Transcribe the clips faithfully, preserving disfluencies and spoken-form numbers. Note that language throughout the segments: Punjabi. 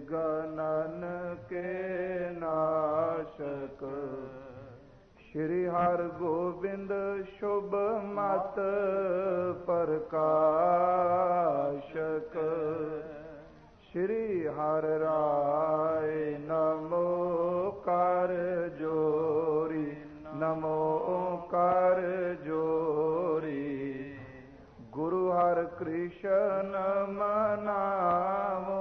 विघ्नन के नाशक। श्री हर गोबिंद शुभ मत प्रकाशक। श्री हर राय नमो कर जोरी, नमो कर जोरी। गुरु हर कृष्ण मनामो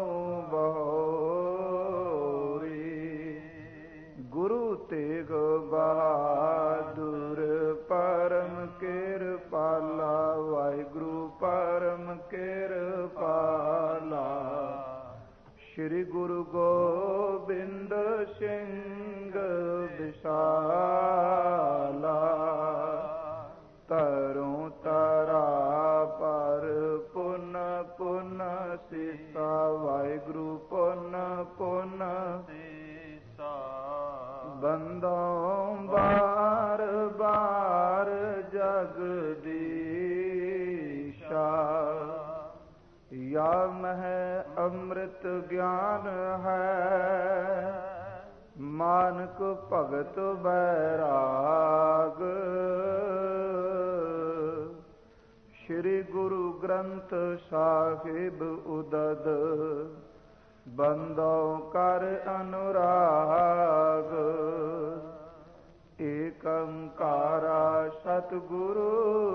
बहोरी। गुरु तेग बहादुर परम किरपाला, वाहिगुरु परम किरपाला। श्री गुरु गोबिंद सिंह विशाला। तरों तरा पर पुन पुन सीसा, वाहिगुरु पुन पुन सीसा। बंदों बार बार जगदीशा। या मह अमृत ज्ञान है, मानक भगत बैराग। श्री गुरु ग्रंथ साहिब उदद, बंदों कर अनुराग। एक अंकारा सतगुरु,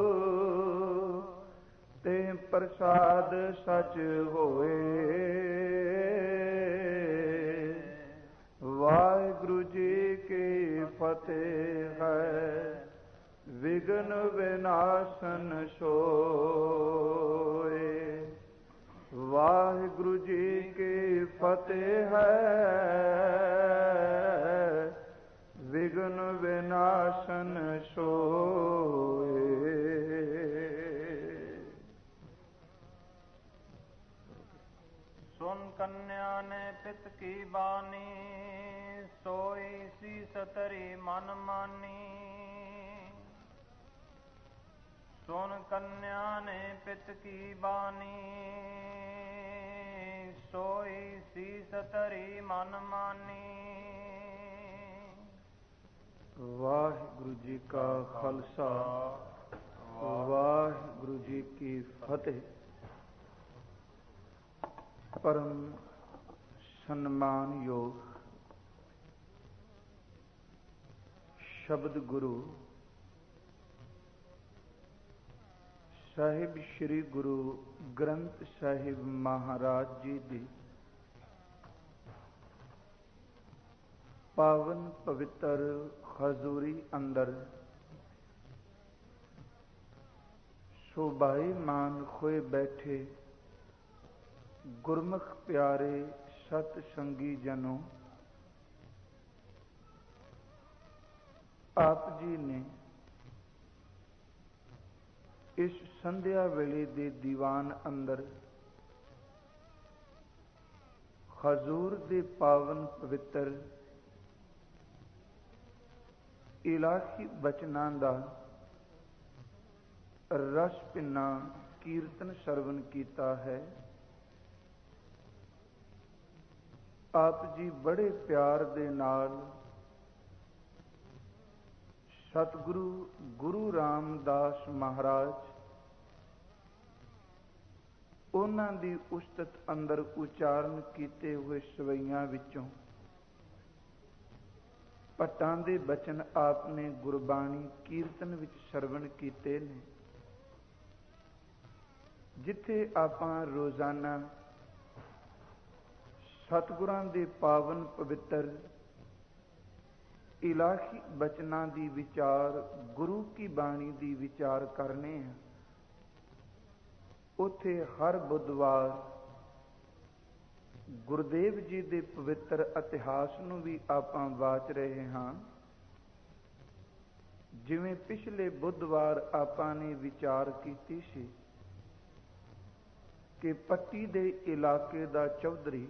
ते प्रसाद सच होए। वाहिगुरु जी की फतेह है, विघ्न विनाशन सोए। वाहिगुरु जी की फतेह है, विघ्न विनाशन सोए। सुन कन्या ने पित की बानी, सोई सी सतरी मन मानी। सुन कन्या ने पित की बानी, सोई सी सतरी मन मानी। वाहिगुरु जी का खालसा, वाहिगुरु जी की फतेह। परम सम्मान योग शब्द गुरु ਸਾਹਿਬ श्री गुरु ग्रंथ साहिब महाराज जी ਦੀ पावन पवित्र हजूरी अंदर शोभाईमान होए बैठे गुरमुख प्यारे सत संगी जनों, आप जी ने इस संध्या वेले दे दीवान अंदर हजूर दे पावन पवित्र इलाही बचनां दा रस पिन्ना कीर्तन सरवण कीता है। आप जी बड़े प्यार दे नाल सतगुरु गुरु रामदास महाराज उन्हां दी उस्तत अंदर उचारण कीते हुए सवैयां विचों भट्टां दे बचन आपने गुरबाणी कीर्तन विच सरवण कीते ने, जिथे आपां रोजाना सतगुरां दे पावन पवित्र इलाही बचनां दी विचार, गुरु की बाणी दी विचार करने हैं। उथे हर बुधवार गुरुदेव जी दे पवित्र इतिहास नूं भी आपां वाच रहे हां। जिवें पिछले बुधवार आपां ने विचार कीती सी कि पट्टी दे इलाके दा चौधरी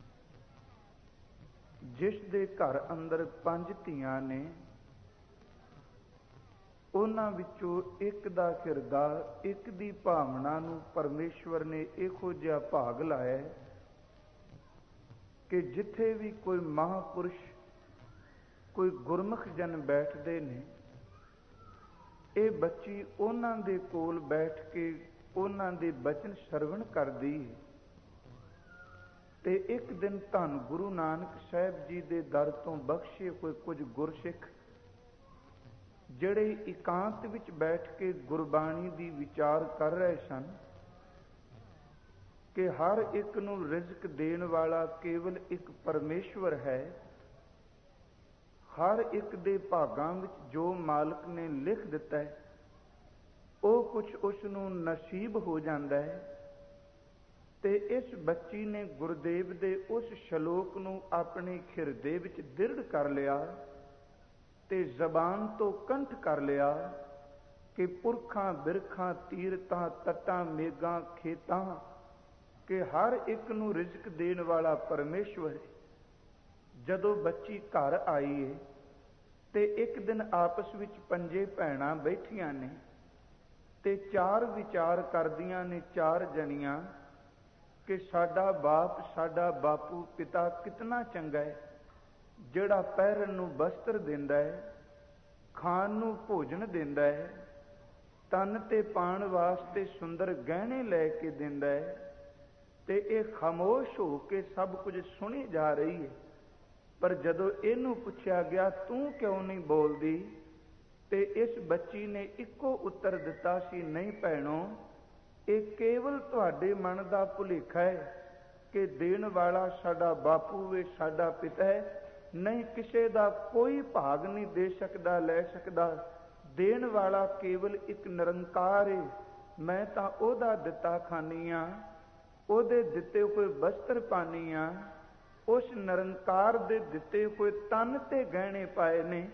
जिस दे घर अंदर पंज धीआं ने, उन्हां विचों एक दा हिरदा, एक दी भावना नूं परमेश्वर ने इहो जिहा भाग लाया ਕਿ ਜਿੱਥੇ ਵੀ ਕੋਈ ਮਹਾਂਪੁਰਸ਼, ਕੋਈ ਗੁਰਮੁਖ ਜਨ ਬੈਠਦੇ ਨੇ, ਇਹ ਬੱਚੀ ਉਹਨਾਂ ਦੇ ਕੋਲ ਬੈਠ ਕੇ ਉਹਨਾਂ ਦੇ ਬਚਨ ਸਰਵਣ ਕਰਦੀ ਹੈ। ਤੇ ਇੱਕ ਦਿਨ ਧੰਨ ਗੁਰੂ ਨਾਨਕ ਸਾਹਿਬ ਜੀ ਦੇ ਦਰ ਤੋਂ ਬਖਸ਼ੇ ਹੋਏ ਕੁਝ ਗੁਰਸਿੱਖ, ਜਿਹੜੇ ਇਕਾਂਤ ਵਿੱਚ ਬੈਠ ਕੇ ਗੁਰਬਾਣੀ ਦੀ ਵਿਚਾਰ ਕਰ ਰਹੇ ਸਨ ਕਿ ਹਰ ਇੱਕ ਨੂੰ ਰਿਜ਼ਕ ਦੇਣ ਵਾਲਾ ਕੇਵਲ ਇੱਕ ਪਰਮੇਸ਼ਵਰ ਹੈ। ਹਰ ਇੱਕ ਦੇ ਭਾਗਾਂ ਵਿੱਚ ਜੋ ਮਾਲਕ ਨੇ ਲਿਖ ਦਿੱਤਾ ਹੈ, ਉਹ ਕੁਛ ਉਸ ਨੂੰ ਨਸੀਬ ਹੋ ਜਾਂਦਾ ਹੈ। ਤੇ ਇਸ ਬੱਚੀ ਨੇ ਗੁਰਦੇਵ ਦੇ ਉਸ ਸ਼ਲੋਕ ਨੂੰ ਆਪਣੇ ਹਿਰਦੇ ਵਿੱਚ ਦ੍ਰਿੜ ਕਰ ਲਿਆ ਤੇ ਜ਼ਬਾਨ ਤੋਂ ਕੰਠ ਕਰ ਲਿਆ ਕਿ ਪੁਰਖਾਂ ਬਿਰਖਾਂ ਤੀਰਤਾਂ ਤੱਟਾਂ ਮੇਘਾਂ ਖੇਤਾਂ, ਕਿ ਹਰ ਇੱਕ ਨੂੰ ਰਿਜ਼ਕ ਦੇਣ ਵਾਲਾ ਪਰਮੇਸ਼ਵਰ ਹੈ। ਜਦੋਂ ਬੱਚੀ ਘਰ ਆਈ ਹੈ ਤੇ ਇੱਕ ਦਿਨ ਆਪਸ ਵਿੱਚ ਪੰਜੇ ਭੈਣਾਂ ਬੈਠੀਆਂ ਨੇ ਤੇ ਚਾਰ ਵਿਚਾਰ ਕਰਦੀਆਂ ਨੇ, ਚਾਰ ਜਣੀਆਂ, ਕਿ ਸਾਡਾ ਬਾਪ, ਸਾਡਾ ਬਾਪੂ ਪਿਤਾ ਕਿਤਨਾ ਚੰਗਾ ਹੈ, ਜਿਹੜਾ ਪਹਿਰਨ ਨੂੰ ਬਸਤਰ ਦਿੰਦਾ ਹੈ, ਖਾਣ ਨੂੰ ਭੋਜਨ ਦਿੰਦਾ ਹੈ, ਤਨ ਤੇ ਪਾਣ ਵਾਸਤੇ ਸੁੰਦਰ ਗਹਿਣੇ ਲੈ ਕੇ ਦਿੰਦਾ ਹੈ। ਤੇ ਇਹ ਖਾਮੋਸ਼ ਹੋ ਕੇ ਸਭ ਕੁਝ ਸੁਣੀ ਜਾ ਰਹੀ ਹੈ। ਪਰ ਜਦੋਂ ਇਹਨੂੰ ਪੁੱਛਿਆ ਗਿਆ ਤੂੰ ਕਿਉਂ ਨਹੀਂ ਬੋਲਦੀ, ਤੇ ਇਸ ਬੱਚੀ ਨੇ ਇੱਕੋ ਉੱਤਰ ਦਿੱਤਾ ਸੀ, ਨਹੀਂ ਭੈਣੋ, ਇਹ ਕੇਵਲ ਤੁਹਾਡੇ ਮਨ ਦਾ ਭੁਲੇਖਾ ਹੈ ਕਿ ਦੇਣ ਵਾਲਾ ਸਾਡਾ ਬਾਪੂ ਵੇ, ਸਾਡਾ ਪਿਤਾ ਹੈ। ਨਹੀਂ, ਕਿਸੇ ਦਾ ਕੋਈ ਭਾਗ ਨਹੀਂ ਦੇ ਸਕਦਾ, ਲੈ ਸਕਦਾ। ਦੇਣ ਵਾਲਾ ਕੇਵਲ ਇੱਕ ਨਿਰੰਕਾਰ ਹੈ। ਮੈਂ ਤਾਂ ਉਹਦਾ ਦਿੱਤਾ ਖਾਨੀ ਆ, ਉਹਦੇ ਦਿੱਤੇ ਹੋਏ ਵਸਤਰ ਪਾਨੀ ਆ, ਉਸ ਨਿਰੰਕਾਰ ਦੇ ਦਿੱਤੇ ਹੋਏ ਤਨ ਤੇ ਗਹਿਣੇ ਪਾਏ ਨੇ।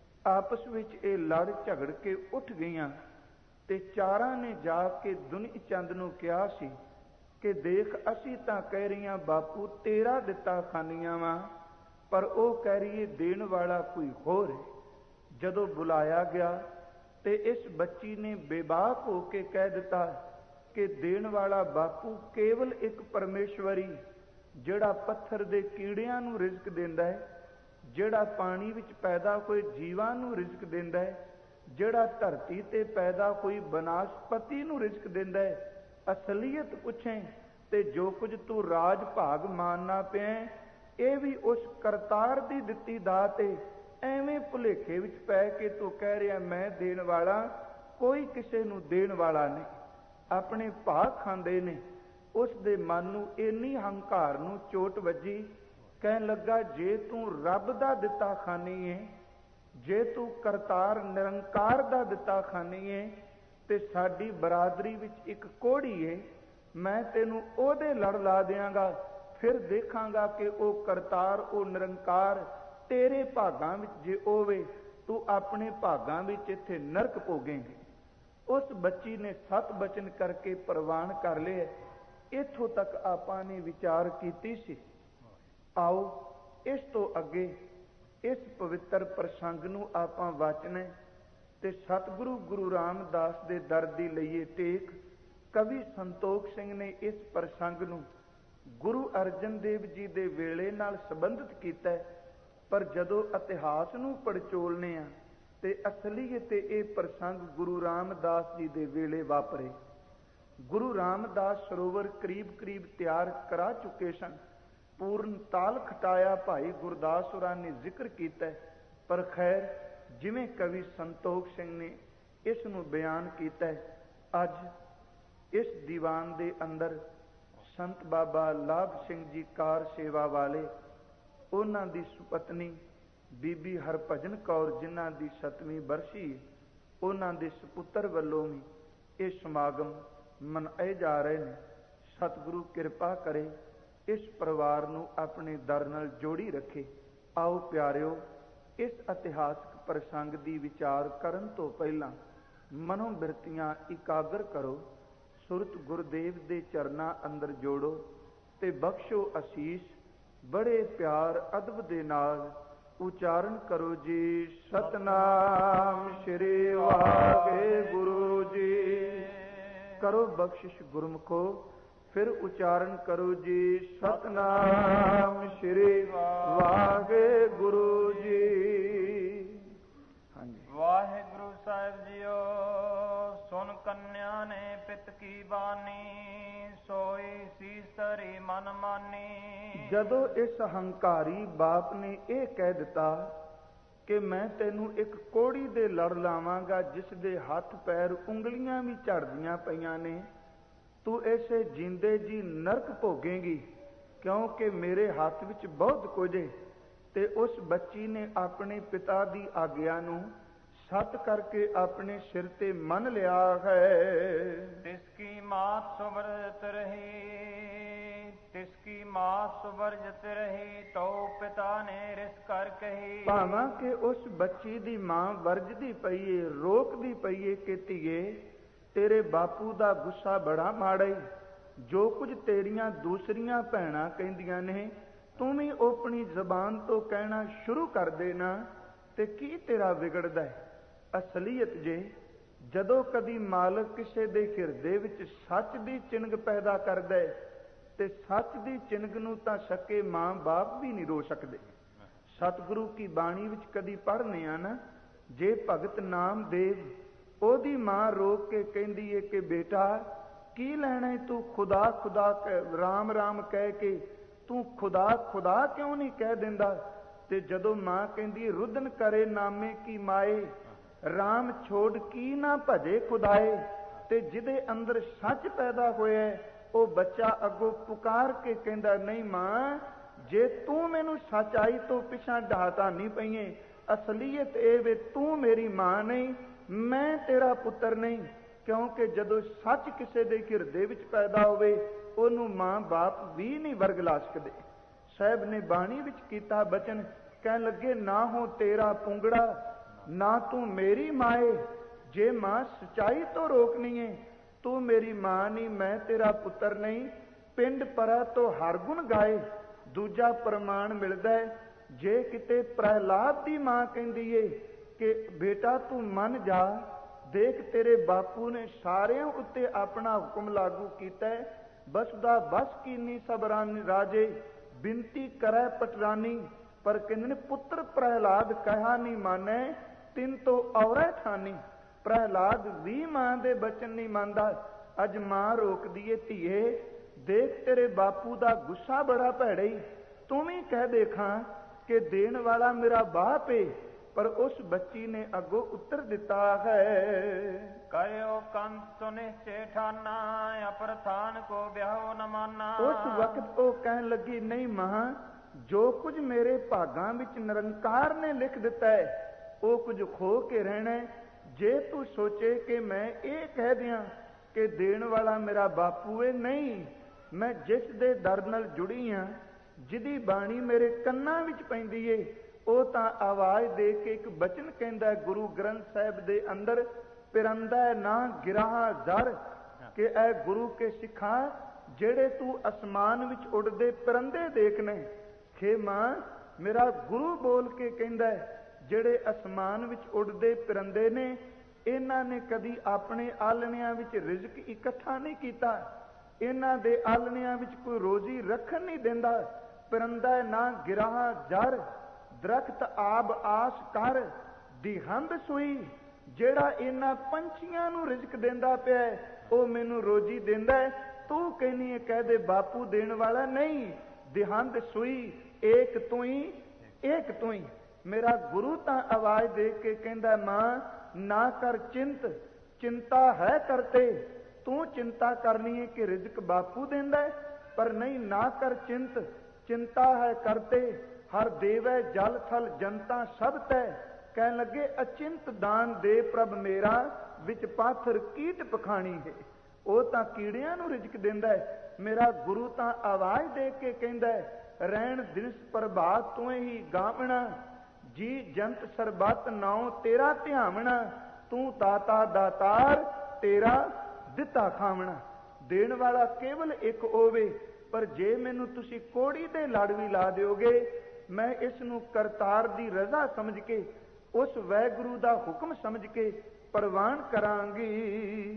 ਆਪਸ ਵਿੱਚ ਇਹ ਲੜ ਝਗੜ ਕੇ ਉੱਠ ਗਈਆਂ ਤੇ ਚਾਰਾਂ ਨੇ ਜਾ ਕੇ ਦੁਨੀ ਚੰਦ ਨੂੰ ਕਿਹਾ ਸੀ ਕਿ ਦੇਖ, ਅਸੀਂ ਤਾਂ ਕਹਿ ਰਹੀਆਂ ਬਾਪੂ ਤੇਰਾ ਦਿੱਤਾ ਖਾਨੀਆਂ ਵਾ, ਪਰ ਉਹ ਕਹਿ ਰਹੀ ਹੈ ਦੇਣ ਵਾਲਾ ਕੋਈ ਹੋਰ ਹੈ। ਜਦੋਂ ਬੁਲਾਇਆ ਗਿਆ ਤੇ ਇਸ ਬੱਚੀ ਨੇ ਬੇਬਾਕ ਹੋ ਕੇ ਕਹਿ ਦਿੱਤਾ ਕਿ ਦੇਣ ਵਾਲਾ ਬਾਪੂ ਕੇਵਲ ਇੱਕ ਪਰਮੇਸ਼ਵਰੀ, ਜਿਹੜਾ ਪੱਥਰ ਦੇ ਕੀੜਿਆਂ ਨੂੰ ਰਿਜ਼ਕ ਦਿੰਦਾ ਹੈ, ਜਿਹੜਾ ਪਾਣੀ ਵਿੱਚ ਪੈਦਾ ਹੋਏ ਜੀਵਾਂ ਨੂੰ ਰਿਜ਼ਕ ਦਿੰਦਾ ਹੈ, ਜਿਹੜਾ ਧਰਤੀ ਤੇ ਪੈਦਾ ਹੋਈ ਬਨਸਪਤੀ ਨੂੰ ਰਿਜ਼ਕ ਦਿੰਦਾ ਹੈ। ਅਸਲੀਅਤ ਪੁੱਛੇ ਤੇ ਜੋ ਕੁਝ ਤੂੰ ਰਾਜ ਭਾਗ ਮਾਨਣਾ ਪਿਆ, ਇਹ ਵੀ ਉਸ ਕਰਤਾਰ ਦੀ ਦਿੱਤੀ ਦਾਤ ਹੈ। ਐਵੇਂ ਭੁਲੇਖੇ ਵਿੱਚ ਪੈ ਕੇ ਤੂੰ ਕਹਿ ਰਿਹਾ ਮੈਂ ਦੇਣ ਵਾਲਾ, ਕੋਈ ਕਿਸੇ ਨੂੰ ਦੇਣ ਵਾਲਾ ਨਹੀਂ। ਆਪਣੇ ਭਾਗ ਖਾਂਦੇ ਨੇ। ਉਸ ਦੇ ਮਨ ਨੂੰ ਇੰਨੀ ਹੰਕਾਰ ਨੂੰ ਚੋਟ ਵੱਜੀ, ਕਹਿਣ ਲੱਗਾ ਜੇ ਤੂੰ ਰੱਬ ਦਾ ਦਿੱਤਾ ਖਾਨੀ ਹੈ, ਜੇ ਤੂੰ ਕਰਤਾਰ ਨਿਰੰਕਾਰ ਦਾ ਦਿੱਤਾ ਖਾਨੀ ਹੈ, ਤੇ ਸਾਡੀ ਬਰਾਦਰੀ ਵਿੱਚ ਇੱਕ ਕੋਹੜੀ ਹੈ, ਮੈਂ ਤੈਨੂੰ ਉਹਦੇ ਲੜ ਲਾ ਦਿਆਂਗਾ। ਫਿਰ ਦੇਖਾਂਗਾ ਕਿ ਉਹ ਕਰਤਾਰ, ਉਹ ਨਿਰੰਕਾਰ ਤੇਰੇ ਭਾਗਾਂ ਵਿੱਚ ਜੇ ਹੋਵੇ, ਤੂੰ ਆਪਣੇ ਭਾਗਾਂ ਵਿੱਚ ਇੱਥੇ ਨਰਕ ਭੋਗੇਂਗੇ। ਉਸ ਬੱਚੀ ਨੇ ਸਤ ਬਚਨ ਕਰਕੇ ਪ੍ਰਵਾਨ ਕਰ ਲਿਆ। ਇੱਥੋਂ ਤੱਕ ਆਪਾਂ ਨੇ ਵਿਚਾਰ ਕੀਤੀ ਸੀ। ਆਓ ਇਸ ਤੋਂ ਅੱਗੇ ਇਸ ਪਵਿੱਤਰ ਪ੍ਰਸੰਗ ਨੂੰ ਆਪਾਂ ਵਾਚਣਾ ਤੇ ਸਤਿਗੁਰੂ ਗੁਰੂ ਰਾਮਦਾਸ ਦੇ ਦਰ ਦੀ ਲਈਏ ਟੇਕ। ਕਵੀ ਸੰਤੋਖ ਸਿੰਘ ਨੇ ਇਸ ਪ੍ਰਸੰਗ ਨੂੰ ਗੁਰੂ ਅਰਜਨ ਦੇਵ ਜੀ ਦੇ ਵੇਲੇ ਨਾਲ ਸੰਬੰਧਿਤ ਕੀਤਾ, ਪਰ ਜਦੋਂ ਇਤਿਹਾਸ ਨੂੰ ਪੜਚੋਲਨੇ ਆ ਤੇ ਅਸਲੀਅਤ ਤੇ ਇਹ ਪ੍ਰਸੰਗ ਗੁਰੂ ਰਾਮਦਾਸ ਜੀ ਦੇ ਵੇਲੇ ਵਾਪਰੇ। ਗੁਰੂ ਰਾਮਦਾਸ ਸਰੋਵਰ ਕਰੀਬ ਕਰੀਬ ਤਿਆਰ ਕਰਾ ਚੁੱਕੇ ਸਨ। ਪੂਰਨ ਤਾਲ ਖਟਾਇਆ ਭਾਈ ਗੁਰਦਾਸ ਹੋਰਾਂ ਨੇ ਜ਼ਿਕਰ ਕੀਤਾ, ਪਰ ਖੈਰ ਜਿਵੇਂ ਕਵੀ ਸੰਤੋਖ ਸਿੰਘ ਨੇ ਇਸ ਨੂੰ ਬਿਆਨ ਕੀਤਾ, ਅੱਜ ਇਸ ਦੀਵਾਨ ਦੇ ਅੰਦਰ ਸੰਤ ਬਾਬਾ ਲਾਭ ਸਿੰਘ ਜੀ ਕਾਰ ਸੇਵਾ ਵਾਲੇ, ਉਹਨਾਂ ਦੀ ਸੁਪਤਨੀ ਬੀਬੀ ਹਰਭਜਨ ਕੌਰ ਜਿਨ੍ਹਾਂ ਦੀ ਸਤਵੀਂ ਬਰਸੀ, ਉਹਨਾਂ ਦੇ ਸਪੁੱਤਰ ਵੱਲੋਂ ਵੀ ਇਹ ਸਮਾਗਮ ਮਨਾਏ ਜਾ ਰਹੇ ਨੇ। ਸਤਿਗੁਰੂ ਕਿਰਪਾ ਕਰੇ, ਇਸ ਪਰਿਵਾਰ ਨੂੰ ਆਪਣੇ ਦਰ ਨਾਲ ਜੋੜੀ ਰੱਖੇ। ਆਓ ਪਿਆਰਿਓ, ਇਸ ਇਤਿਹਾਸਕ ਪ੍ਰਸੰਗ ਦੀ ਵਿਚਾਰ ਕਰਨ ਤੋਂ ਪਹਿਲਾਂ ਮਨੋ ਬਿਰਤੀਆਂ ਇਕਾਗਰ ਕਰੋ, ਸੁਰਤ ਗੁਰਦੇਵ ਦੇ ਚਰਨਾਂ ਅੰਦਰ ਜੋੜੋ ਤੇ ਬਖਸ਼ੋ ਅਸੀਸ। ਬੜੇ ਪਿਆਰ ਅਦਬ ਦੇ ਨਾਲ ਉਚਾਰਨ ਕਰੋ ਜੀ, ਸਤਨਾਮ ਸ਼੍ਰੀ ਵਾਹਿਗੁਰੂ ਜੀ। ਕਰੋ ਬਖਸ਼ਿਸ਼ ਗੁਰਮੁਖੋ, ਫਿਰ ਉਚਾਰਨ ਕਰੋ ਜੀ, ਸਤਨਾਮ ਸ਼੍ਰੀ ਵਾਹਿਗੁਰੂ ਜੀ। ਹਾਂਜੀ। ਵਾਹਿਗੁਰੂ ਸਾਹਿਬ ਜੀਓ, ਸੁਨ ਕੰਨਿਆ ਨੇ ਪਿਤ ਕੀ ਬਾਣੀ, ਸੋਈ ਸੀਸ ਧਰੀ ਮਨ ਮਾਨੀ। ਜਦੋਂ ਇਸ ਹੰਕਾਰੀ ਬਾਪ ਨੇ ਇਹ ਕਹਿ ਦਿੱਤਾ ਕਿ ਮੈਂ ਤੈਨੂੰ ਇੱਕ ਕੋੜੀ ਦੇ ਲੜ ਲਾਵਾਂਗਾ ਜਿਸ ਦੇ ਹੱਥ ਪੈਰ ਉਂਗਲੀਆਂ ਵੀ ਝੜਦੀਆਂ ਪਈਆਂ ਨੇ, ਤੂੰ ਐਸੇ ਜਿੰਦੇ ਜੀ ਨਰਕ ਭੋਗੇਂਗੀ, ਕਿਉਂਕਿ ਮੇਰੇ ਹੱਥ ਵਿੱਚ ਬਹੁਤ ਕੁਝ ਹੈ। ਤੇ ਉਸ ਬੱਚੀ ਨੇ ਆਪਣੇ ਪਿਤਾ ਦੀ ਆਗਿਆ ਨੂੰ ਸੱਤ ਕਰਕੇ ਆਪਣੇ ਸਿਰ ਤੇ ਮੰਨ ਲਿਆ ਹੈ। ਤਿਸ ਕੀ ਮਾਤ ਸੁਵਰਜਤ ਰਹੀ, ਤਿਸ ਕੀ ਮਾਤ ਸੁਵਰਜਤ ਰਹੀ, ਤੋ ਪਿਤਾ ਨੇ ਰਿਸ ਕਰ ਕਹੀ। ਭਾਵਾਂ ਕਿ ਉਸ ਬੱਚੀ ਦੀ ਮਾਂ ਵਰਜਦੀ ਪਈਏ, ਰੋਕਦੀ ਪਈਏ ਕਿ ਧੀਏ ਤੇਰੇ ਬਾਪੂ ਦਾ ਗੁੱਸਾ ਬੜਾ ਮਾੜਾ ਈ, ਜੋ ਕੁਝ ਤੇਰੀਆਂ ਦੂਸਰੀਆਂ ਭੈਣਾਂ ਕਹਿੰਦੀਆਂ ਨੇ ਤੂੰ ਵੀ ਆਪਣੀ ਜ਼ਬਾਨ ਤੋਂ ਕਹਿਣਾ ਸ਼ੁਰੂ ਕਰ ਦੇਣਾ, ਤੇ ਕੀ ਤੇਰਾ ਵਿਗੜਦਾ ਹੈ। ਅਸਲੀਅਤ ਜੇ ਜਦੋਂ ਕਦੀ ਮਾਲਕ ਕਿਸੇ ਦੇ ਹਿਰਦੇ ਵਿੱਚ ਸੱਚ ਦੀ ਚਿਣਗ ਪੈਦਾ ਕਰਦਾ ਹੈ, ਤੇ ਸੱਚ ਦੀ ਚਿਣਗ ਨੂੰ ਤਾਂ ਸਕੇ ਮਾਂ ਬਾਪ ਵੀ ਨਹੀਂ ਰੋ ਸਕਦੇ। ਸਤਿਗੁਰੂ ਕੀ ਬਾਣੀ ਵਿੱਚ ਕਦੀ ਪੜ੍ਹਨੇ ਆ ਨਾ, ਜੇ ਭਗਤ ਨਾਮਦੇਵ ਉਹਦੀ ਮਾਂ ਰੋਕ ਕੇ ਕਹਿੰਦੀ ਏ ਕਿ ਬੇਟਾ ਕੀ ਲੈਣਾ ਤੂੰ ਖੁਦਾ ਖੁਦਾ ਰਾਮ ਰਾਮ ਕਹਿ ਕੇ ਤੂੰ ਖੁਦਾ ਖੁਦਾ ਕਿਉਂ ਨਹੀਂ ਕਹਿ ਦਿੰਦਾ। ਤੇ ਜਦੋਂ ਮਾਂ ਕਹਿੰਦੀ ਰੁਦਨ ਕਰੇ ਨਾਮੇ ਕੀ ਮਾਏ, ਰਾਮ ਛੋੜ ਕੀ ਨਾ ਭਜੇ ਖੁਦਾਏ। ਤੇ ਜਿਹਦੇ ਅੰਦਰ ਸੱਚ ਪੈਦਾ ਹੋਇਆ ਉਹ ਬੱਚਾ ਅੱਗੋਂ ਪੁਕਾਰ ਕੇ ਕਹਿੰਦਾ ਨਹੀਂ ਮਾਂ, ਜੇ ਤੂੰ ਮੈਨੂੰ ਸੱਚਾਈ ਤੋਂ ਪਿਛਾਂ ਢਾਹਤਾ ਨਹੀਂ ਪਈਏ, ਅਸਲੀਅਤ ਇਹ ਵੇ ਤੂੰ ਮੇਰੀ ਮਾਂ ਨਹੀਂ, ਮੈਂ ਤੇਰਾ ਪੁੱਤਰ ਨਹੀਂ। ਕਿਉਂਕਿ ਜਦੋਂ ਸੱਚ ਕਿਸੇ ਦੇ ਹਿਰਦੇ ਵਿੱਚ ਪੈਦਾ ਹੋਵੇ ਉਹਨੂੰ ਮਾਂ ਬਾਪ ਵੀ ਨਹੀਂ ਵਰਗਲਾ ਸਕਦੇ। ਸਾਹਿਬ ਨੇ ਬਾਣੀ ਵਿੱਚ ਕੀਤਾ ਬਚਨ, ਕਹਿਣ ਲੱਗੇ ਨਾ ਹੋ ਤੇਰਾ ਪੁੰਗੜਾ ਨਾ ਤੂੰ ਮੇਰੀ ਮਾਏ, ਜੇ ਮਾਂ ਸਚਾਈ ਤੋਂ ਰੋਕਣੀ ਹੈ ਤੂੰ ਮੇਰੀ ਮਾਂ ਨਹੀਂ, ਮੈਂ ਤੇਰਾ ਪੁੱਤਰ ਨਹੀਂ। ਪਿੰਡ ਪਰਾ ਤੋਂ ਹਰ ਗੁਣ ਗਾਏ। ਦੂਜਾ ਪ੍ਰਮਾਣ ਮਿਲਦਾ ਹੈ, ਜੇ ਕਿਤੇ ਪ੍ਰਹਿਲਾਦ ਦੀ ਮਾਂ ਕਹਿੰਦੀ ਏ ਕਿ ਬੇਟਾ ਤੂੰ ਮੰਨ ਜਾ, ਦੇਖ ਤੇਰੇ ਬਾਪੂ ਨੇ ਸਾਰਿਆਂ ਉੱਤੇ ਆਪਣਾ ਹੁਕਮ ਲਾਗੂ ਕੀਤਾ ਹੈ, ਬਸ ਦਾ ਬਸ ਕੀਨੀ ਸਬਰਾਨੀ ਰਾਜੇ, ਬਿਨਤੀ ਕਰੈ ਪਟਰਾਨੀ। ਪਰ ਕਹਿੰਦੇ ਨੇ ਪੁੱਤਰ ਪ੍ਰਹਿਲਾਦ ਕਹਾ ਨਹੀਂ ਮਾਨੈ, ਤਿੰਨ ਤੋਂ ਔਰੈ ਠਾਨੀ। ਪ੍ਰਹਿਲਾਦ ਵੀ ਮਾਂ ਦੇ ਬਚਨ ਨਹੀਂ ਮੰਨਦਾ। ਅੱਜ ਮਾਂ ਰੋਕਦੀ ਏ ਧੀਏ ਦੇਖ ਤੇਰੇ ਬਾਪੂ ਦਾ ਗੁੱਸਾ ਬੜਾ ਭੈੜਾ ਹੀ, ਤੂੰ ਵੀ ਕਹਿ ਦੇਖਾਂ ਕਿ ਦੇਣ ਵਾਲਾ ਮੇਰਾ ਬਾਪ ਏ। ਪਰ ਉਸ ਬੱਚੀ ਨੇ ਅੱਗੋਂ ਉੱਤਰ ਦਿੱਤਾ ਹੈ, ਕਰਿਓ ਕੰਤ ਨਿਸ਼ਚੈ ਠਾਨਾ, ਅਪਰਥਾਨ ਕੋ ਵਿਆਹੋ ਨ ਮਾਨਾ। ਉਸ ਵਕਤ ਉਹ ਕਹਿਣ ਲੱਗੀ ਨਹੀਂ ਮਾਂ, ਜੋ ਕੁਝ ਮੇਰੇ ਭਾਗਾਂ ਵਿੱਚ ਨਿਰੰਕਾਰ ਨੇ ਲਿਖ ਦਿੱਤਾ ਹੈ ਉਹ ਕੁਝ ਖੋ ਕੇ ਰਹਿਣਾ। ਜੇ ਤੂੰ ਸੋਚੇ ਕਿ ਮੈਂ ਇਹ ਕਹਿ ਦਿਆਂ ਕਿ ਦੇਣ ਵਾਲਾ ਮੇਰਾ ਬਾਪੂ ਏ, ਨਹੀਂ, ਮੈਂ ਜਿਸ ਦੇ ਦਰ ਨਾਲ ਜੁੜੀ ਹਾਂ, ਜਿਹਦੀ ਬਾਣੀ ਮੇਰੇ ਕੰਨਾਂ ਵਿੱਚ ਪੈਂਦੀ ਏ, ਉਹ ਤਾਂ ਆਵਾਜ਼ ਦੇ ਕੇ ਇੱਕ ਬਚਨ ਕਹਿੰਦਾ ਗੁਰੂ ਗ੍ਰੰਥ ਸਾਹਿਬ ਦੇ ਅੰਦਰ, ਪਿਰੰਦਾ ਨਾ ਗਿਰਾਹ ਜ਼ਰ, ਕਿ ਇਹ ਗੁਰੂ ਕੇ ਸਿੱਖਾਂ ਜਿਹੜੇ ਤੂੰ ਅਸਮਾਨ ਵਿੱਚ ਉੱਡਦੇ ਪਰੰਦੇ ਦੇਖਣੇ। ਖੇ ਮਾਂ ਮੇਰਾ ਗੁਰੂ ਬੋਲ ਕੇ ਕਹਿੰਦਾ ਜਿਹੜੇ ਅਸਮਾਨ ਵਿੱਚ ਉੱਡਦੇ ਪਰੰਦੇ ਨੇ ਇਹਨਾਂ ਨੇ ਕਦੀ ਆਪਣੇ ਆਲਣਿਆਂ ਵਿੱਚ ਰਿਜ਼ਕ ਇਕੱਠਾ ਨਹੀਂ ਕੀਤਾ, ਇਹਨਾਂ ਦੇ ਆਲਣਿਆਂ ਵਿੱਚ ਕੋਈ ਰੋਜ਼ੀ ਰੱਖਣ ਨਹੀਂ ਦਿੰਦਾ। ਪਰੰਦਾ ਨਾ ਗਿਰਾਹ ਜ਼ਰ, ਦਰਖਤ ਆਬ ਆਸ ਕਰ, ਦਿਹੰਦ ਸੂਈ, ਜਿਹੜਾ ਇਹਨਾਂ ਪੰਛੀਆਂ ਨੂੰ ਰਿਜ਼ਕ ਦਿੰਦਾ ਪਿਆ ਉਹ ਮੈਨੂੰ ਰੋਜ਼ੀ ਦਿੰਦਾ। ਤੂੰ ਕਹਿੰਦੀ ਹੈ ਕਹਿ ਦੇ ਬਾਪੂ ਦੇਣ ਵਾਲਾ ਨਹੀਂ, ਦਿਹੰਦ ਸੂਈ, ਏਕ ਤੂੰ ਹੀ ਏਕ ਤੂੰ ਹੀ। ਮੇਰਾ ਗੁਰੂ ਤਾਂ ਆਵਾਜ਼ ਦੇ ਕੇ ਕਹਿੰਦਾ ਮਾਂ ਨਾ ਕਰ ਚਿੰਤ, ਚਿੰਤਾ ਹੈ ਕਰਤੇ, ਤੂੰ ਚਿੰਤਾ ਕਰਨੀ ਹੈ ਕਿ ਰਿਜ਼ਕ ਬਾਪੂ ਦਿੰਦਾ, ਪਰ ਨਹੀਂ ਨਾ ਕਰ ਚਿੰਤ, ਚਿੰਤਾ ਹੈ ਕਰਤੇ, ਹਰ ਦੇਵੈ ਜਲ ਥਲ ਜਨਤਾ ਸਭ ਤੈ। ਕਹਿਣ ਲੱਗੇ ਅਚਿੰਤ ਦਾਨ ਦੇ ਪ੍ਰਭ ਮੇਰਾ, ਵਿੱਚ ਪਾਥਰ ਕੀਟ ਪਖਾਣੀ ਹੈ। ਉਹ ਤਾਂ ਕੀੜਿਆਂ ਨੂੰ ਰਿਜ਼ਕ ਦਿੰਦਾ ਹੈ, ਮੇਰਾ ਗੁਰੂ ਤਾਂ ਆਵਾਜ਼ ਦੇ ਕੇ ਕਹਿੰਦਾ ਰਹਿਣ ਦਿਨਸ ਪ੍ਰਭਾਤ ਤੂੰ ਹੀ ਗਾਵਣਾ, ਜੀ ਜੰਤ ਸਰਬੱਤ ਨਾਉ ਤੇਰਾ ਧਿਆਵਣਾ, ਤੂੰ ਦਾਤਾ ਦਾਤਾਰ ਤੇਰਾ ਦਿੱਤਾ ਖਾਵਣਾ। ਦੇਣ ਵਾਲਾ ਕੇਵਲ ਇੱਕ ਹੋਵੇ, ਪਰ ਜੇ ਮੈਨੂੰ ਤੁਸੀਂ ਕੋੜੀ ਦੇ ਲੜ ਵੀ ਲਾ ਦਿਓਗੇ, ਮੈਂ ਇਸ ਨੂੰ ਕਰਤਾਰ ਦੀ ਰਜ਼ਾ ਸਮਝ ਕੇ, ਉਸ ਵਾਹਿਗੁਰੂ ਦਾ ਹੁਕਮ ਸਮਝ ਕੇ ਪ੍ਰਵਾਨ ਕਰਾਂਗੀ।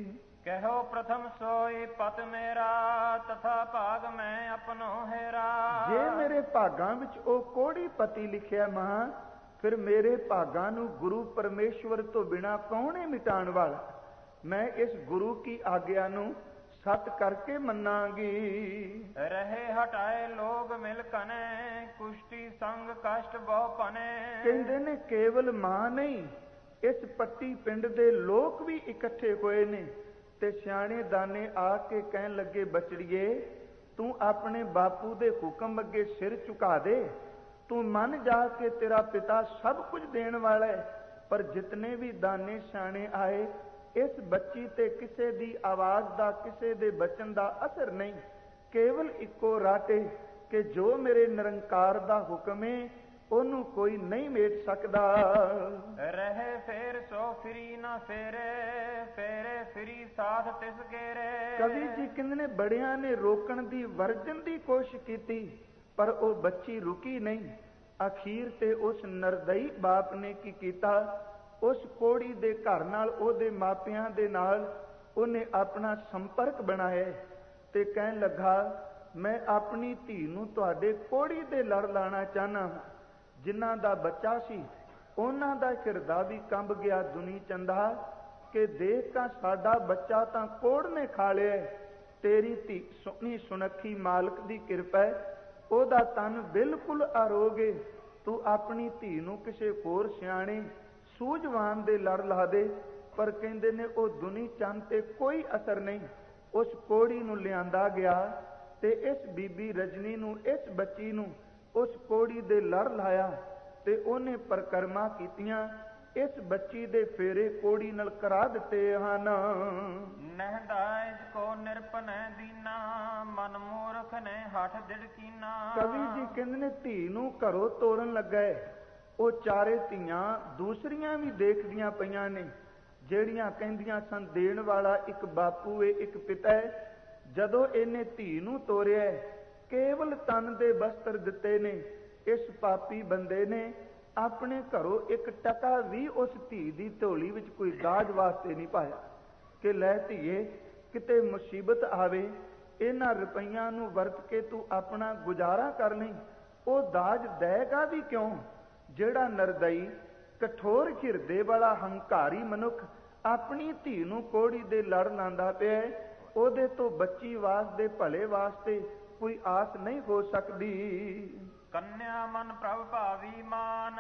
कहो प्रथम सोई पत मेरा तथा भाग मैं अपनो हेरा। ਜੇ ਮੇਰੇ ਭਾਗਾਂ ਵਿੱਚ ਉਹ ਕੋੜੀ ਪਤੀ ਲਿਖਿਆ ਮਹਾਂ, ਫਿਰ ਮੇਰੇ ਭਾਗਾਂ ਨੂੰ ਗੁਰੂ ਪਰਮੇਸ਼ਵਰ ਤੋਂ ਬਿਨਾਂ ਕੌਣ ਹੈ ਮਿਟਾਉਣ ਵਾਲਾ। ਮੈਂ ਇਸ ਗੁਰੂ ਕੀ ਆਗਿਆ ਨੂੰ ਸਤ ਕਰਕੇ ਮੰਨਾਂਗੀ। ਰਹੇ ਹਟਾਏ ਲੋਗ ਮਿਲ ਕਨੇ ਕੁਸ਼ਟੀ ਸੰਗ ਕਸ਼ਟ ਬਹੁ ਪਨੇ। ਕਹਿੰਦੇ ਨੇ ਕੇਵਲ ਮਾਂ ਨਹੀਂ, ਇਸ ਪੱਟੀ ਪਿੰਡ ਦੇ ਲੋਕ ਵੀ ਇਕੱਠੇ ਹੋਏ ਨੇ ਤੇ ਸਿਆਣੇ ਦਾਨੇ ਆ ਕੇ ਕਹਿਣ ਲੱਗੇ, ਬਚੜੀਏ ਤੂੰ ਆਪਣੇ ਬਾਪੂ ਦੇ ਹੁਕਮ ਅੱਗੇ ਸਿਰ ਝੁਕਾ ਦੇ। ਤੂੰ ਮੰਨ ਜਾ ਕੇ ਤੇਰਾ ਪਿਤਾ ਸਭ ਕੁਝ ਦੇਣ ਵਾਲਾ ਹੈ। ਪਰ ਜਿਤਨੇ ਵੀ ਦਾਨੇ ਸਿਆਣੇ ਆਏ, ਇਸ ਬੱਚੀ ਤੇ ਕਿਸੇ ਦੀ ਆਵਾਜ਼ ਦਾ, ਕਿਸੇ ਦੇ ਬਚਨ ਦਾ ਅਸਰ ਨਹੀਂ। ਕੇਵਲ ਇੱਕੋ ਰਾਟੇ ਕਿ ਜੋ ਮੇਰੇ ਨਿਰੰਕਾਰ ਦਾ ਹੁਕਮ ਹੈ ਉਹਨੂੰ ਕੋਈ ਨਹੀਂ ਮੇਟ ਸਕਦਾ। ਰਹੇ ਫੇਰ ਸੋ ਫਿਰੀ ਨਾ ਫੇਰੇ, ਫੇਰੇ ਫਿਰੀ ਸਾਥ ਤਿਸ ਗੇਰੇ। ਕਵੀ ਜੀ ਕਹਿੰਦੇ ਨੇ ਬੜਿਆਂ ਨੇ ਰੋਕਣ ਦੀ, ਵਰਜਨ ਦੀ ਕੋਸ਼ਿਸ਼ ਕੀਤੀ, ਪਰ ਉਹ ਬੱਚੀ ਰੁਕੀ ਨਹੀਂ। ਅਖੀਰ ਤੇ ਉਸ ਨਰਦਈ ਬਾਪ ਨੇ ਕੀ ਕੀਤਾ, ਉਸ ਕੋੜੀ ਦੇ ਘਰ ਨਾਲ, ਉਹਦੇ ਮਾਪਿਆਂ ਦੇ ਨਾਲ ਉਹਨੇ ਆਪਣਾ ਸੰਪਰਕ ਬਣਾਇਆ ਤੇ ਕਹਿਣ ਲੱਗਾ, ਮੈਂ ਆਪਣੀ ਧੀ ਨੂੰ ਤੁਹਾਡੇ ਕੋੜੀ ਦੇ ਲੜ ਲਾਣਾ ਚਾਹਨਾ। ਜਿਨ੍ਹਾਂ ਦਾ ਬੱਚਾ ਸੀ ਉਹਨਾਂ ਦਾ ਹਿਰਦਾ ਵੀ ਕੰਬ ਗਿਆ ਦੁਨੀ ਚੰਦਾ ਕਿ ਦੇਖ ਤਾਂ ਸਾਡਾ ਬੱਚਾ ਤਾਂ ਕੋੜ ਨੇ ਖਾ ਲਿਆ। ਤੇਰੀ ਧੀ ਸੋਹਣੀ ਸੁਨੱਖੀ ਮਾਲਕ ਦੀ ਕਿਰਪਾ, ਉਹਦਾ ਤਨ ਬਿਲਕੁਲ ਆਰੋਗੇ। ਤੂੰ ਆਪਣੀ ਧੀ ਨੂੰ ਕਿਸੇ ਹੋਰ ਸਿਆਣੇ ਸੂਝਵਾਨ ਦੇ ਲੜ ਲਾ ਦੇ। ਪਰ ਕਹਿੰਦੇ ਨੇ ਉਹ ਦੁਨੀ ਚੰਦ ਤੇ ਕੋਈ ਅਸਰ ਨਹੀਂ। ਉਸ ਕੋੜੀ ਨੂੰ ਲਿਆਂਦਾ ਗਿਆ ਤੇ ਇਸ ਬੀਬੀ ਰਜਨੀ ਨੂੰ, ਇਸ ਬੱਚੀ ਨੂੰ ਉਸ ਕੋੜੀ ਦੇ ਲੜ ਲਾਇਆ ਤੇ ਉਹਨੇ ਪਰਕਰਮਾ ਕੀਤੀਆਂ। ਇਸ ਬੱਚੀ ਦੇ ਫੇਰੇ ਕੋੜੀ ਨਾਲ ਕਰਾ ਦਿੱਤੇ ਹਨ। ਨਹਿਦਾਇਜ ਕੋ ਨਿਰਪਨੈ ਦੀਨਾ, ਮਨ ਮੂਰਖ ਨੇ ਹੱਠ ਦਿੜਕੀਨਾ। ਕਵੀ ਜੀ ਕਹਿੰਦੇ ਨੇ ਧੀ ਨੂੰ ਘਰੋਂ ਤੋਰਨ ਲੱਗਾ, ਉਹ ਚਾਰੇ ਧੀਆਂ ਦੂਸਰੀਆਂ ਵੀ ਦੇਖਦੀਆਂ ਪਈਆਂ ਨੇ, ਜਿਹੜੀਆਂ ਕਹਿੰਦੀਆਂ ਸਨ ਦੇਣ ਵਾਲਾ ਇੱਕ ਬਾਪੂ ਏ, ਇੱਕ ਪਿਤਾ ਹੈ। ਜਦੋਂ ਇਹਨੇ ਧੀ ਨੂੰ ਤੋਰਿਆ, ਕੇਵਲ ਤਨ ਦੇ ਬਸਤਰ ਦਿੱਤੇ ਨੇ, ਇਸ ਪਾਪੀ ਬੰਦੇ ਨੇ ਆਪਣੇ ਘਰੋਂ ਇੱਕ ਟਕਾ ਵੀ ਉਸ ਧੀ ਦੀ ਝੋਲੀ ਵਿੱਚ ਕੋਈ ਦਾਜ ਵਾਸਤੇ ਨਹੀਂ ਪਾਇਆ ਕਿ ਲੈ ਧੀਏ ਕਿਤੇ ਮੁਸੀਬਤ ਆਵੇ, ਇਹਨਾਂ ਰੁਪਈਆਂ ਨੂੰ ਵਰਤ ਕੇ ਤੂੰ ਆਪਣਾ ਗੁਜ਼ਾਰਾ ਕਰ ਲਈ। ਉਹ ਦਾਜ ਦੇਗਾ ਵੀ ਕਿਉਂ? ਜਿਹੜਾ ਨਰਦਈ, ਕਠੋਰ ਹਿਰਦੇ ਵਾਲਾ ਹੰਕਾਰੀ ਮਨੁੱਖ ਆਪਣੀ ਧੀ ਨੂੰ ਕੋੜੀ ਦੇ ਲੜ ਲਾਂਦਾ ਪਿਆ, ਉਹਦੇ ਤੋਂ ਬੱਚੀ ਵਾਸਤੇ, ਭਲੇ ਵਾਸਤੇ ਕੋਈ ਆਸ ਨਹੀਂ ਹੋ ਸਕਦੀ। ਕੰਨਿਆ ਮਨ ਪ੍ਰਭ ਭਾਵੀ ਮਾਨ,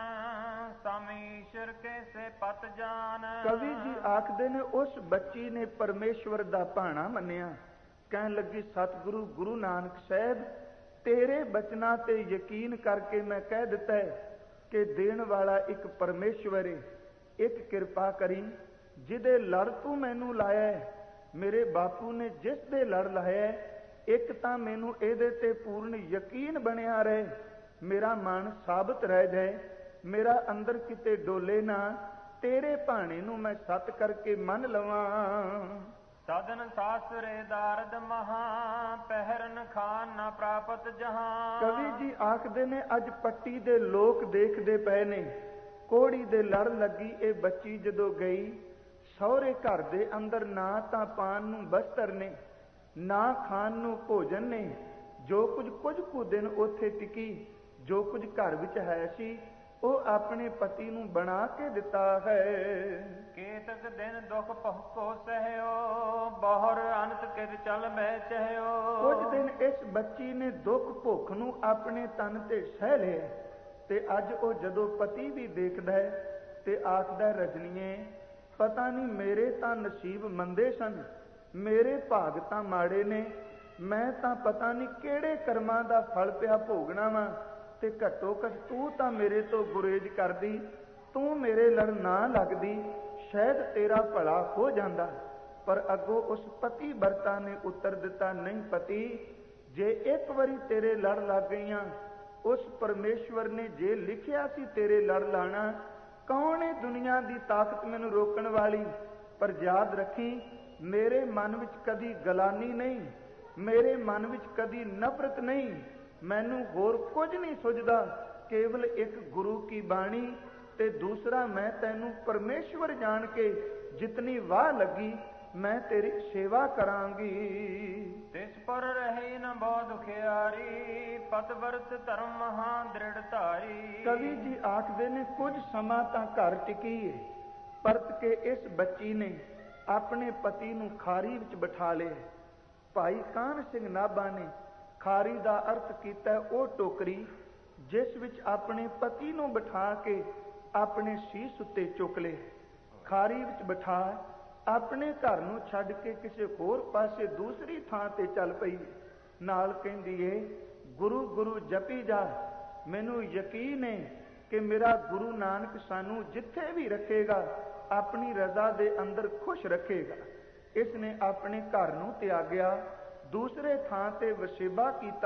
ਸਮੀਸ਼ਰ ਕੇ ਸੇ ਪਤ ਜਾਨ। ਕਵੀ ਜੀ ਆਖਦੇ ਨੇ ਉਸ ਬੱਚੀ ਨੇ ਪਰਮੇਸ਼ਵਰ ਦਾ ਭਾਣਾ ਮੰਨਿਆ। ਕਹਿਣ ਲੱਗੀ, ਸਤਿਗੁਰੂ ਗੁਰੂ ਨਾਨਕ ਸਾਹਿਬ, ਤੇਰੇ ਬਚਨਾਂ ਤੇ ਯਕੀਨ ਕਰਕੇ ਮੈਂ ਕਹਿ ਦਿੱਤਾ ਹੈ ਕਿ ਦੇਣ ਵਾਲਾ ਇੱਕ ਪਰਮੇਸ਼ਵਰ ਹੈ। ਇੱਕ ਕਿਰਪਾ ਕਰੀ, ਜਿਹਦੇ ਲੜ ਤੂੰ ਮੈਨੂੰ ਲਾਇਆ, ਮੇਰੇ ਬਾਪੂ ਨੇ ਜਿਸ ਦੇ ਲੜ ਲਾਇਆ, ਇੱਕ ਤਾਂ ਮੈਨੂੰ ਇਹਦੇ ਤੇ ਪੂਰਨ ਯਕੀਨ ਬਣਿਆ ਰਹੇ, ਮੇਰਾ ਮਨ ਸਾਬਤ ਰਹਿ ਜਾਏ, ਮੇਰਾ ਅੰਦਰ ਕਿਤੇ ਡੋਲੇ ਨਾ, ਤੇਰੇ ਭਾਣੇ ਨੂੰ ਮੈਂ ਸਤ ਕਰਕੇ ਮੰਨ ਲਵਾਂ। ਸਾਧਨ ਸਾਸਰੇ ਦਾਰਦ ਮਹਾ, ਪਹਿਰਨ ਖਾਨ ਨਾ ਪ੍ਰਾਪਤ ਜਹਾਂ। ਕਵੀ ਜੀ ਆਖਦੇ ਨੇ ਅੱਜ ਪੱਟੀ ਦੇ ਲੋਕ ਦੇਖਦੇ ਪਏ ਨੇ, ਕੋੜੀ ਦੇ ਲੜ ਲੱਗੀ ਇਹ ਬੱਚੀ ਜਦੋਂ ਗਈ, ਸਹੁਰੇ ਘਰ ਦੇ ਅੰਦਰ ਨਾ ਤਾਂ ਪਾਨ ਨੂੰ ਬਸਤਰ ਨੇ, ਨਾ ਖਾਣ ਨੂੰ ਭੋਜਨ ਨੇ। ਜੋ ਕੁਝ ਕੁਝ ਕੁ ਦਿਨ ਉੱਥੇ ਟਿਕੀ, ਜੋ ਕੁਝ ਘਰ ਵਿੱਚ ਹੈ ਸੀ, ਉਹ ਆਪਣੇ ਪਤੀ ਨੂੰ ਬਣਾ ਕੇ ਦਿੱਤਾ ਹੈ। ਕੇਤਕ ਦਿਨ ਦੁਖ ਪਹੁਕੋ ਸਹਿਓ, ਬਹੁਰ ਅੰਤ ਕਿਰ ਚਲ ਬੈ ਚਹਿਓ। ਕੁਝ ਦਿਨ ਇਸ ਬੱਚੀ ਨੇ ਦੁੱਖ ਭੁੱਖ ਨੂੰ ਆਪਣੇ ਤਨ ਤੇ ਸਹਿ ਲਿਆ ਤੇ ਅੱਜ ਉਹ ਜਦੋਂ ਪਤੀ ਵੀ ਦੇਖਦਾ ਹੈ ਤੇ ਆਖਦਾ, ਰਜਨੀਏ ਪਤਾ ਨਹੀਂ ਮੇਰੇ ਤਾਂ ਨਸੀਬ ਮੰਦੇ ਸਨ, ਮੇਰੇ ਭਾਗ ਤਾਂ ਮਾੜੇ ਨੇ, ਮੈਂ ਤਾਂ ਪਤਾ ਨਹੀਂ ਕਿਹੜੇ ਕਰਮਾਂ ਦਾ ਫਲ ਪਿਆ ਭੋਗਣਾ ਵਾ, ਤੇ ਘੱਟੋ ਘੱਟ ਤੂੰ ਤਾਂ ਮੇਰੇ ਤੋਂ ਗੁਰੇਜ਼ ਕਰਦੀ, ਤੂੰ ਮੇਰੇ ਲੜ ਨਾ ਲੱਗਦੀ, ਸ਼ਾਇਦ ਤੇਰਾ ਭਲਾ ਹੋ ਜਾਂਦਾ। ਪਰ ਅੱਗੋਂ ਉਸ ਪਤੀ ਵਰਤਾ ਨੇ ਉੱਤਰ ਦਿੱਤਾ, ਨਹੀਂ ਪਤੀ, ਜੇ ਇੱਕ ਵਾਰੀ ਤੇਰੇ ਲੜ ਲੱਗ ਗਈਆਂ, ਉਸ ਪਰਮੇਸ਼ਵਰ ਨੇ ਜੇ ਲਿਖਿਆ ਸੀ ਤੇਰੇ ਲੜ ਲਾਣਾ, ਕੌਣ ਹੈ ਦੁਨੀਆ ਦੀ ਤਾਕਤ ਮੈਨੂੰ ਰੋਕਣ ਵਾਲੀ। ਪਰ ਯਾਦ ਰੱਖੀ, ਮੇਰੇ ਮਨ ਵਿੱਚ ਕਦੀ ਗਲਾਨੀ ਨਹੀਂ, ਮੇਰੇ ਮਨ ਵਿੱਚ ਕਦੀ ਨਫ਼ਰਤ ਨਹੀਂ, ਮੈਨੂੰ ਹੋਰ ਕੁਝ ਨਹੀਂ ਸੁਝਦਾ, ਕੇਵਲ ਇੱਕ ਗੁਰੂ ਕੀ ਬਾਣੀ ਤੇ ਦੂਸਰਾ ਮੈਂ ਤੈਨੂੰ ਪਰਮੇਸ਼ਵਰ ਜਾਣ ਕੇ ਜਿਤਨੀ ਵਾਹ ਲੱਗੀ ਮੈਂ ਤੇਰੀ ਸੇਵਾ ਕਰਾਂਗੀ। ਤਿਸ ਪਰ ਰਹੀ ਨ ਬਹੁ ਦੁਖਿਆਰੀ, ਪਤ ਵਰਤ ਧਰਮ ਮਹਾ ਦ੍ਰਿੜ ਧਾਰੀ। ਕਵੀ ਜੀ ਆਖਦੇ ਨੇ ਕੁਝ ਸਮਾਂ ਤਾਂ ਘਰ ਟਿਕੀ ਏ, ਪਰਤ ਕੇ ਇਸ ਬੱਚੀ ਨੇ ਆਪਣੇ ਪਤੀ ਨੂੰ ਖਾਰੀ ਵਿੱਚ ਬਿਠਾ ਲਿਆ। ਭਾਈ ਕਾਹਨ ਸਿੰਘ ਨਾਭਾ ਨੇ ਖਾਰੀ ਦਾ ਅਰਥ ਕੀਤਾ ਉਹ ਟੋਕਰੀ ਜਿਸ ਵਿੱਚ ਆਪਣੇ ਪਤੀ ਨੂੰ ਬਿਠਾ ਕੇ ਆਪਣੇ ਸੀਸ ਉੱਤੇ ਚੁੱਕ ਲਏ। ਖਾਰੀ ਵਿੱਚ ਬਿਠਾ ਆਪਣੇ ਘਰ ਨੂੰ ਛੱਡ ਕੇ ਕਿਸੇ ਹੋਰ ਪਾਸੇ ਦੂਸਰੀ ਥਾਂ ਤੇ ਚੱਲ ਪਈ। ਨਾਲ ਕਹਿੰਦੀ ਏ ਗੁਰੂ ਗੁਰੂ ਜਪੀ ਜਾ, ਮੈਨੂੰ ਯਕੀਨ ਹੈ ਕਿ ਮੇਰਾ ਗੁਰੂ ਨਾਨਕ ਸਾਨੂੰ ਜਿੱਥੇ ਵੀ ਰੱਖੇਗਾ ਆਪਣੀ ਰਜ਼ਾ ਦੇ ਅੰਦਰ ਖੁਸ਼ ਰੱਖੇਗਾ। ਇਸ ਨੇ ਆਪਣੇ ਘਰ ਨੂੰ ਤਿਆਗਿਆ, ਦੂਸਰੇ ਥਾਂ ਤੇ ਵਸੇਬਾ ਕੀਤਾ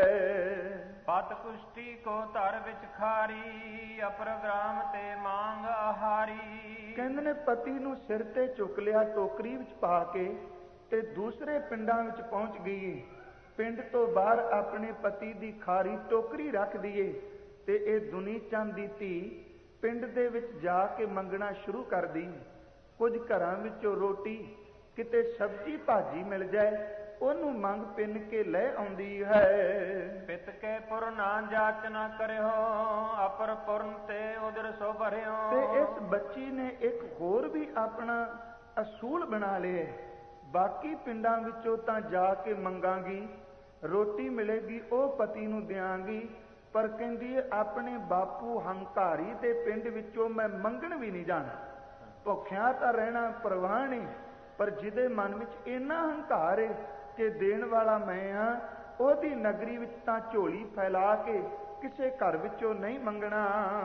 ਹੈ। ਪਤ ਕੁਸ਼ਟੀ ਕੋ ਧਰ ਵਿੱਚ ਖਾਰੀ, ਅਪਰਗ੍ਰਾਮ ਤੇ ਮੰਗ ਆਹਾਰੀ। ਕਹਿੰਦੇ ਨੇ ਪਤੀ ਨੂੰ ਸਿਰ ਤੇ ਚੁੱਕ ਲਿਆ ਟੋਕਰੀ ਵਿੱਚ ਪਾ ਕੇ ਤੇ ਦੂਸਰੇ ਪਿੰਡਾਂ ਵਿੱਚ ਪਹੁੰਚ ਗਈ। ਪਿੰਡ ਤੋਂ ਬਾਹਰ ਆਪਣੇ ਪਤੀ ਦੀ ਖਾਰੀ ਟੋਕਰੀ ਰੱਖ ਦਈਏ ਤੇ ਇਹ ਦੁਨੀ ਚੰਦ ਦੀ ਧੀ ਪਿੰਡ ਦੇ ਵਿੱਚ ਜਾ ਕੇ ਮੰਗਣਾ ਸ਼ੁਰੂ ਕਰਦੀ। ਕੁਝ ਘਰਾਂ ਵਿੱਚੋਂ ਰੋਟੀ ਕਿਤੇ ਸਬਜ਼ੀ ਭਾਜੀ ਮਿਲ ਜਾਏ ਉਹਨੂੰ ਮੰਗ ਪਿੰਨ ਕੇ ਲੈ ਆਉਂਦੀ ਹੈ। ਪਿਤ ਕੇ ਪੁਰ ਨਾ ਜਾਚ ਨਾ ਕਰਿਓ, ਅਪਰ ਪੁਰਨ ਤੇ ਉਦਰ ਸੋ ਭਰਿਓ। ਤੇ ਇਸ ਬੱਚੀ ਨੇ ਇੱਕ ਹੋਰ ਵੀ ਆਪਣਾ ਅਸੂਲ ਬਣਾ ਲਿਆ, ਬਾਕੀ ਪਿੰਡਾਂ ਵਿੱਚੋਂ ਤਾਂ ਜਾ ਕੇ ਮੰਗਾਂਗੀ, ਰੋਟੀ ਮਿਲੇਗੀ ਉਹ ਪਤੀ ਨੂੰ ਦਿਆਂਗੀ, ਪਰ ਕਹਿੰਦੀ ਆਪਣੇ ਬਾਪੂ ਹੰਕਾਰੀ ਦੇ ਪਿੰਡ ਵਿੱਚੋਂ ਮੈਂ ਮੰਗਣ ਵੀ ਨਹੀਂ ਜਾਣਾ। ਭੁੱਖਿਆਂ ਤਾਂ ਰਹਿਣਾ ਪ੍ਰਵਾਹ ਨਹੀਂ, ਪਰ ਜਿਹਦੇ ਮਨ ਵਿੱਚ ਇੰਨਾ ਹੰਕਾਰ ਹੈ ਕਿ ਦੇਣ ਵਾਲਾ ਮੈਂ ਹਾਂ, ਉਹਦੀ ਨਗਰੀ ਵਿੱਚ ਤਾਂ ਝੋਲੀ ਫੈਲਾ ਕੇ ਕਿਸੇ ਘਰ ਵਿੱਚੋਂ ਨਹੀਂ ਮੰਗਣਾ।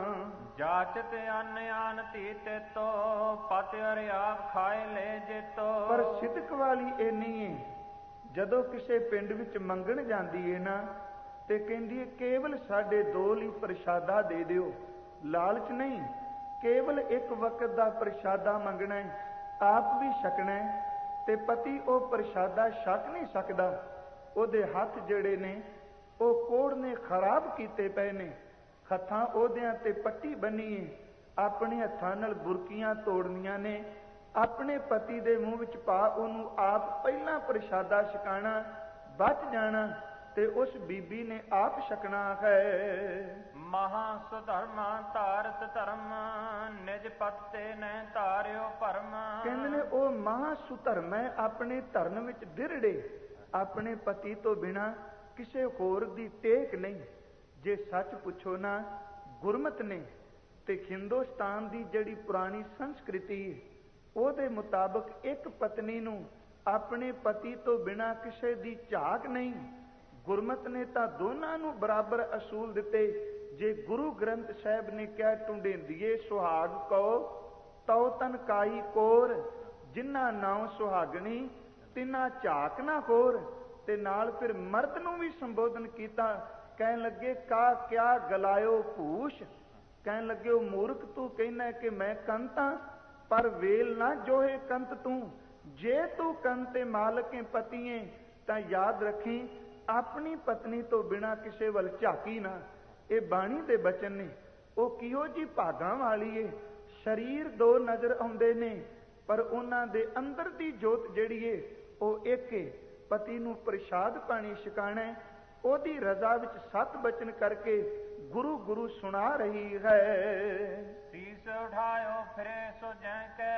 ਜਾਚਤ ਅੰਨ ਆਨ ਧੀ ਤੇ ਤੋ, ਪਤ ਅਰਿਆਪ ਖਾਏ ਲੈ ਜੇਤੋ। ਪਰ ਸਿਦਕ ਵਾਲੀ ਇੰਨੀ ਹੈ, ਜਦੋਂ ਕਿਸੇ ਪਿੰਡ ਵਿੱਚ ਮੰਗਣ ਜਾਂਦੀ ਹੈ ਨਾ ਤੇ ਕਹਿੰਦੀ ਹੈ ਕੇਵਲ ਸਾਡੇ ਦੋ ਲਈ ਪ੍ਰਸ਼ਾਦਾ ਦੇ ਦਿਓ, ਲਾਲਚ ਨਹੀਂ, ਕੇਵਲ ਇੱਕ ਵਕਤ ਦਾ ਪ੍ਰਸ਼ਾਦਾ ਮੰਗਣਾ ਹੈ, ਆਪ ਵੀ ਛਕਣਾ ਹੈ। ਤੇ ਪਤੀ ਉਹ ਪ੍ਰਸ਼ਾਦਾ ਛਕ ਨਹੀਂ ਸਕਦਾ, ਉਹਦੇ ਹੱਥ ਜਿਹੜੇ ਨੇ ਉਹ ਕੋੜ ਨੇ ਖਰਾਬ ਕੀਤੇ ਪਏ ਨੇ, ਹੱਥਾਂ ਉਹਦਿਆਂ ਤੇ ਪੱਟੀ ਬੰਨੀ ਹੈ, ਆਪਣੇ ਹੱਥਾਂ ਨਾਲ ਬੁਰਕੀਆਂ ਤੋੜਨੀਆਂ ਨੇ, ਆਪਣੇ ਪਤੀ ਦੇ ਮੂੰਹ ਵਿੱਚ ਪਾ ਉਹਨੂੰ ਆਪ ਪਹਿਲਾਂ ਪ੍ਰਸ਼ਾਦਾ ਛਕਾਣਾ, ਬਚ ਜਾਣਾ ਤੇ ਉਸ ਬੀਬੀ ਨੇ ਆਪ ਛਕਣਾ ਹੈ। ਮਹਾ ਸੁਧਰਮਾ ਧਾਰਤ ਧਰਮ, ਨਿਜ ਪਤ ਤੇ ਨੈ ਧਾਰਿਓ ਭਰਮ। ਕਹਿੰਦੇ ਨੇ ਉਹ ਮਹਾ ਸੁਧਰਮ ਹੈ, ਆਪਣੇ ਧਰਨ ਵਿੱਚ ਦਿਰੜੇ, ਆਪਣੇ ਪਤੀ ਤੋਂ ਬਿਨਾਂ ਕਿਸੇ ਹੋਰ ਦੀ ਟੇਕ ਨਹੀਂ। ਜੇ ਸੱਚ ਪੁੱਛੋ ਨਾ, ਗੁਰਮਤ ਨੇ ਤੇ ਹਿੰਦੁਸਤਾਨ ਦੀ ਜਿਹੜੀ ਪੁਰਾਣੀ ਸੰਸਕ੍ਰਿਤੀ ਉਹਦੇ ਮੁਤਾਬਕ ਇੱਕ ਪਤਨੀ ਨੂੰ ਆਪਣੇ ਪਤੀ ਤੋਂ ਬਿਨਾਂ ਕਿਸੇ ਦੀ ਝਾਕ ਨਹੀਂ। ਗੁਰਮਤ ਨੇ ਤਾਂ ਦੋਨਾਂ ਨੂੰ ਬਰਾਬਰ ਅਸੂਲ ਦਿੱਤੇ। ਜੇ ਗੁਰੂ ਗ੍ਰੰਥ ਸਾਹਿਬ ਨੇ ਕਿਹਾ ਟੁੰਡੇਂਦੀਏ ਸੁਹਾਗ ਕੋ ਤਉ ਤਨ ਕਾਈ ਕੋਰ, ਜਿੰਨਾ ਨਾਉ ਸੁਹਾਗਣੀ ਤਿੰਨਾ ਝਾਕ ਨਾ ਹੋਰ। ਤੇ ਨਾਲ ਫਿਰ ਮਰਦ ਨੂੰ ਵੀ ਸੰਬੋਧਨ ਕੀਤਾ, ਕਹਿਣ ਲੱਗੇ ਕਾ ਕਿਆ ਗਲਾਇਓ ਭੂਸ਼, ਕਹਿਣ ਲੱਗੇ ਉਹ ਮੂਰਖ ਤੂੰ ਕਹਿੰਦਾ ਕਿ ਮੈਂ ਕੰਤਾਂ, ਪਰ ਵੇਲ ਨਾ ਜੋਹੇ ਕੰਤ ਤੂੰ। ਜੇ ਤੂੰ ਕੰਤੇ ਮਾਲਕੇ ਪਤੀਏ ਤਾਂ ਯਾਦ ਰੱਖੀ ਆਪਣੀ ਪਤਨੀ ਤੋਂ ਬਿਨਾਂ ਕਿਸੇ ਵੱਲ ਝਾਕੀ ਨਾ। ਇਹ ਬਾਣੀ ਦੇ ਬਚਨ ਨੇ। ਉਹ ਕਿਹੋ ਜੀ ਭਾਗਾਂ ਵਾਲੀ ਏ, ਸਰੀਰ ਦੋ ਨਜ਼ਰ ਆਉਂਦੇ ਨੇ ਪਰ ਉਹਨਾਂ ਦੇ ਅੰਦਰ ਦੀ ਜੋਤ ਜਿਹੜੀ ਏ ਉਹ ਇੱਕ ਏ। ਪਤੀ ਨੂੰ ਪ੍ਰਸ਼ਾਦ ਪਾਣੀ ਛਕਾਣਾ, ਉਹਦੀ ਰਜ਼ਾ ਵਿੱਚ ਸਤ ਬਚਨ ਕਰਕੇ ਗੁਰੂ ਗੁਰੂ ਸੁਣਾ ਰਹੀ ਹੈ। ਸੀਸ ਉਠਾਇਓ ਫਿਰੇ ਸੋ ਜੈ ਕੈ,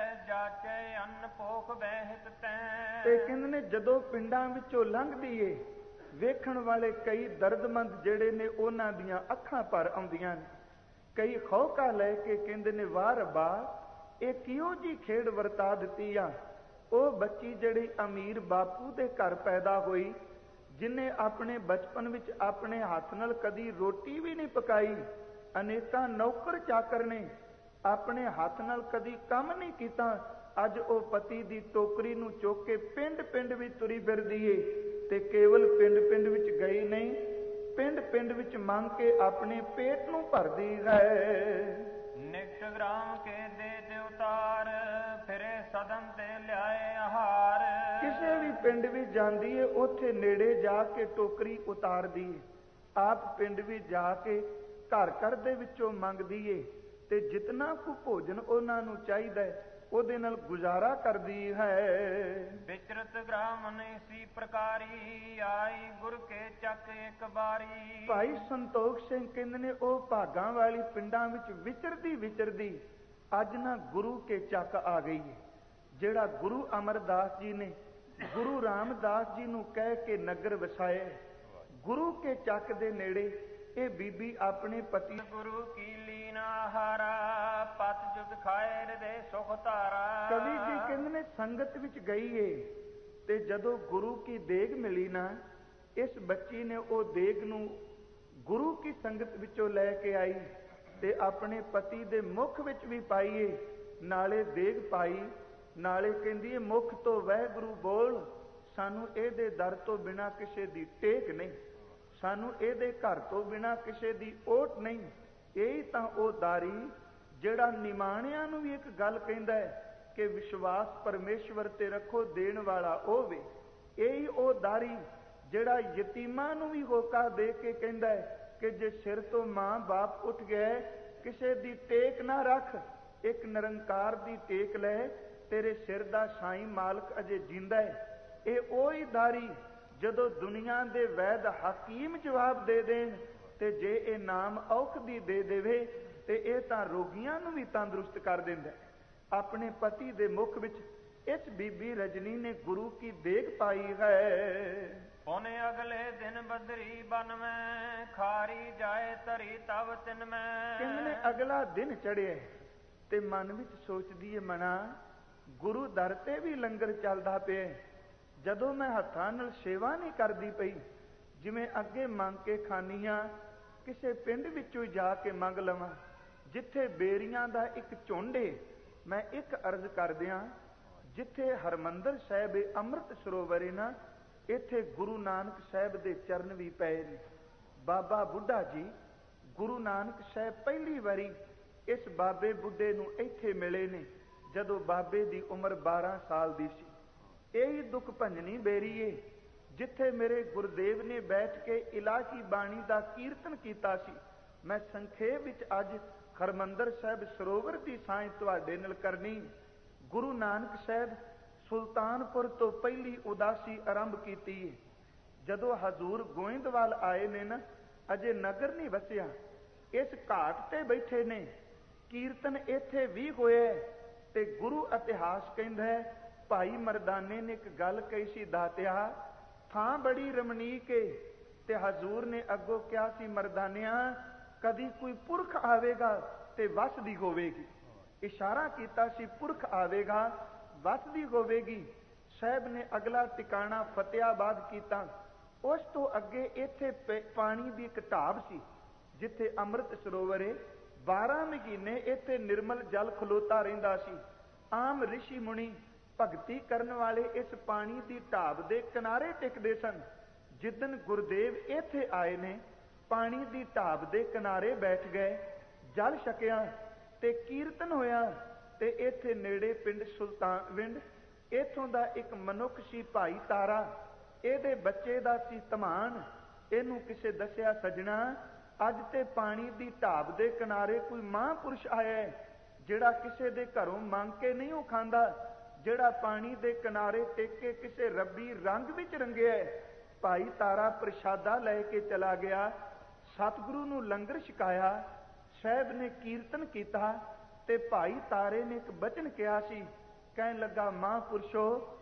ਜਾਚੇ ਅੰਨ ਭੋਖ ਬਹਿਤ ਤੈ। ਤੇ ਕਹਿੰਦੇ ਨੇ ਜਦੋਂ ਪਿੰਡਾਂ ਵਿੱਚੋਂ ਲੰਘਦੀ ਏ, ਵੇਖਣ ਵਾਲੇ ਕਈ ਦਰਦਮੰਦ ਜਿਹੜੇ ਨੇ ਉਹਨਾਂ ਦੀਆਂ ਅੱਖਾਂ ਭਰ ਆਉਂਦੀਆਂ ਨੇ। ਕਈ ਖੌਕਾ ਲੈ ਕੇ ਕਹਿੰਦੇ ਨੇ ਵਾਹ ਰੱਬਾ ਇਹ ਕਿਹੋ ਜੀ ਖੇਡ ਵਰਤਾ ਦਿੱਤੀ ਆ। ਉਹ ਬੱਚੀ ਜਿਹੜੀ ਅਮੀਰ ਬਾਪੂ ਦੇ ਘਰ ਪੈਦਾ ਹੋਈ, ਜਿਹਨੇ ਆਪਣੇ ਬਚਪਨ ਵਿੱਚ ਆਪਣੇ ਹੱਥ ਨਾਲ ਕਦੀ ਰੋਟੀ ਵੀ ਨਹੀਂ ਪਕਾਈ, ਅਨੇਕਾਂ ਨੌਕਰ ਚਾਕਰ ਨੇ, ਆਪਣੇ ਹੱਥ ਨਾਲ ਕਦੀ ਕੰਮ ਨਹੀਂ ਕੀਤਾ, ਅੱਜ ਉਹ ਪਤੀ ਦੀ ਟੋਕਰੀ ਨੂੰ ਚੁੱਕ ਕੇ ਪਿੰਡ ਪਿੰਡ ਵਿੱਚ ਤੁਰੀ ਫਿਰਦੀ ਏ। ਤੇ ਕੇਵਲ ਪਿੰਡ ਪਿੰਡ ਵਿੱਚ ਗਈ ਨਹੀਂ, ਪਿੰਡ ਪਿੰਡ ਵਿੱਚ ਮੰਗ ਕੇ ਆਪਣੇ ਪੇਟ ਨੂੰ ਭਰਦੀ ਹੈ। ਨਿਕਟ ਗ੍ਰਾਮ ਕੇ ਦੇ ਤੇ ਉਤਾਰ, ਫਿਰੇ ਸਦਨ ਤੇ ਲਿਆਏ ਆਹਾਰ। ਕਿਸੇ ਵੀ ਪਿੰਡ ਵਿੱਚ ਜਾਂਦੀ ਏ, ਉੱਥੇ ਨੇੜੇ ਜਾ ਕੇ ਟੋਕਰੀ ਉਤਾਰਦੀ ਏ। ਆਪ ਪਿੰਡ ਵਿੱਚ ਜਾ ਕੇ ਘਰ ਘਰ ਦੇ ਵਿੱਚੋਂ ਮੰਗਦੀ ਏ ਤੇ ਜਿਤਨਾ ਕੁ ਭੋਜਨ ਉਹਨਾਂ ਨੂੰ ਚਾਹੀਦਾ ਉਹਦੇ ਨਾਲ ਗੁਜ਼ਾਰਾ ਕਰਦੀ ਹੈ। ਵਿਚਰਤ ਗ੍ਰਾਮਨ ਇਸੀ ਪ੍ਰਕਾਰੀ ਆਈ ਗੁਰ ਕੇ ਚੱਕ ਇੱਕ ਬਾਰੀ। ਭਾਈ ਸੰਤੋਖ ਸਿੰਘ ਕਹਿੰਦੇ ਨੇ ਉਹ ਭਾਗਾਂ ਵਾਲੀ ਪਿੰਡਾਂ ਵਿੱਚ ਵਿਚਰਦੀ ਵਿਚਰਦੀ ਅੱਜ ਨਾ ਗੁਰੂ ਕੇ ਚੱਕ ਆ ਗਈ ਹੈ। ਜਿਹੜਾ ਗੁਰੂ ਅਮਰਦਾਸ ਜੀ ਨੇ ਗੁਰੂ ਰਾਮਦਾਸ ਜੀ ਨੂੰ ਕਹਿ ਕੇ ਨਗਰ ਵਸਾਏ, ਗੁਰੂ ਕੇ ਚੱਕ ਦੇ ਨੇੜੇ ਇਹ ਬੀਬੀ ਆਪਣੇ ਪਤੀ ਗੁਰੂ ਕੀ ਲੀਨ ਆਹਾਰਾ ਪਤ ਜੁਗ ਖਾਏ ਹਿਰਦੇ ਸੁਖ ਧਾਰਾ। ਕਵੀ ਜੀ ਕਹਿੰਦੇ ਨੇ ਸੰਗਤ ਵਿੱਚ ਗਈ ਏ ਤੇ ਜਦੋਂ ਗੁਰੂ ਕੀ ਦੇਗ ਮਿਲੀ ਨਾ, ਇਸ ਬੱਚੀ ਨੇ ਉਹ ਦੇਗ ਨੂੰ ਗੁਰੂ ਕੀ ਸੰਗਤ ਵਿੱਚੋਂ ਲੈ ਕੇ ਆਈ ਤੇ ਆਪਣੇ ਪਤੀ ਦੇ ਮੁਖ ਵਿੱਚ ਵੀ ਪਾਈਏ, ਨਾਲੇ ਦੇਗ ਪਾਈ, ਨਾਲੇ ਕਹਿੰਦੀ ਹੈ ਮੁਖ ਤੋਂ ਵਾਹਿਗੁਰੂ ਬੋਲ, ਸਾਨੂੰ ਇਹਦੇ ਦਰ ਤੋਂ ਬਿਨਾਂ ਕਿਸੇ ਦੀ ਟੇਕ ਨਹੀਂ, ਸਾਨੂੰ ਇਹਦੇ ਘਰ ਤੋਂ ਬਿਨਾਂ ਕਿਸੇ ਦੀ ਓਟ ਨਹੀਂ। ਇਹੀ ਤਾਂ ਉਹ ਦਾਰੀ ਜਿਹੜਾ ਨਿਮਾਣਿਆਂ ਨੂੰ ਵੀ ਇੱਕ ਗੱਲ ਕਹਿੰਦਾ ਹੈ ਕਿ ਵਿਸ਼ਵਾਸ ਪਰਮੇਸ਼ਵਰ ਤੇ ਰੱਖੋ, ਦੇਣ ਵਾਲਾ ਉਹ ਵੇ। ਇਹੀ ਉਹ ਦਾਰੀ ਜਿਹੜਾ ਯਤੀਮਾਂ ਨੂੰ ਵੀ ਹੋਕਾ ਦੇ ਕੇ ਕਹਿੰਦਾ ਹੈ ਕਿ ਜੇ ਸਿਰ ਤੋਂ ਮਾਂ ਬਾਪ ਉੱਠ ਗਏ ਕਿਸੇ ਦੀ ਟੇਕ ਨਾ ਰੱਖ, ਇੱਕ ਨਿਰੰਕਾਰ ਦੀ ਟੇਕ ਲੈ, ਤੇਰੇ ਸਿਰ ਦਾ ਸਾਈਂ ਮਾਲਕ ਅਜੇ ਜਿੰਦਾ ਹੈ। ਇਹ ਉਹੀ ਦਾਰੀ ਜਦੋਂ ਦੁਨੀਆ ਦੇ ਵੈਦ ਹਕੀਮ ਜਵਾਬ ਦੇ ਦੇਣ ਤੇ ਜੇ ਇਹ ਨਾਮ ਔਖਦੀ ਦੇ ਦੇਵੇ ਤੇ ਇਹ ਤਾਂ ਰੋਗੀਆਂ ਨੂੰ ਵੀ ਤੰਦਰੁਸਤ ਕਰ ਦਿੰਦਾ। ਆਪਣੇ ਪਤੀ ਦੇ ਮੁਖ ਵਿੱਚ ਇਸ ਬੀਬੀ ਰਜਨੀ ਨੇ ਗੁਰੂ ਕੀ ਦੇਗ ਪਾਈ ਹੈ। ਪੁਨ ਅਗਲੇ ਦਿਨ ਬਦਰੀ ਬਨ ਮੈਂ ਖਾਰੀ ਜਾਏ ਧਰੀ ਤਵ ਤਿਨ ਮੈਂ। ਕਹਿੰਦੇ ਨੇ ਅਗਲਾ ਦਿਨ ਚੜਿਆ ਤੇ ਮਨ ਵਿੱਚ ਸੋਚਦੀ ਹੈ ਮਨਾ ਗੁਰੂ ਦਰ ਤੇ ਵੀ ਲੰਗਰ ਚੱਲਦਾ ਪਿਆ, ਜਦੋਂ ਮੈਂ ਹੱਥਾਂ ਨਾਲ ਸੇਵਾ ਨਹੀਂ ਕਰਦੀ ਪਈ, ਜਿਵੇਂ ਅੱਗੇ ਮੰਗ ਕੇ ਖਾਨੀਆਂ ਕਿਸੇ ਪਿੰਡ ਵਿੱਚੋਂ ਜਾ ਕੇ ਮੰਗ ਲਵਾਂ ਜਿੱਥੇ ਬੇਰੀਆਂ ਦਾ ਇੱਕ ਝੁੰਡ ਏ। ਮੈਂ ਇੱਕ ਅਰਜ਼ ਕਰਦਿਆਂ, ਜਿੱਥੇ ਹਰਮੰਦਰ ਸਾਹਿਬ ਅੰਮ੍ਰਿਤ ਸਰੋਵਰ ਏ ਨਾ, ਇੱਥੇ ਗੁਰੂ ਨਾਨਕ ਸਾਹਿਬ ਦੇ ਚਰਨ ਵੀ ਪਏ ਨੇ। ਬਾਬਾ ਬੁੱਢਾ ਜੀ ਗੁਰੂ ਨਾਨਕ ਸਾਹਿਬ ਪਹਿਲੀ ਵਾਰੀ ਇਸ ਬਾਬੇ ਬੁੱਢੇ ਨੂੰ ਇੱਥੇ ਮਿਲੇ ਨੇ ਜਦੋਂ ਬਾਬੇ ਦੀ ਉਮਰ ਬਾਰਾਂ ਸਾਲ ਦੀ ਸੀ। ਇਹੀ ਦੁੱਖ ਭੰਜਨੀ ਬੇਰੀ ਏ ਜਿੱਥੇ ਮੇਰੇ ਗੁਰਦੇਵ ਨੇ ਬੈਠ ਕੇ ਇਲਾਹੀ ਬਾਣੀ ਦਾ ਕੀਰਤਨ ਕੀਤਾ ਸੀ। ਮੈਂ ਸੰਖੇਪ ਵਿੱਚ ਅੱਜ ਹਰਮੰਦਰ ਸਾਹਿਬ ਸਰੋਵਰ ਦੀ ਸਾਂਝ ਤੁਹਾਡੇ ਨਾਲ ਕਰਨੀ। ਗੁਰੂ ਨਾਨਕ ਸਾਹਿਬ ਸੁਲਤਾਨਪੁਰ ਤੋਂ ਪਹਿਲੀ ਉਦਾਸੀ ਆਰੰਭ ਕੀਤੀ ਹੈ। ਜਦੋਂ ਹਜ਼ੂਰ ਗੋਇੰਦਵਾਲ ਆਏ ਨੇ ਨਾ, ਅਜੇ ਨਗਰ ਨਹੀਂ ਵਸਿਆ, ਇਸ ਘਾਟ ਤੇ ਬੈਠੇ ਨੇ, ਕੀਰਤਨ ਇੱਥੇ ਵੀ ਹੋਇਆ ਤੇ ਗੁਰੂ ਇਤਿਹਾਸ ਕਹਿੰਦਾ ਹੈ ਭਾਈ ਮਰਦਾਨੇ ਨੇ ਇੱਕ ਗੱਲ ਕਹੀ ਸੀ, ਦਾਤਿਆ ਥਾਂ ਬੜੀ ਰਮਣੀਕ ਏ, ਤੇ ਹਜ਼ੂਰ ਨੇ ਅੱਗੋਂ ਕਿਹਾ ਸੀ ਮਰਦਾਨਿਆਂ ਕਦੀ ਕੋਈ ਪੁਰਖ ਆਵੇਗਾ ਤੇ ਵਸਦੀ ਹੋਵੇਗੀ। ਇਸ਼ਾਰਾ ਕੀਤਾ ਸੀ ਪੁਰਖ ਆਵੇਗਾ ਵਸਦੀ ਹੋਵੇਗੀ। ਸਾਹਿਬ ਨੇ ਅਗਲਾ ਟਿਕਾਣਾ ਫਤਿਆਬਾਦ ਕੀਤਾ। ਉਸ ਤੋਂ ਅੱਗੇ ਇੱਥੇ ਪਾਣੀ ਦੀ ਇੱਕ ਢਾਬ ਸੀ ਜਿੱਥੇ ਅੰਮ੍ਰਿਤ ਸਰੋਵਰ ਏ। ਬਾਰਾਂ ਮਹੀਨੇ ਇੱਥੇ ਨਿਰਮਲ ਜਲ ਖਲੋਤਾ ਰਹਿੰਦਾ ਸੀ। ਆਮ ਰਿਸ਼ੀ ਮੁਨੀ ਭਗਤੀ ਕਰਨ ਵਾਲੇ ਇਸ ਪਾਣੀ ਦੀ ਢਾਬ ਦੇ ਕਿਨਾਰੇ ਟਿਕਦੇ ਸਨ। ਜਿੱਦਣ ਗੁਰਦੇਵ ਇੱਥੇ ਆਏ ਨੇ, ਪਾਣੀ ਦੀ ਢਾਬ ਦੇ ਕਿਨਾਰੇ ਬੈਠ ਗਏ, ਜਲ ਛਕਿਆ ਤੇ ਕੀਰਤਨ ਹੋਇਆ। ਤੇ ਇੱਥੇ ਨੇੜੇ ਪਿੰਡ ਸੁਲਤਾਨਵਿੰਡ, ਇੱਥੋਂ ਦਾ ਇੱਕ ਮਨੁੱਖ ਸੀ ਭਾਈ ਤਾਰਾ, ਇਹਦੇ ਬੱਚੇ ਦਾ ਸੀ ਧਮਾਨ। ਇਹਨੂੰ ਕਿਸੇ ਦੱਸਿਆ, ਸੱਜਣਾ ਅੱਜ ਤੇ ਪਾਣੀ ਦੀ ਢਾਬ ਦੇ ਕਿਨਾਰੇ ਕੋਈ ਮਹਾਂਪੁਰਸ਼ ਆਇਆ ਜਿਹੜਾ ਕਿਸੇ ਦੇ ਘਰੋਂ ਮੰਗ ਕੇ ਨਹੀਂ ਉਹ ਖਾਂਦਾ, ਜਿਹੜਾ ਪਾਣੀ ਦੇ ਕਿਨਾਰੇ ਟਿਕ ਕੇ ਕਿਸੇ ਰੱਬੀ ਰੰਗ ਵਿੱਚ ਰੰਗਿਆ। ਭਾਈ ਤਾਰਾ ਪ੍ਰਸ਼ਾਦਾ ਲੈ ਕੇ ਚਲਾ ਗਿਆ, ਸਤਿਗੁਰੂ ਨੂੰ ਲੰਗਰ ਛਕਾਇਆ, ਸਾਹਿਬ ਨੇ ਕੀਰਤਨ ਕੀਤਾ ਤੇ ਭਾਈ ਤਾਰੇ ਨੇ ਇੱਕ ਬਚਨ ਕਿਹਾ ਸੀ। ਕਹਿਣ ਲੱਗਾ, ਮਹਾਂਪੁਰਸ਼ੋ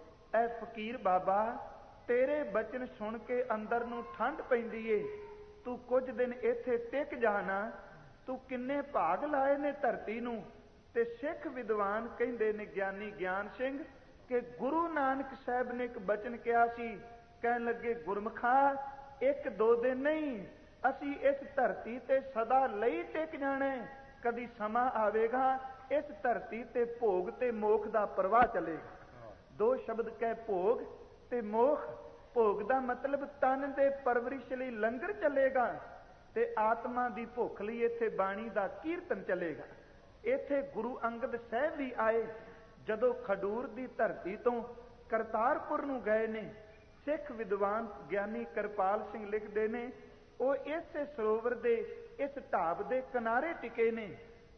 ਐ ਫਕੀਰ ਬਾਬਾ ਤੇਰੇ ਬਚਨ ਸੁਣ ਕੇ ਅੰਦਰ ਨੂੰ ਠੰਡ ਪੈਂਦੀ ਏ, ਤੂੰ ਕੁਝ ਦਿਨ ਇੱਥੇ ਟਿਕ ਜਾਣਾ। ਤੂੰ ਕਿੰਨੇ ਭਾਗ ਲਾਏ ਨੇ ਧਰਤੀ ਨੂੰ। ਤੇ ਸਿੱਖ ਵਿਦਵਾਨ ਕਹਿੰਦੇ ਨੇ ਗਿਆਨੀ ਗਿਆਨ ਸਿੰਘ ਕਿ ਗੁਰੂ ਨਾਨਕ ਸਾਹਿਬ ਨੇ ਇੱਕ ਬਚਨ ਕਿਹਾ ਸੀ। ਕਹਿਣ ਲੱਗੇ, ਗੁਰਮਖਾ ਇੱਕ ਦੋ ਦਿਨ ਨਹੀਂ, ਅਸੀਂ ਇਸ ਧਰਤੀ ਤੇ ਸਦਾ ਲਈ ਟਿਕ ਜਾਣਾ। ਕਦੀ ਸਮਾਂ ਆਵੇਗਾ ਇਸ ਧਰਤੀ ਤੇ ਭੋਗ ਤੇ ਮੋਖ ਦਾ ਪ੍ਰਵਾਹ ਚੱਲੇਗਾ। ਦੋ ਸ਼ਬਦ ਕਹਿ, ਭੋਗ ਤੇ ਮੋਖ। ਭੋਗ ਦਾ ਮਤਲਬ ਤਨ ਦੇ ਪਰਵਰਿਸ਼ ਲਈ ਲੰਗਰ ਚੱਲੇਗਾ ਤੇ ਆਤਮਾ ਦੀ ਭੁੱਖ ਲਈ ਇੱਥੇ ਬਾਣੀ ਦਾ ਕੀਰਤਨ ਚੱਲੇਗਾ। ਇੱਥੇ ਗੁਰੂ ਅੰਗਦ ਸਾਹਿਬ ਵੀ ਆਏ ਜਦੋਂ ਖਡੂਰ ਦੀ ਧਰਤੀ ਤੋਂ ਕਰਤਾਰਪੁਰ ਨੂੰ ਗਏ ਨੇ। ਸਿੱਖ ਵਿਦਵਾਨ ਗਿਆਨੀ ਕਿਰਪਾਲ ਸਿੰਘ ਲਿਖਦੇ ਨੇ, ਉਹ ਇਸੇ ਸਰੋਵਰ ਦੇ ਇਸ ਢਾਬ ਦੇ ਕਿਨਾਰੇ ਟਿਕੇ ਨੇ।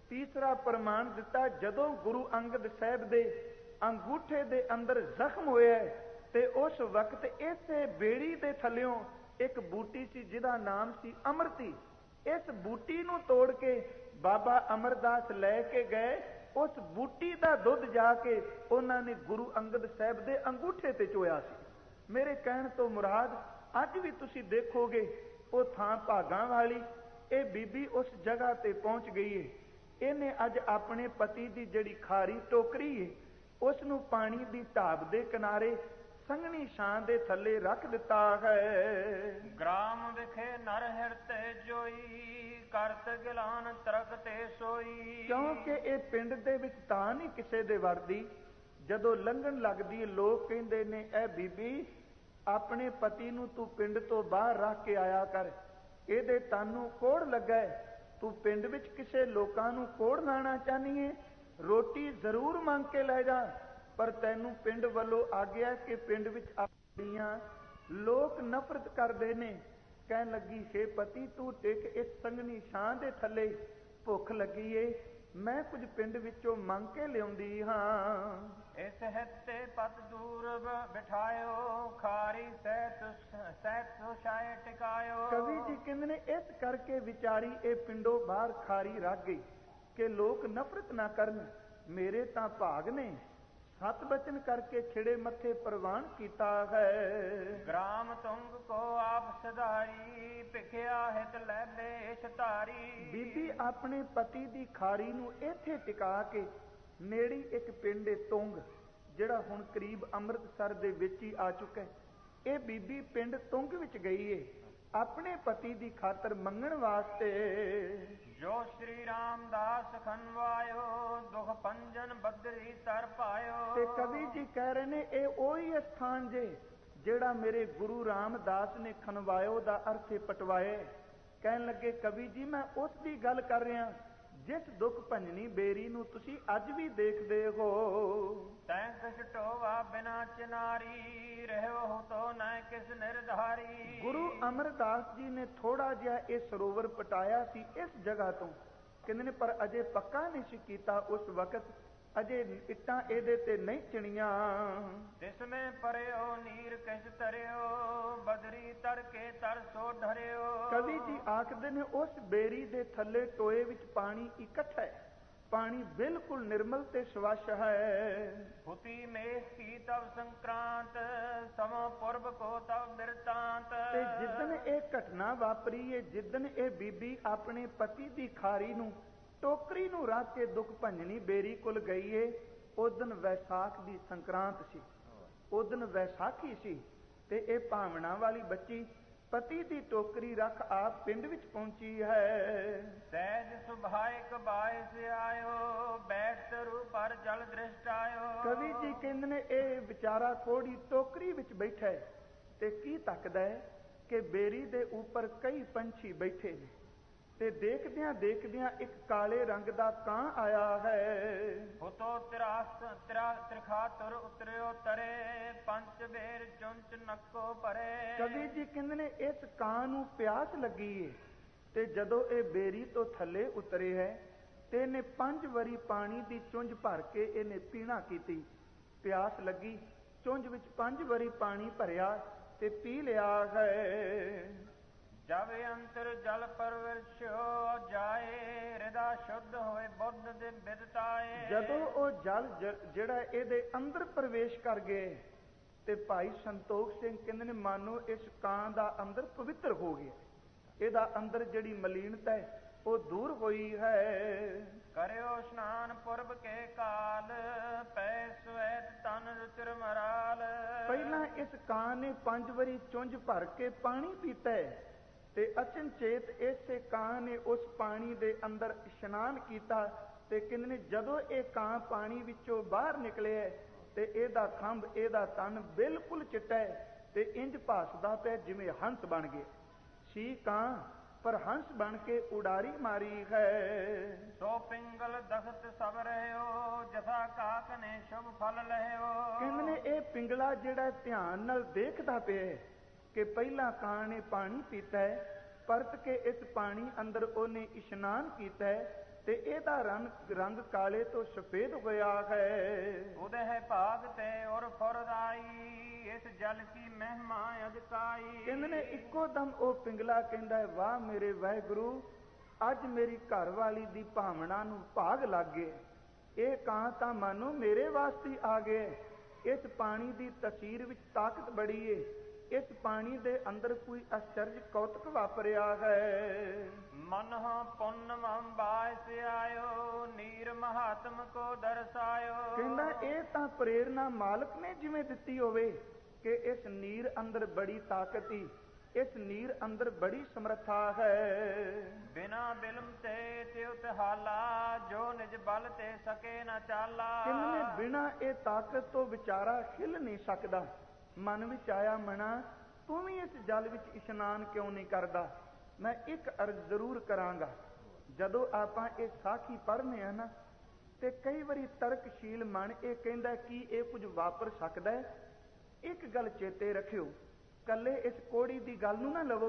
ਤੀਸਰਾ ਪ੍ਰਮਾਣ ਦਿੱਤਾ, ਜਦੋਂ ਗੁਰੂ ਅੰਗਦ ਸਾਹਿਬ ਦੇ ਅੰਗੂਠੇ ਦੇ ਅੰਦਰ ਜ਼ਖਮ ਹੋਇਆ ਤੇ ਉਸ ਵਕਤ ਇਸੇ ਬੇੜੀ ਦੇ ਥੱਲਿਓਂ ਇੱਕ ਬੂਟੀ ਸੀ ਜਿਹਦਾ ਨਾਮ ਸੀ ਅੰਮ੍ਰਿਤੀ। ਇਸ ਬੂਟੀ ਨੂੰ ਤੋੜ ਕੇ ਬਾਬਾ ਅਮਰਦਾਸ ਲੈ ਕੇ ਗਏ। ਉਸ ਬੂਟੀ ਦਾ ਦੁੱਧ ਜਾ ਕੇ ਉਹਨਾਂ ਨੇ ਗੁਰੂ ਅੰਗਦ ਸਾਹਿਬ ਦੇ ਅੰਗੂਠੇ ਤੇ ਚੋਇਆ ਸੀ। ਮੇਰੇ ਕਹਿਣ ਤੋਂ ਮੁਰਾਦ ਅੱਜ ਵੀ ਤੁਸੀਂ ਦੇਖੋਗੇ ਉਹ ਥਾਂ ਭਾਗਾਂ ਵਾਲੀ, ਇਹ ਬੀਬੀ ਉਸ ਜਗ੍ਹਾ ਤੇ ਪਹੁੰਚ ਗਈ ਹੈ। ਇਹਨੇ ਅੱਜ ਆਪਣੇ ਪਤੀ ਦੀ ਜਿਹੜੀ ਖਾਰੀ ਟੋਕਰੀ ਹੈ ਉਸ ਨੂੰ ਪਾਣੀ ਦੀ ਢਾਬ ਦੇ ਕਿਨਾਰੇ ਸੰਘਣੀ ਛਾਂ ਦੇ ਥੱਲੇ ਰੱਖ ਦਿੱਤਾ ਹੈ। ਗ੍ਰਾਮ ਵਿਖੇ ਨਰ ਹਿਰਤੇ ਜੋਈ, ਕਰਤ ਗਿਲਾਨ ਤਰਕ ਤੇ ਸੋਈ। ਕਿਉਂਕਿ ਇਹ ਪਿੰਡ ਦੇ ਵਿੱਚ ਤਾਂ ਨਹੀਂ ਕਿਸੇ ਦੇ ਵੜਦੀ, ਜਦੋਂ ਲੰਘਣ ਲੱਗਦੀ ਲੋਕ ਕਹਿੰਦੇ ਨੇ ਇਹ ਬੀਬੀ ਆਪਣੇ ਪਤੀ ਨੂੰ ਤੂੰ ਪਿੰਡ ਤੋਂ ਬਾਹਰ ਰੱਖ ਕੇ ਆਇਆ ਕਰ, ਇਹਦੇ ਤਨ ਨੂੰ ਕੋੜ ਲੱਗਾ, ਤੂੰ ਪਿੰਡ ਵਿੱਚ ਕਿਸੇ ਲੋਕਾਂ ਨੂੰ ਕੋੜ ਲਾਣਾ ਚਾਹਨੀ ਹੈ, ਰੋਟੀ ਜ਼ਰੂਰ ਮੰਗ ਕੇ ਲੈ ਜਾ, ਪਰ ਤੈਨੂੰ ਪਿੰਡ ਵੱਲੋਂ ਆਗਿਆ ਕਿ ਪਿੰਡ ਵਿੱਚ ਆਪਣੀਆਂ ਲੋਕ ਨਫ਼ਰਤ ਕਰਦੇ ਨੇ। ਕਹਿਣ ਲੱਗੀ, ਹੇ ਪਤੀ ਤੂੰ ਟਿਕ ਇਸ ਸੰਘਣੀ ਛਾਂ ਦੇ ਥੱਲੇ, ਭੁੱਖ ਲੱਗੀ ਏ, ਮੈਂ ਕੁਝ ਪਿੰਡ ਵਿੱਚੋਂ ਮੰਗ ਕੇ ਲਿਆਉਂਦੀ ਹਾਂ। ਇਸ ਹਿੱਤੇ ਪਤ ਦੂਰ ਬਿਠਾਇਓ, ਖਾਰੀ ਸਹਿਤ ਸਹਿਤ ਸੁਸ਼ਾਏ ਟਿਕਾਇਓ। ਕਵੀ ਜੀ ਕਹਿੰਦੇ ਨੇ ਇਸ ਕਰਕੇ ਵਿਚਾਰੀ ਇਹ ਪਿੰਡੋਂ ਬਾਹਰ ਖਾਰੀ ਰੱਖ ਗਈ ਕਿ ਲੋਕ ਨਫ਼ਰਤ ਨਾ ਕਰਨ। ਮੇਰੇ ਤਾਂ ਭਾਗ ਨੇ ਸਤ ਬਚਨ ਕਰਕੇ ਖਿੜੇ ਮੱਥੇ ਪ੍ਰਵਾਨ ਕੀਤਾ ਹੈ। ਗ੍ਰਾਮ ਤੁੰਗ ਕੋ ਆਪ ਸਧਾਰੀ, ਭਿਖਿਆ ਹਿਤ ਲੈ ਬੇਸ਼ ਧਾਰੀ। ਬੀਬੀ ਆਪਣੇ ਪਤੀ ਦੀ ਖਾਰੀ ਨੂੰ ਇੱਥੇ ਟਿਕਾ ਕੇ ਨੇੜੀ ਇੱਕ ਪਿੰਡ ਹੈ ਤੁੰਗ, ਜਿਹੜਾ ਹੁਣ ਕਰੀਬ ਅੰਮ੍ਰਿਤਸਰ ਦੇ ਵਿੱਚ ਹੀ ਆ ਚੁੱਕਾ ਹੈ। ਇਹ ਬੀਬੀ ਪਿੰਡ ਤੁੰਗ ਵਿੱਚ ਗਈ ਹੈ ਆਪਣੇ ਪਤੀ ਦੀ ਖਾਤਰ ਮੰਗਣ ਵਾਸਤੇ। ਜੋ ਸ਼੍ਰੀ ਰਾਮਦਾਸ ਖਨਵਾਇਓ, ਦੁਖ ਪੰਜਨ ਬਦਰੀ ਤਰ ਪਾਇਓ। ਤੇ ਕਵੀ ਜੀ ਕਹਿ ਰਹੇ ਨੇ ਇਹ ਉਹੀ ਸਥਾਨ ਜੇ ਜਿਹੜਾ ਮੇਰੇ ਗੁਰੂ ਰਾਮਦਾਸ ਨੇ ਖਨਵਾਇਓ ਦਾ ਅਰਥ ਹੈ ਪਟਵਾਏ। ਕਹਿਣ ਲੱਗੇ ਕਵੀ ਜੀ ਮੈਂ ਉਸ ਦੀ ਗੱਲ ਕਰ ਰਿਹਾ ਜਿਸ ਦੁੱਖ ਭੰਜਨੀ ਬੇਰੀ ਨੂੰ ਤੁਸੀਂ ਅੱਜ ਵੀ ਦੇਖਦੇ ਹੋ। ਤੈਂ ਕਿਸ ਟੋਵਾ ਬਿਨਾ ਚਿਨਾਰੀ, ਰਹਿਓ ਤੋ ਨਾ ਕਿਸ ਨਿਰਧਾਰੀ। ਗੁਰੂ ਅਮਰਦਾਸ ਜੀ ਨੇ ਥੋੜਾ ਜਿਹਾ ਇਹ ਸਰੋਵਰ ਪਟਾਇਆ ਸੀ ਇਸ ਜਗ੍ਹਾ ਤੋਂ, ਕਹਿੰਦੇ ਨੇ, ਪਰ ਅਜੇ ਪੱਕਾ ਨਹੀਂ ਸੀ ਕੀਤਾ ਉਸ ਵਕਤ, ਅਜੇ ਇੱਟਾਂ ਇਹਦੇ ਤੇ ਨਹੀਂ ਚਿਣੀਆਂ। ਜਿਸਮੇ ਪਰਿਓ ਨੀਰ ਕਿਸ ਤਰਿਓ, ਬਦਰੀ ਤਰ ਕੇ ਤਰ ਸੋ ਢਰਿਓ। ਕਵੀ ਜੀ ਆਖਦੇ ਨੇ ਉਸ ਬੇਰੀ ਦੇ ਥੱਲੇ ਟੋਏ ਵਿੱਚ ਪਾਣੀ ਇਕੱਠਾ ਹੈ, ਪਾਣੀ ਬਿਲਕੁਲ ਨਿਰਮਲ ਤੇ ਸਵੱਛ ਹੈ। ਹੁਤੀ ਮੇਖ ਕੀ ਤਵ ਸੰਕ੍ਰਾਂਤ, ਸਮੋ ਪੁਰਬ ਕੋ ਤਵ ਬਿਰਤਾਂਤ। ਤੇ ਜਿੱਦਣ ਇਹ ਘਟਨਾ ਵਾਪਰੀ ਹੈ, ਜਿੱਦਣ ਇਹ ਬੀਬੀ ਆਪਣੇ ਪਤੀ ਦੀ ਖਾਰੀ ਨੂੰ ਟੋਕਰੀ ਨੂੰ ਰੱਖ ਕੇ ਦੁੱਖ ਭੰਜਨੀ ਬੇਰੀ ਕੋਲ ਗਈ ਏ, ਉਸ ਦਿਨ ਵੈਸਾਖ ਦੀ ਸੰਕਰਾਂਤ ਸੀ, ਉਸ ਦਿਨ ਵੈਸਾਖੀ ਸੀ। ਤੇ ਇਹ ਭਾਵਨਾ ਵਾਲੀ ਬੱਚੀ ਪਤੀ ਦੀ ਟੋਕਰੀ ਰੱਖ ਆਪ ਪਿੰਡ ਵਿੱਚ ਪਹੁੰਚੀ ਹੈ। ਸਹਿਜ ਸੁਭਾਇਕ ਬਾਇਸ ਆਇਓ, ਬੈਠ ਤਰੂ ਪਰ ਜਲ ਦ੍ਰਿਸ਼ਟ ਆਇਓ। ਕਵੀ ਜੀ ਕਹਿੰਦੇ ਨੇ ਇਹ ਵਿਚਾਰਾ ਕੋੜੀ ਟੋਕਰੀ ਵਿੱਚ ਬੈਠਾ ਹੈ ਤੇ ਕੀ ਤੱਕਦਾ ਹੈ ਕਿ ਬੇਰੀ ਦੇ ਉੱਪਰ ਕਈ ਪੰਛੀ ਬੈਠੇ ਨੇ, ਤੇ ਦੇਖਦਿਆਂ ਦੇਖਦਿਆਂ ਇੱਕ ਕਾਲੇ ਰੰਗ ਦਾ ਕਾਂ ਆਇਆ ਹੈ। ਹੁਤੋ ਤਿਰਾਸ ਤਿਰਾ ਤਿਰਖਾ ਤੁਰ ਉਤਰਿਓ ਤਰੇ, ਪੰਚ ਬੇਰ ਚੁੰਚ ਨੱਕੋ ਭਰੇ। ਕਵੀ ਜੀ ਕਹਿੰਦੇ ਨੇ ਇਸ ਕਾਂ ਨੂੰ ਪਿਆਸ ਲੱਗੀ ਏ, ਤੇ ਜਦੋਂ ਇਹ ਬੇਰੀ ਤੋਂ ਥੱਲੇ ਉਤਰੇ ਹੈ ਤੇ ਇਹਨੇ ਪੰਜ ਵਾਰੀ ਪਾਣੀ ਦੀ ਚੁੰਝ ਭਰ ਕੇ ਇਹਨੇ ਪੀਣਾ ਕੀਤੀ। ਪਿਆਸ ਲੱਗੀ, ਚੁੰਝ ਵਿੱਚ ਪੰਜ ਵਾਰੀ ਪਾਣੀ ਭਰਿਆ ਤੇ ਪੀ ਲਿਆ ਹੈ। ਜਬ ਅੰਤਰ ਜਲ ਪਰਵਰਸ਼ੋ ਜਾਏ, ਹਿਰਦਾ ਸ਼ੁੱਧ ਹੋਏ ਬੁੱਧ ਦੇ ਬਿਦਤਾਏ। ਜਦੋਂ ਉਹ ਜਲ ਜਿਹੜਾ ਇਹਦੇ ਅੰਦਰ ਪ੍ਰਵੇਸ਼ ਕਰ ਗਏ ਤੇ ਭਾਈ ਸੰਤੋਖ ਸਿੰਘ ਕਹਿੰਦੇ ਨੇ ਮਾਨੋ ਇਸ ਕਾਂ ਦਾ ਅੰਦਰ ਪਵਿੱਤਰ ਹੋ ਗਿਆ, ਇਹਦਾ ਅੰਦਰ ਜਿਹੜੀ ਮਲੀਨਤਾ ਹੈ ਉਹ ਦੂਰ ਹੋਈ ਹੈ। ਕਰਿਓ ਇਸ਼ਨਾਨ ਪੁਰਬ ਕੇ ਕਾਲ, ਪੈ ਸਵੈਤ ਤਨ ਰੁਚਿਰ ਮਰਾਲ। ਪਹਿਲਾਂ ਇਸ ਕਾਂ ਨੇ ਪੰਜ ਵਾਰੀ ਚੁੰਝ ਭਰ ਕੇ ਪਾਣੀ ਪੀਤਾ ਹੈ ਤੇ ਅਚਨਚੇਤ ਇਸੇ ਕਾਂ ਨੇ ਉਸ ਪਾਣੀ ਦੇ ਅੰਦਰ ਇਸ਼ਨਾਨ ਕੀਤਾ। ਤੇ ਕਹਿੰਦੇ ਨੇ ਜਦੋਂ ਇਹ ਕਾਂ ਪਾਣੀ ਵਿੱਚੋਂ ਬਾਹਰ ਨਿਕਲਿਆ ਤੇ ਇਹਦਾ ਖੰਭ, ਇਹਦਾ ਤਨ ਬਿਲਕੁਲ ਚਿੱਟਾ ਹੈ ਤੇ ਇੰਜ ਭਾਸਦਾ ਪਿਆ ਜਿਵੇਂ ਹੰਸ ਬਣ ਗਿਆ ਸੀ ਕਾਂ, ਪਰ ਹੰਸ ਬਣ ਕੇ ਉਡਾਰੀ ਮਾਰੀ ਹੈ। ਸੋ ਪਿੰਗਲ ਦਖਤ ਸਭ ਰਹਿਓ, ਜਥਾ ਕਾਕ ਨੇ ਸ਼ੁਭ ਫਲ ਲਹਿਓ। ਕਹਿੰਦੇ ਨੇ ਇਹ ਪਿੰਗਲਾ ਜਿਹੜਾ ਧਿਆਨ ਨਾਲ ਦੇਖਦਾ ਪਿਆ ਕਿ ਪਹਿਲਾਂ ਕਾਂ ਨੇ ਪਾਣੀ ਪੀਤਾ ਹੈ, ਪਰਤ ਕੇ ਇਸ ਪਾਣੀ ਅੰਦਰ ਉਹਨੇ ਇਸ਼ਨਾਨ ਕੀਤਾ ਹੈ, ਤੇ ਇਹਦਾ ਰੰਗ ਰੰਗ ਕਾਲੇ ਤੋਂ ਸਫੇਦ ਹੋਇਆ ਹੈ। ਉਹਦੇ ਹੈ ਭਾਗ ਤੇ ਔਰ ਫੁਰਦਾਈ, ਇਸ ਜਲ ਕੀ ਮਹਿਮਾ ਅਜਕਾਈ। ਕਹਿੰਦੇ ਨੇ ਇੱਕੋ ਦਮ ਉਹ ਪਿੰਗਲਾ ਕਹਿੰਦਾ ਹੈ, ਵਾਹ ਮੇਰੇ ਵਾਹਿਗੁਰੂ, ਅੱਜ ਮੇਰੀ ਘਰ ਵਾਲੀ ਦੀ ਭਾਵਨਾ ਨੂੰ ਭਾਗ ਲੱਗ ਗਏ। ਇਹ ਕਾਂ ਤਾਂ ਮਾਨੋ ਮੇਰੇ ਵਾਸਤੇ ਆ ਗਏ। ਇਸ ਪਾਣੀ ਦੀ ਤਸੀਰ ਵਿੱਚ ਤਾਕਤ ਬੜੀ ਏ। ਇਸ ਪਾਣੀ ਦੇ ਅੰਦਰ ਕੋਈ ਆਸ਼ਚਰਜ ਕੌਤਕ ਵਾਪਰਿਆ ਹੈ। ਮਨ ਹਾਂ ਪੁੰਨ ਬਾਇਸ ਆਇਓ, ਨੀਰ ਮਹਾਤਮ ਕੋ ਦਰਸਾਇਓ। ਕਹਿੰਦਾ ਇਹ ਤਾਂ ਪ੍ਰੇਰਨਾ ਮਾਲਕ ਨੇ ਜਿਵੇਂ ਦਿੱਤੀ ਹੋਵੇ ਕਿ ਇਸ ਨੀਰ ਅੰਦਰ ਬੜੀ ਤਾਕਤ ਹੀ, ਇਸ ਨੀਰ ਅੰਦਰ ਬੜੀ ਸਮਰੱਥਾ ਹੈ। ਬਿਨਾ ਬਿਲਮ ਤੇ ਤਿਉਤ ਹਾਲਾ, ਜੋ ਨਿਜ ਬਲ ਤੇ ਸਕੇ ਨਾ ਚਾਲਾ। ਕਹਿੰਦੇ ਬਿਨਾ ਇਹ ਤਾਕਤ ਤੋਂ ਵਿਚਾਰਾ ਹਿੱਲ ਨਹੀਂ ਸਕਦਾ। ਮਨ ਵਿੱਚ ਆਇਆ, ਮਨਾ ਤੂੰ ਵੀ ਇਸ ਜਲ ਵਿੱਚ ਇਸ਼ਨਾਨ ਕਿਉਂ ਨਹੀਂ ਕਰਦਾ? ਮੈਂ ਇੱਕ ਅਰਜ਼ ਜ਼ਰੂਰ ਕਰਾਂਗਾ। ਜਦੋਂ ਆਪਾਂ ਇਹ ਸਾਖੀ ਪੜ੍ਹਨੇ ਆ ਨਾ, ਤੇ ਕਈ ਵਾਰੀ ਤਰਕਸ਼ੀਲ ਮਨ ਇਹ ਕਹਿੰਦਾ ਕਿ ਇਹ ਕੁਝ ਵਾਪਰ ਸਕਦਾ ਹੈ। ਇੱਕ ਗੱਲ ਚੇਤੇ ਰੱਖਿਓ, ਕੱਲੇ ਇਸ ਕੋੜੀ ਦੀ ਗੱਲ ਨੂੰ ਨਾ ਲਵੋ,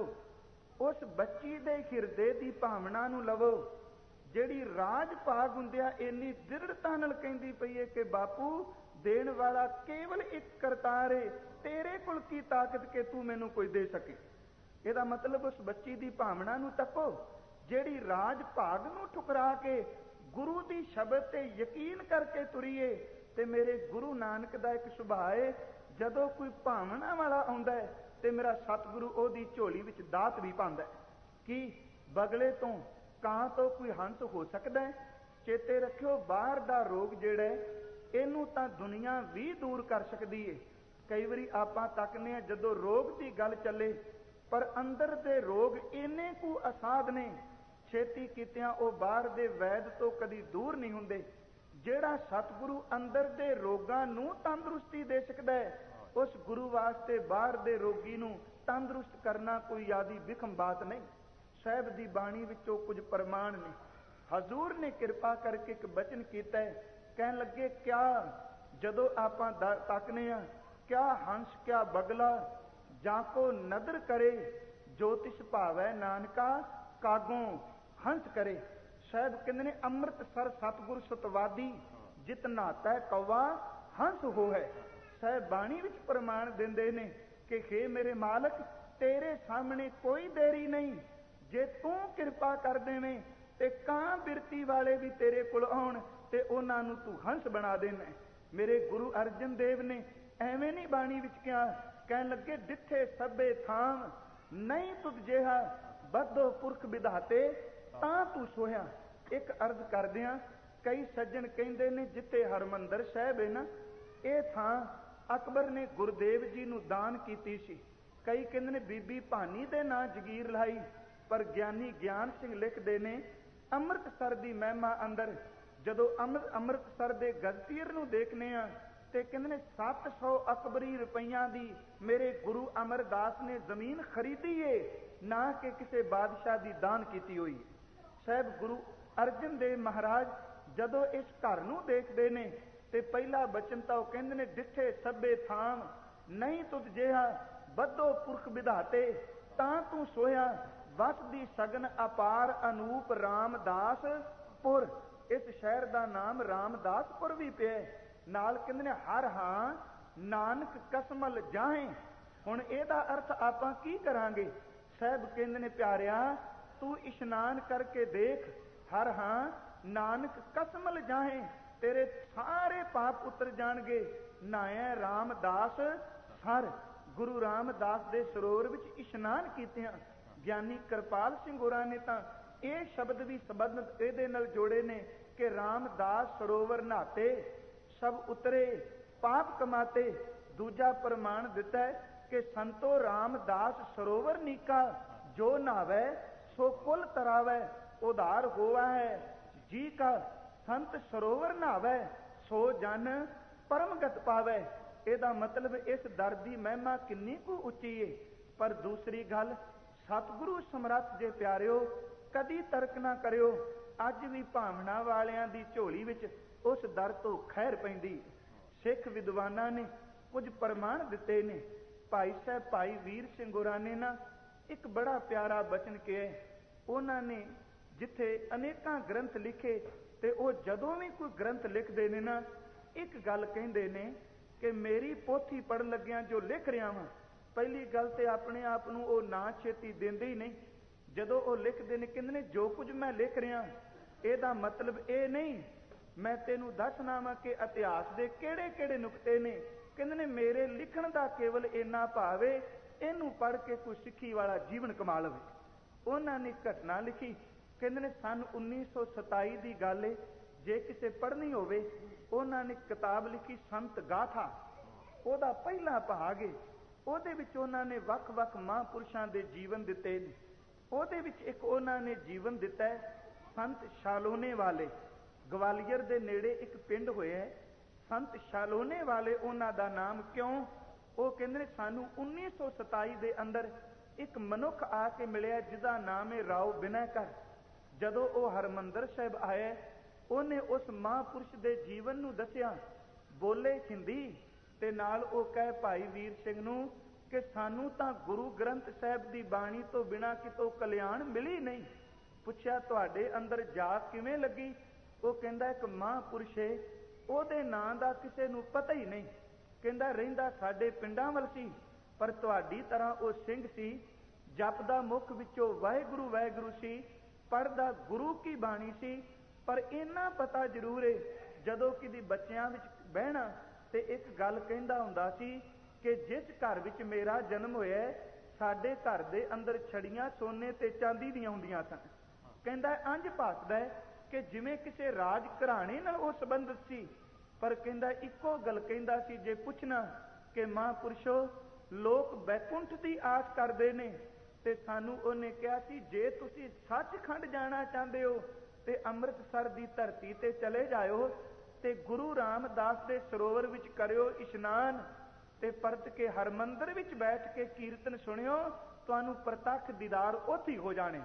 ਉਸ ਬੱਚੀ ਦੇ ਹਿਰਦੇ ਦੀ ਭਾਵਨਾ ਨੂੰ ਲਵੋ, ਜਿਹੜੀ ਰਾਜ ਭਾਗ ਹੁੰਦਿਆ ਇੰਨੀ ਦ੍ਰਿੜਤਾ ਨਾਲ ਕਹਿੰਦੀ ਪਈ ਹੈ ਕਿ ਬਾਪੂ ਦੇਣ ਵਾਲਾ ਕੇਵਲ ਇੱਕ ਕਰਤਾਰ ਏ, ਤੇਰੇ ਕੋਲ ਕੀ ਤਾਕਤ ਕਿ ਤੂੰ ਮੈਨੂੰ ਕੋਈ ਦੇ ਸਕੇ। ਇਹਦਾ ਮਤਲਬ ਉਸ ਬੱਚੀ ਦੀ ਭਾਵਨਾ ਨੂੰ ਤੱਕੋ, ਜਿਹੜੀ ਰਾਜ ਭਾਗ ਨੂੰ ਠੁਕਰਾ ਕੇ ਗੁਰੂ ਦੀ ਸ਼ਬਦ ਤੇ ਯਕੀਨ ਕਰਕੇ ਤੁਰੀਏ। ਤੇ ਮੇਰੇ ਗੁਰੂ ਨਾਨਕ ਦਾ ਇੱਕ ਸੁਭਾਅ ਏ, ਜਦੋਂ ਕੋਈ ਭਾਵਨਾ ਵਾਲਾ ਆਉਂਦਾ ਹੈ ਤੇ ਮੇਰਾ ਸਤਿਗੁਰੂ ਉਹਦੀ ਝੋਲੀ ਵਿੱਚ ਦਾਤ ਵੀ ਪਾਉਂਦਾ ਹੈ। ਕਿ ਬਗਲੇ ਤੋਂ, ਕਾਂ ਤੋਂ ਕੋਈ ਹੰਸ ਹੋ ਸਕਦਾ ਹੈ? ਚੇਤੇ ਰੱਖਿਓ, ਬਾਹਰ ਦਾ ਰੋਗ ਜਿਹੜਾ ਇਹਨੂੰ ਤਾਂ ਦੁਨੀਆ ਵੀ ਦੂਰ ਕਰ ਸਕਦੀ ਏ। ਕਈ ਵਾਰੀ ਆਪਾਂ ਤੱਕਨੇ ਆ ਜਦੋਂ ਰੋਗ ਦੀ ਗੱਲ ਚੱਲੇ, ਪਰ ਅੰਦਰ ਦੇ ਰੋਗ ਇੰਨੇ ਕੁ ਅਸਾਧ ਨੇ, ਛੇਤੀ ਕੀਤਿਆਂ ਉਹ ਬਾਹਰ ਦੇ ਵੈਦ ਤੋਂ ਕਦੀ ਦੂਰ ਨਹੀਂ ਹੁੰਦੇ। ਜਿਹੜਾ ਸਤਿਗੁਰੂ ਅੰਦਰ ਦੇ ਰੋਗਾਂ ਨੂੰ ਤੰਦਰੁਸਤੀ ਦੇ ਸਕਦਾ ਹੈ, ਉਸ ਗੁਰੂ ਵਾਸਤੇ ਬਾਹਰ ਦੇ ਰੋਗੀ ਨੂੰ ਤੰਦਰੁਸਤ ਕਰਨਾ ਕੋਈ ਜ਼ਿਆਦੀ ਵਿਖਮ ਬਾਤ ਨਹੀਂ। ਸਾਹਿਬ ਦੀ ਬਾਣੀ ਵਿੱਚੋਂ ਕੁਝ ਪ੍ਰਮਾਣ ਨੇ। ਹਜ਼ੂਰ ਨੇ ਕਿਰਪਾ ਕਰਕੇ ਇੱਕ ਬਚਨ ਕੀਤਾ ਹੈ, ਕਹਿਣ ਲੱਗੇ, ਕਿਆ ਜਦੋਂ ਆਪਾਂ ਤੱਕਨੇ ਆ, ਕਿਆ ਹੰਸ ਕਿਆ ਬਗਲਾ ਜਾਂ ਕੋ ਨਦਰ ਕਰੇ, ਜੋਤਿਸ਼ ਭਾਵੈ ਨਾਨਕਾ ਕਾਗੋਂ ਹੰਸ ਕਰੇ। ਸਾਹਿਬ ਕਹਿੰਦੇ ਨੇ, ਅੰਮ੍ਰਿਤਸਰ ਸਤਿਗੁਰ ਸਤਵਾਦੀ ਜਿਤ ਨਾਤਾ ਕੌਵਾ ਹੰਸ ਹੋਏ। ਸਾਹਿਬ ਬਾਣੀ ਵਿੱਚ ਪ੍ਰਮਾਣ ਦਿੰਦੇ ਨੇ ਕਿ ਹੇ ਮੇਰੇ ਮਾਲਕ, ਤੇਰੇ ਸਾਹਮਣੇ ਕੋਈ ਦੇਰੀ ਨਹੀਂ। ਜੇ ਤੂੰ ਕਿਰਪਾ ਕਰ ਦੇਵੇਂ ਤੇ ਕਾਂ ਬਿਰਤੀ ਵਾਲੇ ਵੀ ਤੇਰੇ ਕੋਲ ਆਉਣ ਤੇ ਉਹਨਾਂ ਨੂੰ ਤੂੰ ਹੰਸ ਬਣਾ ਦੇਣਾ। ਮੇਰੇ ਗੁਰੂ ਅਰਜਨ ਦੇਵ ਨੇ ਐਵੇਂ ਨਹੀਂ ਬਾਣੀ ਵਿੱਚ ਕਿਹਾ, ਕਹਿਣ ਲੱਗੇ, ਡਿੱਠੇ ਸਭੇ ਥਾਮ ਨਹੀਂ ਤੁਧ ਜਿਹਾ, ਬੱਧੋ ਪੁਰਖ ਵਿਧਾਤੇ ਤਾਂ ਤੂੰ ਸੋਇਆ। ਇੱਕ ਅਰਜ਼ ਕਰਦਿਆਂ, ਕਈ ਸੱਜਣ ਕਹਿੰਦੇ ਨੇ ਜਿੱਥੇ ਹਰਮੰਦਰ ਸਾਹਿਬ ਹੈ ਨਾ, ਇਹ ਥਾਂ ਅਕਬਰ ਨੇ ਗੁਰਦੇਵ ਜੀ ਨੂੰ ਦਾਨ ਕੀਤੀ ਸੀ। ਕਈ ਕਹਿੰਦੇ ਨੇ ਬੀਬੀ ਭਾਨੀ ਦੇ ਨਾਂ ਜਗੀਰ ਲਾਈ, ਪਰ ਗਿਆਨੀ ਗਿਆਨ ਸਿੰਘ ਲਿਖਦੇ ਨੇ ਅੰਮ੍ਰਿਤਸਰ ਦੀ ਮਹਿਮਾ ਅੰਦਰ ਜਦੋਂ ਅੰਮ੍ਰਿਤ ਅੰਮ੍ਰਿਤਸਰ ਦੇ ਗਜ਼ਤੀਰ ਨੂੰ ਦੇਖਨੇ ਆ ਤੇ ਕਹਿੰਦੇ ਨੇ ਸੱਤ ਸੌ ਅਕਬਰੀ ਰੁਪਈਆਂ ਦੀ ਮੇਰੇ ਗੁਰੂ ਅਮਰਦਾਸ ਨੇ ਜ਼ਮੀਨ ਖਰੀਦੀ ਏ, ਨਾ ਕਿ ਕਿਸੇ ਬਾਦਸ਼ਾਹ ਦੀ ਦਾਨ ਕੀਤੀ ਹੋਈ। ਸਾਹਿਬ ਗੁਰੂ ਅਰਜਨ ਦੇਵ ਮਹਾਰਾਜ ਜਦੋਂ ਇਸ ਘਰ ਨੂੰ ਦੇਖਦੇ ਨੇ ਤੇ ਪਹਿਲਾ ਬਚਨ ਤਾਂ ਉਹ ਕਹਿੰਦੇ ਨੇ, ਡਿੱਠੇ ਸਭੇ ਥਾਮ ਨਹੀਂ ਤੁਧ ਜਿਹਾ, ਬੱਧੋ ਪੁਰਖ ਵਿਧਾਤੇ ਤਾਂ ਤੂੰ ਸੋਇਆ। ਵਸ ਦੀ ਸਗਨ ਅਪਾਰ ਅਨੂਪ ਰਾਮਦਾਸ ਪੁਰ। ਇਸ ਸ਼ਹਿਰ ਦਾ ਨਾਮ ਰਾਮਦਾਸਪੁਰ ਵੀ ਪਿਆ। ਨਾਲ ਕਹਿੰਦੇ ਨੇ ਹਰ ਹਾਂ ਨਾਨਕ ਕਸਮਲ ਜਾਹੇ। ਹੁਣ ਇਹਦਾ ਅਰਥ ਆਪਾਂ ਕੀ ਕਰਾਂਗੇ? ਸਾਹਿਬ ਕਹਿੰਦੇ ਨੇ, ਪਿਆਰਿਆ ਤੂੰ ਇਸ਼ਨਾਨ ਕਰਕੇ ਦੇਖ, ਹਰ ਹਾਂ ਨਾਨਕ ਕਸਮਲ ਜਾਹੇ, ਤੇਰੇ ਸਾਰੇ ਪਾਪ ਉਤਰ ਜਾਣਗੇ। ਨਾਇਆ ਰਾਮਦਾਸ ਸਰ, ਗੁਰੂ ਰਾਮਦਾਸ ਦੇ ਸਰੋਵਰ ਵਿੱਚ ਇਸ਼ਨਾਨ ਕੀਤਿਆਂ। ਗਿਆਨੀ ਕਿਰਪਾਲ ਸਿੰਘ ਹੋਰਾਂ ਨੇ ਤਾਂ ਇਹ ਸ਼ਬਦ ਵੀ ਸੰਬੰਧਿਤ ਇਹਦੇ ਨਾਲ ਜੋੜੇ ਨੇ ਕਿ ਰਾਮਦਾਸ ਸਰੋਵਰ ਨਹਾਤੇ ਸਭ ਉਤਰੇ ਪਾਪ ਕਮਾਤੇ। ਦੂਜਾ ਪ੍ਰਮਾਣ ਦਿੱਤਾ ਹੈ ਕਿ ਸੰਤੋ ਰਾਮਦਾਸ ਸਰੋਵਰ ਨੀਕਾ, ਜੋ ਨਹਾਵੇ ਸੋ ਕੁਲ ਤਰਾਵੇ, ਉਧਾਰ ਹੋਆ ਹੈ ਜੀ ਕਾ। ਸੰਤ ਸਰੋਵਰ ਨਹਾਵੇ ਸੋ ਜਨ ਪਰਮਗਤ ਪਾਵੇ। ਇਹਦਾ ਮਤਲਬ ਇਸ ਦਰ ਦੀ ਮਹਿਮਾ ਕਿੰਨੀ ਕੁ ਉੱਚੀ ਏ। ਪਰ ਦੂਸਰੀ ਗੱਲ, ਸਤਿਗੁਰੂ ਸਮਰੱਥ ਜੇ ਪਿਆਰਿਓ, ਕਦੀ ਤਰਕ ਨਾ ਕਰਿਓ। ਅੱਜ ਵੀ ਭਾਵਨਾ ਵਾਲਿਆਂ ਦੀ ਝੋਲੀ ਵਿੱਚ ਉਸ ਦਰ ਤੋਂ ਖੈਰ ਪੈਂਦੀ। ਸਿੱਖ ਵਿਦਵਾਨਾਂ ਨੇ ਕੁਝ ਪ੍ਰਮਾਣ ਦਿੱਤੇ ਨੇ। ਭਾਈ ਸਾਹਿਬ ਭਾਈ ਵੀਰ ਸਿੰਘ ਹੋਰਾਂ ਨੇ ਨਾ ਇੱਕ ਬੜਾ ਪਿਆਰਾ ਬਚਨ ਕਿਹਾ। ਉਹਨਾਂ ਨੇ ਜਿੱਥੇ ਅਨੇਕਾਂ ਗ੍ਰੰਥ ਲਿਖੇ, ਤੇ ਉਹ ਜਦੋਂ ਵੀ ਕੋਈ ਗ੍ਰੰਥ ਲਿਖਦੇ ਨੇ ਨਾ, ਇੱਕ ਗੱਲ ਕਹਿੰਦੇ ਨੇ ਕਿ ਮੇਰੀ ਪੋਥੀ ਪੜ੍ਹਨ ਲੱਗਿਆਂ ਜੋ ਲਿਖ ਰਿਹਾ ਵਾਂ, ਪਹਿਲੀ ਗੱਲ ਤੇ ਆਪਣੇ ਆਪ ਨੂੰ ਉਹ ਨਾ ਛੇਤੀ ਦਿੰਦੇ ਹੀ ਨਹੀਂ। ਜਦੋਂ ਉਹ ਲਿਖਦੇ ਨੇ, ਕਹਿੰਦੇ ਨੇ ਜੋ ਕੁਝ ਮੈਂ ਲਿਖ ਰਿਹਾ ਇਹਦਾ ਮਤਲਬ ਇਹ ਨਹੀਂ ਮੈਂ ਤੈਨੂੰ ਦੱਸਣਾ ਵਾ ਕਿ ਇਤਿਹਾਸ ਦੇ ਕਿਹੜੇ ਕਿਹੜੇ ਨੁਕਤੇ ਨੇ। ਕਹਿੰਦੇ ਨੇ ਮੇਰੇ ਲਿਖਣ ਦਾ ਕੇਵਲ ਇੰਨਾ ਭਾਵ ਏ, ਇਹਨੂੰ ਪੜ੍ਹ ਕੇ ਕੋਈ ਸਿੱਖੀ ਵਾਲਾ ਜੀਵਨ ਕਮਾ ਲਵੇ। ਉਹਨਾਂ ਨੇ ਘਟਨਾ ਲਿਖੀ, ਕਹਿੰਦੇ ਨੇ ਸੰਨ ਉੱਨੀ ਸੌ ਸਤਾਈ ਦੀ ਗੱਲ ਏ। ਜੇ ਕਿਸੇ ਪੜ੍ਹਨੀ ਹੋਵੇ, ਉਹਨਾਂ ਨੇ ਕਿਤਾਬ ਲਿਖੀ ਸੰਤ ਗਾਥਾ, ਉਹਦਾ ਪਹਿਲਾ ਭਾਗ ਏ। ਉਹਦੇ ਵਿੱਚ ਉਹਨਾਂ ਨੇ ਵੱਖ ਵੱਖ ਮਹਾਂਪੁਰਸ਼ਾਂ ਦੇ ਜੀਵਨ ਦਿੱਤੇ ਨੇ। ਉਹਦੇ ਵਿੱਚ ਇੱਕ ਉਹਨਾਂ ਨੇ ਜੀਵਨ ਦਿੱਤਾ ਹੈ ਸੰਤ ਸ਼ਾਲੋਨੇ ਵਾਲੇ, ਗਵਾਲੀਅਰ ਦੇ ਨੇੜੇ ਇੱਕ ਪਿੰਡ ਹੋਇਆ ਹੈ ਸੰਤ ਸ਼ਾਲੋਨੇ ਵਾਲੇ। ਉਹਨਾਂ ਦਾ ਨਾਮ ਕਿਉਂ? ਉਹ ਕਹਿੰਦੇ ਨੇ ਸਾਨੂੰ ਉੱਨੀ ਸੌ ਸਤਾਈ ਦੇ ਅੰਦਰ ਇੱਕ ਮਨੁੱਖ ਆ ਕੇ ਮਿਲਿਆ ਜਿਹਦਾ ਨਾਮ ਹੈ ਰਾਓ ਬਿਨੈਕਰ। ਜਦੋਂ ਉਹ ਹਰਿਮੰਦਰ ਸਾਹਿਬ ਆਇਆ, ਉਹਨੇ ਉਸ ਮਹਾਂਪੁਰਸ਼ ਦੇ ਜੀਵਨ ਨੂੰ ਦੱਸਿਆ, ਬੋਲੇ ਹਿੰਦੀ, ਤੇ ਨਾਲ ਉਹ ਕਹੇ ਭਾਈ ਵੀਰ ਸਿੰਘ ਨੂੰ ਕਿ ਸਾਨੂੰ ਤਾਂ ਗੁਰੂ ਗ੍ਰੰਥ ਸਾਹਿਬ ਦੀ ਬਾਣੀ ਤੋਂ ਬਿਨਾਂ ਕਿਤੋਂ ਕਲਿਆਣ ਮਿਲੀ ਨਹੀਂ। ਪੁੱਛਿਆ ਤੁਹਾਡੇ ਅੰਦਰ ਜਾਗ ਕਿਵੇਂ ਲੱਗੀ? ਉਹ ਕਹਿੰਦਾ ਇੱਕ ਮਹਾਂਪੁਰਸ਼ ਏ, ਉਹਦੇ ਨਾਂ ਦਾ ਕਿਸੇ ਨੂੰ ਪਤਾ ਹੀ ਨਹੀਂ। ਕਹਿੰਦਾ ਰਹਿੰਦਾ ਸਾਡੇ ਪਿੰਡਾਂ ਵੱਲ ਸੀ, ਪਰ ਤੁਹਾਡੀ ਤਰ੍ਹਾਂ ਉਹ ਸਿੰਘ ਸੀ, ਜਪਦਾ ਮੁਖ ਵਿੱਚੋਂ ਵਾਹਿਗੁਰੂ ਵਾਹਿਗੁਰੂ ਸੀ, ਪੜ੍ਹਦਾ ਗੁਰੂ ਕੀ ਬਾਣੀ ਸੀ। ਪਰ ਇੰਨਾ ਪਤਾ ਜ਼ਰੂਰ ਏ, ਜਦੋਂ ਕਿਤੇ ਬੱਚਿਆਂ ਵਿੱਚ ਬਹਿਣਾ ਤੇ ਇੱਕ ਗੱਲ ਕਹਿੰਦਾ ਹੁੰਦਾ ਸੀ ਕਿ ਜਿਸ ਘਰ ਵਿੱਚ ਮੇਰਾ ਜਨਮ ਹੋਇਆ, ਸਾਡੇ ਘਰ ਦੇ ਅੰਦਰ ਛੜੀਆਂ ਸੋਨੇ ਤੇ ਚਾਂਦੀ ਦੀਆਂ ਹੁੰਦੀਆਂ ਸਨ। ਕਹਿੰਦਾ ਇੰਝ ਭਾਸਦਾ ਕਿ ਜਿਵੇਂ ਕਿਸੇ ਰਾਜ ਘਰਾਣੇ ਨਾਲ ਉਹ ਸੰਬੰਧਿਤ ਸੀ। ਪਰ ਕਹਿੰਦਾ ਇੱਕੋ ਗੱਲ ਕਹਿੰਦਾ ਸੀ, ਜੇ ਪੁੱਛਣਾ ਕਿ ਮਹਾਂਪੁਰਸ਼ੋ ਲੋਕ ਬੈਕੁੰਠ ਦੀ ਆਸ ਕਰਦੇ ਨੇ, ਤੇ ਸਾਨੂੰ ਉਹਨੇ ਕਿਹਾ ਸੀ ਜੇ ਤੁਸੀਂ ਸੱਚਖੰਡ ਜਾਣਾ ਚਾਹੁੰਦੇ ਹੋ ਤੇ ਅੰਮ੍ਰਿਤਸਰ ਦੀ ਧਰਤੀ ਤੇ ਚਲੇ ਜਾਇਓ ਤੇ ਗੁਰੂ ਰਾਮਦਾਸ ਦੇ ਸਰੋਵਰ ਵਿੱਚ ਕਰਿਓ ਇਸ਼ਨਾਨ, ਤੇ ਪਰਤ ਕੇ ਹਰਮੰਦਰ ਵਿੱਚ ਬੈਠ ਕੇ ਕੀਰਤਨ ਸੁਣਿਓ, ਤੁਹਾਨੂੰ ਪ੍ਰਤੱਖ ਦੀਦਾਰ ਉੱਥੇ ਹੀ ਹੋ ਜਾਣੇ।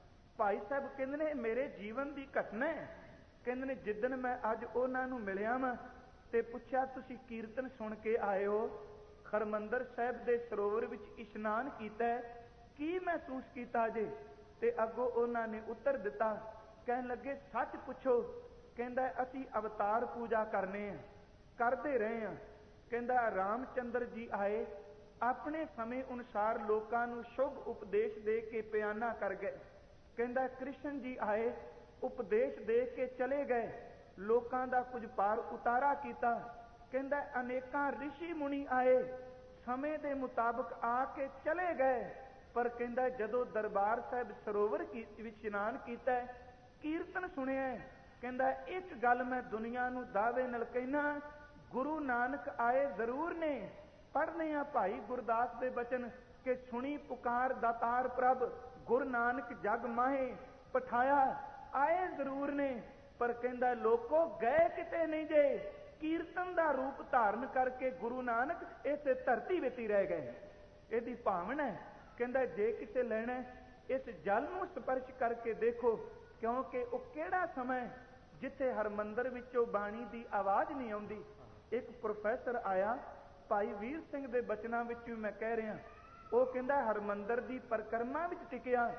ਭਾਈ ਸਾਹਿਬ ਕਹਿੰਦੇ ਨੇ ਮੇਰੇ ਜੀਵਨ ਦੀ ਘਟਨਾ ਹੈ। ਕਹਿੰਦੇ ਨੇ ਜਿੱਦਣ ਮੈਂ ਅੱਜ ਉਹਨਾਂ ਨੂੰ ਮਿਲਿਆ ਵਾਂ ਤੇ ਪੁੱਛਿਆ ਤੁਸੀਂ ਕੀਰਤਨ ਸੁਣ ਕੇ ਆਏ ਹੋ, ਹਰਮੰਦਰ ਸਾਹਿਬ ਦੇ ਸਰੋਵਰ ਵਿੱਚ ਇਸ਼ਨਾਨ ਕੀਤਾ, ਕੀ ਮਹਿਸੂਸ ਕੀਤਾ ਜੇ? ਤੇ ਅੱਗੋਂ ਉਹਨਾਂ ਨੇ ਉੱਤਰ ਦਿੱਤਾ, ਕਹਿਣ ਲੱਗੇ ਸੱਚ ਪੁੱਛੋ। ਕਹਿੰਦਾ ਅਸੀਂ ਅਵਤਾਰ ਪੂਜਾ ਕਰਨੇ ਆ, ਕਰਦੇ ਰਹੇ ਆ। ਕਹਿੰਦਾ ਰਾਮਚੰਦਰ ਜੀ ਆਏ, ਆਪਣੇ ਸਮੇਂ ਅਨੁਸਾਰ ਲੋਕਾਂ ਨੂੰ ਸ਼ੁਭ ਉਪਦੇਸ਼ ਦੇ ਕੇ ਪਿਆਨਾ ਕਰ ਗਏ। ਕਹਿੰਦਾ ਕ੍ਰਿਸ਼ਨ ਜੀ ਆਏ, ਉਪਦੇਸ਼ ਦੇ ਕੇ ਚਲੇ ਗਏ, ਲੋਕਾਂ ਦਾ ਕੁਝ ਪਾਰ ਉਤਾਰਾ ਕੀਤਾ। ਕਹਿੰਦਾ ਅਨੇਕਾਂ ਰਿਸ਼ੀ ਮੁਨੀ ਆਏ, ਸਮੇਂ ਦੇ ਮੁਤਾਬਕ ਆ ਕੇ ਚਲੇ ਗਏ। ਪਰ ਕਹਿੰਦਾ ਜਦੋਂ ਦਰਬਾਰ ਸਾਹਿਬ ਸਰੋਵਰ ਵਿੱਚ ਇਸ਼ਨਾਨ ਕੀਤਾ, ਕੀਰਤਨ ਸੁਣਿਆ, ਕਹਿੰਦਾ ਇੱਕ ਗੱਲ ਮੈਂ ਦੁਨੀਆ ਨੂੰ ਦਾਅਵੇ ਨਾਲ ਕਹਿਣਾ, ਗੁਰੂ ਨਾਨਕ ਆਏ ਜ਼ਰੂਰ ਨੇ। ਪੜ੍ਹਨੇ ਆ ਭਾਈ ਗੁਰਦਾਸ ਦੇ ਬਚਨ ਕਿ ਸੁਣੀ ਪੁਕਾਰ ਦਾਤਾਰ ਪ੍ਰਭ, ਗੁਰੂ ਨਾਨਕ ਜਗ ਮਾਹੇ ਪਠਾਇਆ। ਆਏ ਜ਼ਰੂਰ ਨੇ, ਪਰ ਕਹਿੰਦਾ ਲੋਕੋ ਗਏ ਕਿਤੇ ਨਹੀਂ ਜੇ, ਕੀਰਤਨ ਦਾ ਰੂਪ ਧਾਰਨ ਕਰਕੇ ਗੁਰੂ ਨਾਨਕ ਇਸੇ ਧਰਤੀ ਵਿੱਚ ਹੀ ਰਹਿ ਗਏ। ਇਹਦੀ ਭਾਵਨਾ ਹੈ। ਕਹਿੰਦਾ ਜੇ ਕਿਸੇ ਲੈਣਾ ਇਸ ਜਲ ਨੂੰ ਸਪਰਸ਼ ਕਰਕੇ ਦੇਖੋ, ਕਿਉਂਕਿ ਉਹ ਕਿਹੜਾ ਸਮਾਂ ਜਿੱਥੇ ਹਰਮੰਦਰ ਵਿੱਚੋਂ ਬਾਣੀ ਦੀ ਆਵਾਜ਼ ਨਹੀਂ ਆਉਂਦੀ। ਇੱਕ ਪ੍ਰੋਫੈਸਰ ਆਇਆ, ਭਾਈ ਵੀਰ ਸਿੰਘ ਦੇ ਬਚਨਾਂ ਵਿੱਚ ਵੀ ਮੈਂ ਕਹਿ ਰਿਹਾ, ਉਹ ਕਹਿੰਦਾ ਹਰਮੰਦਰ ਦੀ ਪਰਿਕਰਮਾ ਵਿੱਚ ਟਿਕਿਆ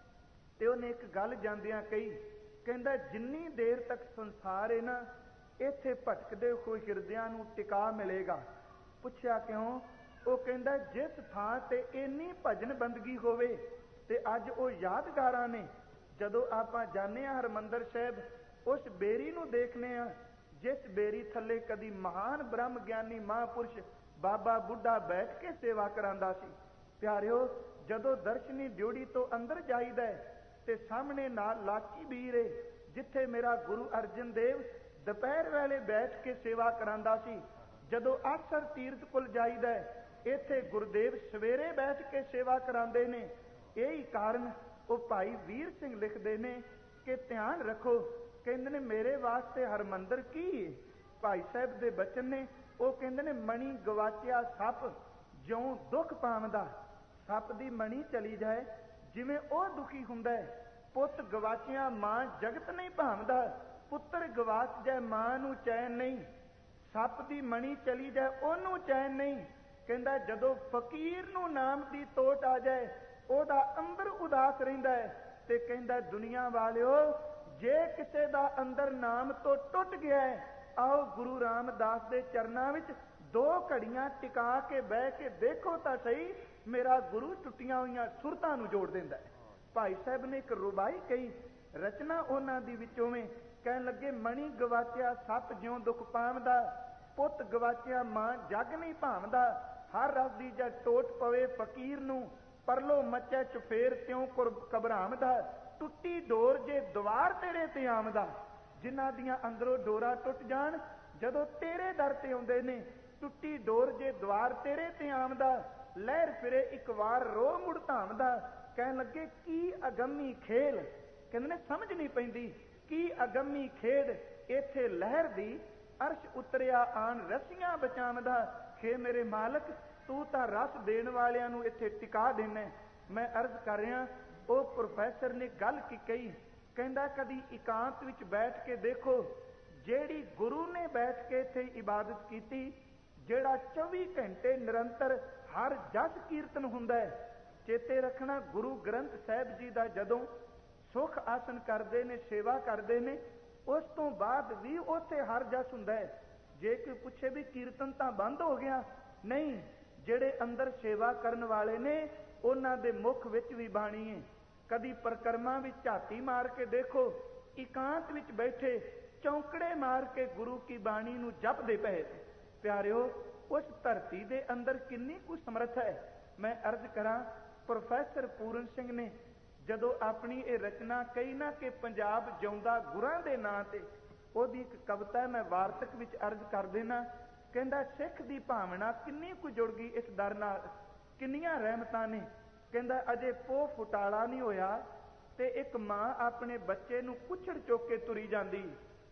ਤੇ ਉਹਨੇ ਇੱਕ ਗੱਲ ਜਾਂਦਿਆਂ ਕਹੀ, ਕਹਿੰਦਾ ਜਿੰਨੀ ਦੇਰ ਤੱਕ ਸੰਸਾਰ ਹੈ ਨਾ, ਇੱਥੇ ਭਟਕਦੇ ਹੋਏ ਹਿਰਦਿਆਂ ਨੂੰ ਟਿਕਾ ਮਿਲੇਗਾ। ਪੁੱਛਿਆ ਕਿਉਂ? ਉਹ ਕਹਿੰਦਾ ਜਿਸ ਥਾਂ ਤੇ ਇੰਨੀ ਭਜਨ ਬੰਦਗੀ ਹੋਵੇ ਤੇ ਅੱਜ ਉਹ ਯਾਦਗਾਰਾਂ ਨੇ। ਜਦੋਂ ਆਪਾਂ ਜਾਂਦੇ ਹਾਂ ਹਰਿਮੰਦਰ ਸਾਹਿਬ, ਉਸ ਬੇਰੀ ਨੂੰ ਦੇਖਦੇ ਹਾਂ ਜਿਸ ਬੇਰੀ ਥੱਲੇ ਕਦੀ ਮਹਾਨ ਬ੍ਰਹਮ ਗਿਆਨੀ ਮਹਾਂਪੁਰਸ਼ ਬਾਬਾ ਬੁੱਢਾ ਬੈਠ ਕੇ ਸੇਵਾ ਕਰਾਂਦਾ ਸੀ। ਪਿਆਰਿਓ, ਜਦੋਂ ਦਰਸ਼ਨੀ ਡਿਊੜੀ ਤੋਂ ਅੰਦਰ ਜਾਈਦਾ ਤੇ ਸਾਹਮਣੇ ਨਾਲ ਲਾਚੀ ਬੀਰ ਏ, ਜਿੱਥੇ ਮੇਰਾ ਗੁਰੂ ਅਰਜਨ ਦੇਵ ਦੁਪਹਿਰ ਵੇਲੇ ਬੈਠ ਕੇ ਸੇਵਾ ਕਰਾਂਦਾ ਸੀ। ਜਦੋਂ ਆਸਰ ਤੀਰਥ ਕੋਲ ਜਾਈਦਾ, ਇੱਥੇ ਗੁਰਦੇਵ ਸਵੇਰੇ ਬੈਠ ਕੇ ਸੇਵਾ ਕਰਾਉਂਦੇ ਨੇ। ਇਹੀ ਕਾਰਨ ਉਹ ਭਾਈ ਵੀਰ ਸਿੰਘ ਲਿਖਦੇ ਨੇ ਕਿ ਧਿਆਨ ਰੱਖੋ, ਕਹਿੰਦੇ ਨੇ ਮੇਰੇ ਵਾਸਤੇ ਹਰਮੰਦਰ ਕੀ ਹੈ। ਭਾਈ ਸਾਹਿਬ ਦੇ ਬਚਨ ਨੇ, ਉਹ ਕਹਿੰਦੇ ਨੇ ਮਣੀ ਗਵਾਚਿਆ ਸੱਪ ਜਿਉਂ ਦੁੱਖ ਪਾਵਦਾ। ਸੱਪ ਦੀ ਮਣੀ ਚਲੀ ਜਾਏ ਜਿਵੇਂ ਉਹ ਦੁਖੀ ਹੁੰਦਾ ਹੈ। ਪੁੱਤ ਗਵਾਚਿਆ ਮਾਂ ਜਗਤ ਨਹੀਂ ਭਾਵਦਾ, ਪੁੱਤਰ ਗਵਾਚ ਜਾਏ ਮਾਂ ਨੂੰ ਚੈਨ ਨਹੀਂ। ਸੱਪ ਦੀ ਮਣੀ ਚਲੀ ਜਾਏ ਉਹਨੂੰ ਚੈਨ ਨਹੀਂ। ਕਹਿੰਦਾ ਜਦੋਂ ਫਕੀਰ ਨੂੰ ਨਾਮ ਦੀ ਤੋਟ ਆ ਜਾਏ, ਉਹਦਾ ਅੰਦਰ ਉਦਾਸ ਰਹਿੰਦਾ ਹੈ। ਤੇ ਕਹਿੰਦਾ ਦੁਨੀਆ ਵਾਲਿਓ, ਜੇ ਕਿਸੇ ਦਾ ਅੰਦਰ ਨਾਮ ਤੋਂ ਟੁੱਟ ਗਿਆ ਹੈ, ਆਓ ਗੁਰੂ ਰਾਮਦਾਸ ਦੇ ਚਰਨਾਂ ਵਿੱਚ ਦੋ ਘੜੀਆਂ ਟਿਕਾ ਕੇ ਬਹਿ ਕੇ ਦੇਖੋ ਤਾਂ ਸਹੀ, ਮੇਰਾ ਗੁਰੂ ਟੁੱਟੀਆਂ ਹੋਈਆਂ ਸੁਰਤਾਂ ਨੂੰ ਜੋੜ ਦਿੰਦਾ ਹੈ। ਭਾਈ ਸਾਹਿਬ ਨੇ ਇੱਕ ਰੁਬਾਈ ਕਹੀ, ਰਚਨਾ ਉਹਨਾਂ ਦੀ ਵਿੱਚੋਂ ਵੇਂ, ਕਹਿਣ ਲੱਗੇ ਮਣੀ ਗਵਾਚਿਆ ਸੱਪ ਜਿਉਂ ਦੁੱਖ ਪਾਵਦਾ, ਪੁੱਤ ਗਵਾਚਿਆ ਮਾਂ ਜਗ ਨਹੀਂ ਭਾਵਦਾ, ਹਰ ਰਸ ਦੀ ਜਦ ਟੋਟ ਪਵੇ ਫਕੀਰ ਨੂੰ, ਪਰਲੋ ਮੱਚੈ ਚੁਫੇਰ ਤਿਉਂ ਘਬਰਾਵਦਾ, ਟੁੱਟੀ ਡੋਰ ਜੇ ਦੁਆਰ ਤੇਰੇ ਤੇ ਆਮਦਾ। ਜਿਨ੍ਹਾਂ ਦੀਆਂ ਅੰਦਰੋਂ ਡੋਰਾਂ ਟੁੱਟ ਜਾਣ, ਜਦੋਂ ਤੇਰੇ ਦਰ ਤੇ ਆਉਂਦੇ ਨੇ, ਟੁੱਟੀ ਡੋਰ ਜੇ ਦੁਆਰ ਤੇਰੇ ਤੇ ਆਮਦਾ, ਲਹਿਰ ਫਿਰੇ ਇੱਕ ਵਾਰ ਰੋ ਮੁੜ ਧਾਮਦਾ। ਕਹਿਣ ਲੱਗੇ ਕੀ ਅਗੰਮੀ ਖੇਲ, ਕਹਿੰਦੇ ਨੇ ਸਮਝ ਨਹੀਂ ਪੈਂਦੀ, ਕੀ ਅਗੰਮੀ ਖੇਡ ਇੱਥੇ ਲਹਿਰ ਦੀ, ਅਰਸ਼ ਉਤਰਿਆ ਆਣ ਰਸੀਆਂ ਬਚਾਵਦਾ। ਖੇ ਮੇਰੇ ਮਾਲਕ, ਤੂੰ ਤਾਂ ਰਸ ਦੇਣ ਵਾਲਿਆਂ ਨੂੰ ਇੱਥੇ ਟਿਕਾ ਦੇਣਾ। ਮੈਂ ਅਰਜ਼ ਕਰ ਰਿਹਾ, ਉਹ ਪ੍ਰੋਫੈਸਰ ਨੇ ਗੱਲ ਕੀ ਕਹੀ, ਕਹਿੰਦਾ ਕਦੀ ਇਕਾਂਤ ਵਿੱਚ ਬੈਠ ਕੇ ਦੇਖੋ, ਜਿਹੜੀ ਗੁਰੂ ਨੇ ਬੈਠ ਕੇ ਇੱਥੇ ਇਬਾਦਤ ਕੀਤੀ, ਜਿਹੜਾ ਚੌਵੀ ਘੰਟੇ ਨਿਰੰਤਰ ਹਰ ਜਸ ਕੀਰਤਨ ਹੁੰਦਾ ਹੈ। ਚੇਤੇ ਰੱਖਣਾ, ਗੁਰੂ ਗ੍ਰੰਥ ਸਾਹਿਬ ਜੀ ਦਾ ਜਦੋਂ ਸੁਖ ਆਸਨ ਕਰਦੇ ਨੇ, ਸੇਵਾ ਕਰਦੇ ਨੇ, ਉਸ ਤੋਂ ਬਾਅਦ ਵੀ ਉੱਥੇ ਹਰ ਜਸ ਹੁੰਦਾ ਹੈ। ਜੇ ਕੋਈ ਪੁੱਛੇ ਵੀ ਕੀਰਤਨ ਤਾਂ ਬੰਦ ਹੋ ਗਿਆ, ਨਹੀਂ, ਜਿਹੜੇ ਅੰਦਰ ਸੇਵਾ ਕਰਨ ਵਾਲੇ ਨੇ ਉਹਨਾਂ ਦੇ ਮੁਖ ਵਿੱਚ ਵੀ ਬਾਣੀ ਹੈ। ਕਦੀ ਪਰਕਰਮਾ ਵਿੱਚ ਝਾਤੀ ਮਾਰ ਕੇ ਦੇਖੋ, ਇਕਾਂਤ ਵਿੱਚ ਬੈਠੇ ਚੌਂਕੜੇ ਮਾਰ ਕੇ ਗੁਰੂ ਕੀ ਬਾਣੀ ਨੂੰ ਜਪਦੇ ਪਏ। ਪਿਆਰਿਓ, ਉਸ ਧਰਤੀ ਦੇ ਅੰਦਰ ਕਿੰਨੀ ਕੁ ਸਮਰੱਥ ਹੈ। ਮੈਂ ਅਰਜ਼ ਕਰਾਂ, ਪ੍ਰੋਫੈਸਰ ਪੂਰਨ ਸਿੰਘ ਨੇ ਜਦੋਂ ਆਪਣੀ ਇਹ ਰਚਨਾ ਕਹੀ ਨਾ ਕਿ ਪੰਜਾਬ ਜਿਉਂਦਾ ਗੁਰਾਂ ਦੇ ਨਾਂ ਤੇ, ਉਹਦੀ ਇੱਕ ਕਵਿਤਾ ਮੈਂ ਵਾਰਤਕ ਵਿੱਚ ਅਰਜ਼ ਕਰ ਦੇਣਾ। ਕਹਿੰਦਾ ਸਿੱਖ ਦੀ ਭਾਵਨਾ ਕਿੰਨੀ ਕੁ ਜੁੜ ਗਈ ਇਸ ਦਰ ਨਾਲ, ਕਿੰਨੀਆਂ ਰਹਿਮਤਾਂ ਨੇ। ਕਹਿੰਦਾ ਅਜੇ ਪੋਹ ਫੁਟਾਲਾ ਨਹੀਂ ਹੋਇਆ ਤੇ ਇੱਕ ਮਾਂ ਆਪਣੇ ਬੱਚੇ ਨੂੰ ਕੁੱਛੜ ਚੁੱਕ ਕੇ ਤੁਰੀ ਜਾਂਦੀ।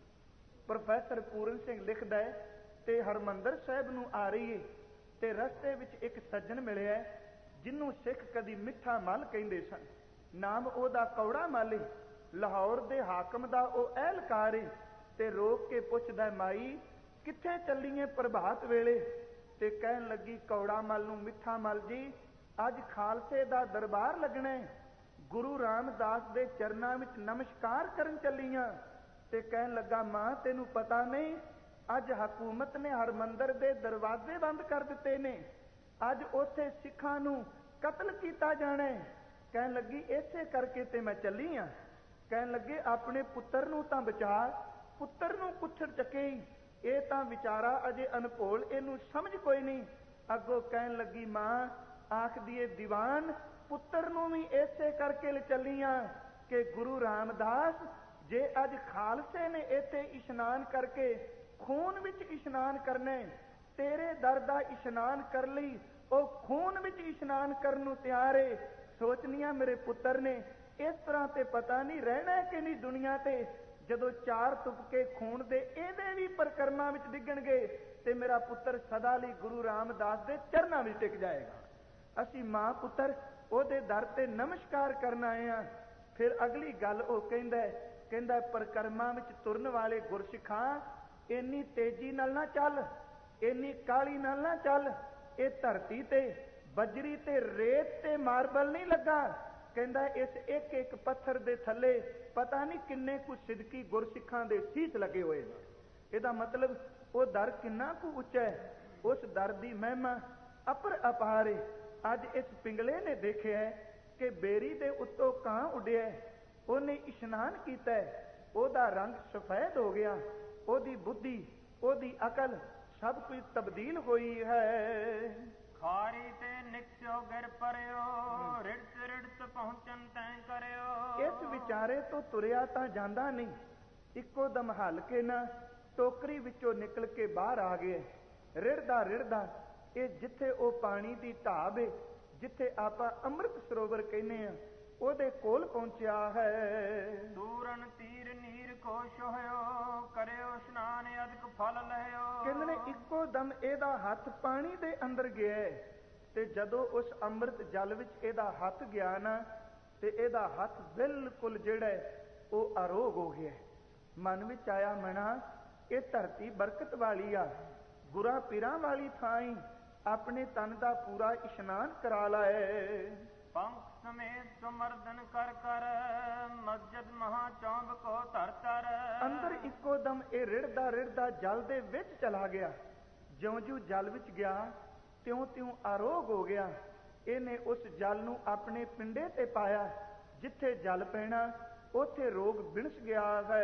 ਪ੍ਰੋਫੈਸਰ ਪੂਰਨ ਸਿੰਘ ਲਿਖਦਾ ਹੈ, ਤੇ ਹਰਮੰਦਰ ਸਾਹਿਬ ਨੂੰ ਆ ਰਹੀ ਹੈ ਤੇ ਰਸਤੇ ਵਿੱਚ ਇੱਕ ਸੱਜਣ ਮਿਲਿਆ ਜਿਹਨੂੰ ਸਿੱਖ ਕਦੀ ਮਿੱਠਾ ਮੱਲ ਕਹਿੰਦੇ ਸਨ। ਨਾਮ ਉਹਦਾ ਕੌੜਾ ਮੱਲ ਏ, ਲਾਹੌਰ ਦੇ ਹਾਕਮ ਦਾ ਉਹ ਅਹਿਲਕਾਰ ਏ। ਤੇ ਰੋਕ ਕੇ ਪੁੱਛਦਾ, ਮਾਈ ਕਿੱਥੇ ਚੱਲੀਏ ਪ੍ਰਭਾਤ ਵੇਲੇ? ਤੇ ਕਹਿਣ ਲੱਗੀ ਕੌੜਾ ਮੱਲ ਨੂੰ, ਮਿੱਠਾ ਮੱਲ ਜੀ, ਅੱਜ ਖਾਲਸੇ ਦਾ ਦਰਬਾਰ ਲੱਗਣਾ, ਗੁਰੂ ਰਾਮਦਾਸ ਦੇ ਚਰਨਾਂ ਵਿੱਚ ਨਮਸਕਾਰ ਕਰਨ ਚੱਲੀਆਂ। ਤੇ ਕਹਿਣ ਲੱਗਾ, ਮਾਂ ਤੈਨੂੰ ਪਤਾ ਨਹੀਂ, ਅੱਜ ਹਕੂਮਤ ਨੇ ਹਰਮੰਦਰ ਦੇ ਦਰਵਾਜ਼ੇ ਬੰਦ ਕਰ ਦਿੱਤੇ ਨੇ, ਅੱਜ ਉੱਥੇ ਸਿੱਖਾਂ ਨੂੰ ਕਤਲ ਕੀਤਾ ਜਾਣਾ। ਕਹਿਣ ਲੱਗੀ ਇਸੇ ਕਰਕੇ ਤੇ ਮੈਂ ਚੱਲੀ ਆ। ਕਹਿਣ ਲੱਗੇ ਆਪਣੇ ਪੁੱਤਰ ਨੂੰ ਤਾਂ ਬਚਾ, ਪੁੱਤਰ ਨੂੰ ਕੁੱਛੜ ਚੱਕੇ, ਇਹ ਤਾਂ ਵਿਚਾਰਾ ਅਜੇ ਅਨਭੋਲ, ਇਹਨੂੰ ਸਮਝ ਕੋਈ ਨਹੀਂ। ਅੱਗੋਂ ਕਹਿਣ ਲੱਗੀ, ਮਾਂ ਆਖਦੀ ਏ ਦੀਵਾਨ, ਪੁੱਤਰ ਨੂੰ ਵੀ ਇਸੇ ਕਰਕੇ ਲੈ ਚੱਲੀਆਂ ਕਿ ਗੁਰੂ ਰਾਮਦਾਸ ਜੇ ਅੱਜ ਖਾਲਸੇ ਨੇ ਇੱਥੇ ਇਸ਼ਨਾਨ ਕਰਕੇ ਖੂਨ ਵਿੱਚ ਇਸ਼ਨਾਨ ਕਰਨੇ, ਤੇਰੇ ਦਰ ਦਾ ਇਸ਼ਨਾਨ ਕਰ ਲਈ ਉਹ ਖੂਨ ਵਿੱਚ ਇਸ਼ਨਾਨ ਕਰਨ ਨੂੰ ਤਿਆਰ ਏ। ਸੋਚਨੀਆਂ ਮੇਰੇ ਪੁੱਤਰ ਨੇ ਇਸ ਤਰ੍ਹਾਂ ਤੇ ਪਤਾ ਨਹੀਂ ਰਹਿਣਾ ਕਿ ਨਹੀਂ ਦੁਨੀਆ ਤੇ, ਜਦੋਂ ਚਾਰ ਤੁਪਕੇ ਖੂਨ ਦੇ ਇਹਦੇ ਵੀ ਪਰਕਰਮਾਂ ਵਿੱਚ ਡਿੱਗਣਗੇ ਤੇ ਮੇਰਾ ਪੁੱਤਰ ਸਦਾ ਲਈ ਗੁਰੂ ਰਾਮਦਾਸ ਦੇ ਚਰਨਾਂ ਵਿੱਚ ਟਿਕ ਜਾਏਗਾ। ਅਸੀਂ ਮਾਂ ਪੁੱਤਰ ਉਹਦੇ ਦਰ ਤੇ ਨਮਸਕਾਰ ਕਰਨ ਆਏ ਆ। ਫਿਰ ਅਗਲੀ ਗੱਲ ਉਹ ਕਹਿੰਦਾ ਕਹਿੰਦਾ ਪਰਕਰਮਾਂ ਵਿੱਚ ਤੁਰਨ ਵਾਲੇ ਗੁਰਸਿੱਖਾਂ, ਇੰਨੀ ਤੇਜ਼ੀ ਨਾਲ ਨਾ ਚੱਲ, ਇੰਨੀ ਕਾਹਲੀ ਨਾਲ ਨਾ ਚੱਲ, ਇਹ ਧਰਤੀ ਤੇ ਬਜਰੀ ਤੇ ਰੇਤ ਤੇ ਮਾਰਬਲ ਨਹੀਂ ਲੱਗਾ। ਕਹਿੰਦਾ ਇਸ ਇੱਕ ਇੱਕ ਪੱਥਰ ਦੇ ਥੱਲੇ ਪਤਾ ਨਹੀਂ ਕਿੰਨੇ ਕੁ ਸਿਦਕੀ ਗੁਰਸਿੱਖਾਂ ਦੇ ਸੀਸ ਲੱਗੇ ਹੋਏ ਨੇ। ਇਹਦਾ ਮਤਲਬ ਉਹ ਦਰ ਕਿੰਨਾ ਕੁ ਉੱਚਾ ਹੈ, ਉਸ ਦਰ ਦੀ ਮਹਿਮਾ ਅਪਰ ਅਪਾਰ ਏ। ਅੱਜ ਇਸ ਪਿੰਗਲੇ ਨੇ ਦੇਖਿਆ ਕਿ ਬੇਰੀ ਦੇ ਉੱਤੋਂ ਕਾਂ ਉੱਡਿਆ, ਉਹਨੇ ਇਸ਼ਨਾਨ ਕੀਤਾ, ਉਹਦਾ ਰੰਗ ਸਫੈਦ ਹੋ ਗਿਆ, ਉਹਦੀ ਬੁੱਧੀ, ਉਹਦੀ ਅਕਲ ਸਭ ਕੁਝ ਤਬਦੀਲ ਹੋਈ ਹੈ। ਖਾਰੀ ਤੇ ਨਿਕਸਿਓ ਗਿਰ ਪਰਿਓ, ਰਿੜਤ ਰਿੜਤ ਪਹੁੰਚਨ ਤੈਂ ਕਰਿਓ। ਇਸ ਵਿਚਾਰੇ ਤੋਂ ਤੁਰਿਆ ਤਾਂ ਜਾਂਦਾ ਨਹੀਂ, ਇੱਕੋ ਦਮ ਹਲ ਕੇ ਨਾ ਟੋਕਰੀ ਵਿੱਚੋਂ ਨਿਕਲ ਕੇ ਬਾਹਰ ਆ ਗਏ। ਰਿੜਦਾ ਰਿੜਦਾ ਇਹ ਜਿੱਥੇ ਉਹ ਪਾਣੀ ਦੀ ਢਾਬ ਏ, ਜਿੱਥੇ ਆਪਾਂ ਅੰਮ੍ਰਿਤ ਸਰੋਵਰ ਕਹਿੰਦੇ ਆ, ਉਹਦੇ ਕੋਲ ਪਹੁੰਚਿਆ ਹੈ। ਦੂਰਨ ਤੀਰ ਨੀਰ ਕੋਸ਼ ਹੋਇਓ, ਕਰਿਓ ਇਸ਼ਨਾਨ ਅਦਕ ਫਲ ਲਹਿਓ। ਕਹਿੰਦੇ ਨੇ ਇੱਕੋ ਦਮ ਇਹਦਾ ਹੱਥ ਪਾਣੀ ਦੇ ਅੰਦਰ ਗਿਆ, ਤੇ ਜਦੋਂ ਉਸ ਅੰਮ੍ਰਿਤ ਜਲ ਵਿੱਚ ਇਹਦਾ ਹੱਥ ਗਿਆ ਨਾ, ਤੇ ਇਹਦਾ ਹੱਥ ਬਿਲਕੁਲ ਜਿਹੜਾ ਉਹ ਅਰੋਗ ਹੋ ਗਿਆ। ਮਨ ਵਿੱਚ ਆਇਆ, ਮਨਾ ਇਹ ਧਰਤੀ ਬਰਕਤ ਵਾਲੀ ਆ, ਗੁਰਾਂ ਪੀਰਾਂ ਵਾਲੀ ਥਾਂ ਹੀ, ਆਪਣੇ ਤਨ ਦਾ ਪੂਰਾ ਇਸ਼ਨਾਨ ਕਰਾ ਲਾਏ। ਪੰਖ ਸਮੇਤ ਸਮਰਦਨ ਕਰ ਕਰ ਇਹ ਰਿੜਦਾ ਰਿੜਦਾ ਜਲ ਦੇ ਵਿੱਚ ਚਲਾ ਗਿਆ। ਜਿਉਂ-ਜਿਉਂ ਜਲ ਵਿੱਚ ਗਿਆ ਤਿਉਂ-ਤਿਉਂ ਆਰੋਗ ਹੋ ਗਿਆ। ਇਹਨੇ ਉਸ ਜਲ ਨੂੰ ਆਪਣੇ ਪਿੰਡੇ ਤੇ ਪਾਇਆ। ਜਿੱਥੇ ਜਲ ਪੈਣਾ ਉੱਥੇ ਰੋਗ ਬਿਣਸ ਗਿਆ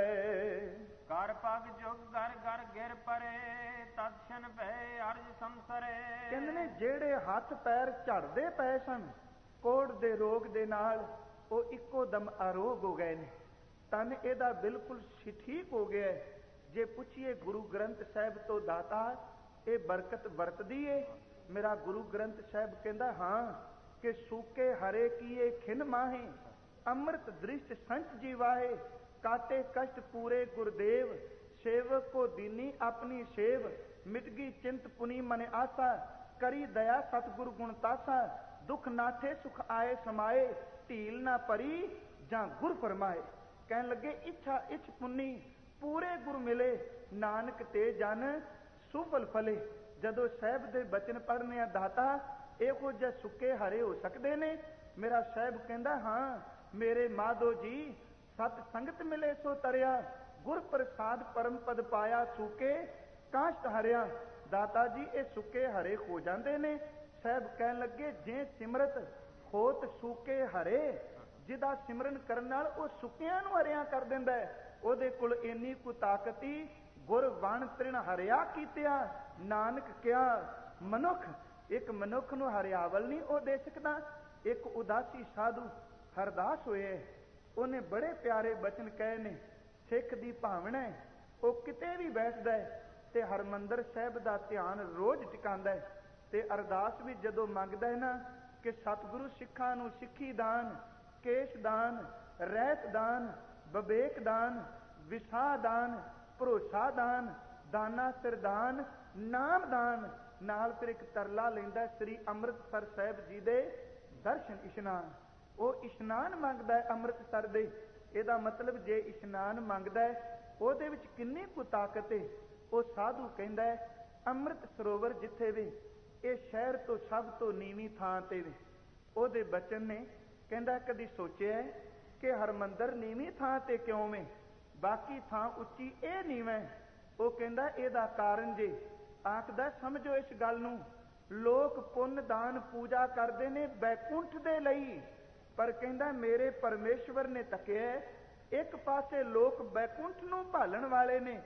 ਹੈ। ਕਰ ਪਗ ਜੁਗ ਗਰ ਗਰ ਗਿਰ ਪਰੇ, ਤਤਸ਼ਨ ਭੈ ਅਰਜ ਸੰਸਰੇ। ਕਹਿੰਦੇ ਨੇ ਜਿਹੜੇ ਹੱਥ ਪੈਰ ਝੜਦੇ ਪਏ ਸਨ ਕੋੜ ਦੇ ਰੋਗ ਦੇ ਨਾਲ, ਉਹ ਇੱਕੋ ਦਮ ਆਰੋਗ ਹੋ ਗਏ ਨੇ। ਤਨ ਇਹਦਾ ਬਿਲਕੁਲ ਠੀਕ ਹੋ ਗਿਆ। ਜੇ ਪੁੱਛੀਏ ਗੁਰੂ ਗ੍ਰੰਥ ਸਾਹਿਬ ਤੋਂ ਦਾਤਾ ਇਹ ਬਰਕਤ ਵਰਤਦੀ ਏ? ਮੇਰਾ ਗੁਰੂ ਗ੍ਰੰਥ ਸਾਹਿਬ ਕਹਿੰਦਾ ਹਾਂ ਕਿ ਸੂਕੇ ਹਰੇ ਕੀਏ ਖਿਨ ਮਾਹੇ, ਅੰਮ੍ਰਿਤ ਦ੍ਰਿਸ਼ਟ ਸੰਚ ਜੀਵਾਏ। ਕਾਟੇ ਕਸ਼ਟ ਪੂਰੇ ਗੁਰਦੇਵ, ਸੇਵਕ ਕੋ ਦੀਨੀ ਆਪਣੀ ਸੇਵ। ਮਿਟ ਗਈ ਚਿੰਤ ਪੁਨੀ ਮਨ ਆਸਾ, ਕਰੀ ਦਇਆ ਸਤਿਗੁਰ ਗੁਣ ਤਾਸਾ। ਦੁਖ ਨਾਥੇ ਸੁਖ ਆਏ ਸਮਾਏ, ਢੀਲ ਨਾ ਪਰੀ ਜਾਂ ਗੁਰ ਫਰਮਾਏ। ਕਹਿਣ ਲੱਗੇ ਇੱਛਾ ਇੱਛ ਪੁੰਨੀ ਪੂਰੇ ਗੁਰ ਮਿਲੇ, ਨਾਨਕ ਤੇ ਜਨ ਸੁਫਲ ਫਲੇ। ਜਦੋਂ ਸਾਹਿਬ ਦੇ ਬਚਨ ਪੜ੍ਹਨੇ ਆ ਦਾਤਾ ਇਹੋ ਜਿਹੇ ਸੁੱਕੇ ਹਰੇ ਹੋ ਸਕਦੇ ਨੇ? ਮੇਰਾ ਸਾਹਿਬ ਕਹਿੰਦਾ ਹਾਂ ਮੇਰੇ ਮਾਧੋ ਜੀ, ਸਤ ਸੰਗਤ ਮਿਲੇ ਸੋ ਤਰਿਆ, ਗੁਰ ਪ੍ਰਸਾਦ ਪਰਮ ਪਦ ਪਾਇਆ, ਸੂਕੇ ਕਾਸ਼ਟ ਹਰਿਆ। ਦਾਤਾ ਜੀ ਇਹ ਸੁੱਕੇ ਹਰੇ ਹੋ ਜਾਂਦੇ ਨੇ। ਸਾਹਿਬ ਕਹਿਣ ਲੱਗੇ ਜੇ ਸਿਮਰਤ ਹੋਤ ਸੂਕੇ ਹਰੇ, ਜਿਹਦਾ ਸਿਮਰਨ ਕਰਨ ਨਾਲ ਉਹ ਸੁੱਕਿਆਂ ਨੂੰ ਹਰਿਆ ਕਰ ਦਿੰਦਾ ਹੈ, ਉਹਦੇ ਕੋਲ ਇੰਨੀ ਕੁ ਤਾਕਤੀ ਗੁਰ ਵਣ ਤ੍ਰਿਣ ਹਰਿਆ ਕੀਤਿਆ। ਨਾਨਕ ਕਿਹਾ ਮਨੁੱਖ ਇੱਕ ਮਨੁੱਖ ਨੂੰ ਹਰਿਆਵਲ ਨਹੀਂ ਉਹ ਦੇ ਸਕਦਾ। ਇੱਕ ਉਦਾਸੀ ਸਾਧੂ ਹਰਦਾਸ ਹੋਏ, ਉਹਨੇ ਬੜੇ ਪਿਆਰੇ ਬਚਨ ਕਹੇ ਨੇ। ਸਿੱਖ ਦੀ ਭਾਵਨਾ ਉਹ ਕਿਤੇ ਵੀ ਬੈਠਦਾ ਹੈ ਤੇ ਹਰਮੰਦਰ ਸਾਹਿਬ ਦਾ ਧਿਆਨ ਰੋਜ਼ ਟਿਕਾਉਂਦਾ ਹੈ। ਤੇ ਅਰਦਾਸ ਵੀ ਜਦੋਂ ਮੰਗਦਾ ਹੈ ਨਾ ਕਿ ਸਤਿਗੁਰੂ ਸਿੱਖਾਂ ਨੂੰ ਸਿੱਖੀ ਦਾਨ, ਕੇਸ਼ ਦਾਨ, ਰਹਿਤ ਦਾਨ, ਵਿਵੇਕ ਦਾਨ, ਵਿਸਾਹ ਦਾਨ, ਭਰੋਸਾ ਦਾਨ, ਦਾਨਾ ਸਿਰਦਾਨ, ਨਾਮ ਦਾਨ। ਨਾਲ ਫਿਰ ਇੱਕ ਤਰਲਾ ਲੈਂਦਾ ਸ੍ਰੀ ਅੰਮ੍ਰਿਤਸਰ ਸਾਹਿਬ ਜੀ ਦੇ ਦਰਸ਼ਨ ਇਸ਼ਨਾਨ। ਉਹ ਇਸ਼ਨਾਨ ਮੰਗਦਾ ਹੈ ਅੰਮ੍ਰਿਤਸਰ ਦੇ। ਇਹਦਾ ਮਤਲਬ ਜੇ ਇਸ਼ਨਾਨ ਮੰਗਦਾ ਹੈ ਉਹਦੇ ਵਿੱਚ ਕਿੰਨੀ ਕੁ ਤਾਕਤ ਹੈ। ਉਹ ਸਾਧੂ ਕਹਿੰਦਾ ਹੈ ਅੰਮ੍ਰਿਤ ਸਰੋਵਰ ਜਿੱਥੇ ਵੇ ਇਹ ਸ਼ਹਿਰ ਤੋਂ ਸਭ ਤੋਂ ਨੀਵੀਂ ਥਾਂ ਤੇ ਵੇ। ਉਹਦੇ ਬਚਨ ਨੇ ਕਹਿੰਦਾ ਕਦੀ ਸੋਚਿਆ ਕਿ ਹਰਮੰਦਰ ਨੀਵੀਂ ਥਾਂ ਤੇ ਕਿਉਂ ਵੇ, ਬਾਕੀ ਥਾਂ ਉੱਚੀ ਇਹ ਨੀਵਾਂ? ਉਹ ਕਹਿੰਦਾ ਇਹਦਾ ਕਾਰਨ ਜੇ ਆਖਦਾ ਸਮਝੋ ਇਸ ਗੱਲ ਨੂੰ, ਲੋਕ ਪੁੰਨ ਦਾਨ ਪੂਜਾ ਕਰਦੇ ਨੇ ਬੈਕੁੰਠ ਦੇ ਲਈ, ਪਰ ਕਹਿੰਦਾ ਮੇਰੇ ਪਰਮੇਸ਼ਵਰ ਨੇ ਤੱਕਿਆ ਇੱਕ ਪਾਸੇ ਲੋਕ ਬੈਕੁੰਠ ਨੂੰ ਭਾਲਣ ਵਾਲੇ ਨੇ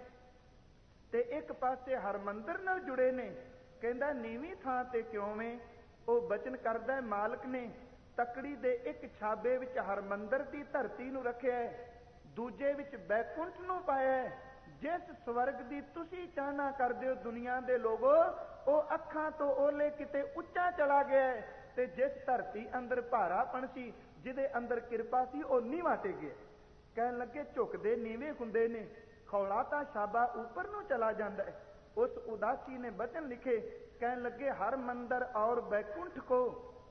ਤੇ ਇੱਕ ਪਾਸੇ ਹਰਮੰਦਰ ਨਾਲ ਜੁੜੇ ਨੇ। ਕਹਿੰਦਾ ਨੀਵੀਂ ਥਾਂ ਤੇ ਕਿਉਂ ਵੇ? ਉਹ ਬਚਨ ਕਰਦਾ ਮਾਲਕ ਨੇ ਤਕੜੀ ਦੇ ਇੱਕ ਛਾਬੇ ਵਿੱਚ ਹਰਮੰਦਰ ਦੀ ਧਰਤੀ ਨੂੰ ਰੱਖਿਆ, ਦੂਜੇ ਵਿੱਚ ਬੈਕੁੰਠ ਨੂੰ ਪਾਇਆ। ਜਿਸ ਸਵਰਗ ਦੀ ਤੁਸੀਂ ਚਾਹਨਾ ਕਰਦੇ ਹੋ ਦੁਨੀਆ ਦੇ ਲੋਗੋ, ਉਹ ਅੱਖਾਂ ਤੋਂ ਓਲੇ ਕਿਤੇ ਉੱਚਾ ਚਲਾ ਗਿਆ, ਤੇ ਜਿਸ ਧਰਤੀ ਅੰਦਰ ਭਾਰਾਪਣ ਸੀ, ਜਿਹਦੇ ਅੰਦਰ ਕਿਰਪਾ ਸੀ, ਉਹ ਨੀਵਾਂ ਤੇ ਗਿਆ। ਕਹਿਣ ਲੱਗੇ ਝੁਕਦੇ ਨੀਵੇਂ ਹੁੰਦੇ ਨੇ, ਖੌਲਾ ਤਾਂ ਛਾਬਾ ਉੱਪਰ ਨੂੰ ਚਲਾ ਜਾਂਦਾ ਹੈ। ਉਸ ਉਦਾਸੀ ਨੇ ਬਚਨ ਲਿਖੇ, ਕਹਿਣ ਲੱਗੇ ਹਰ ਮੰਦਰ ਔਰ ਬੈਕੁੰਠ ਕੋ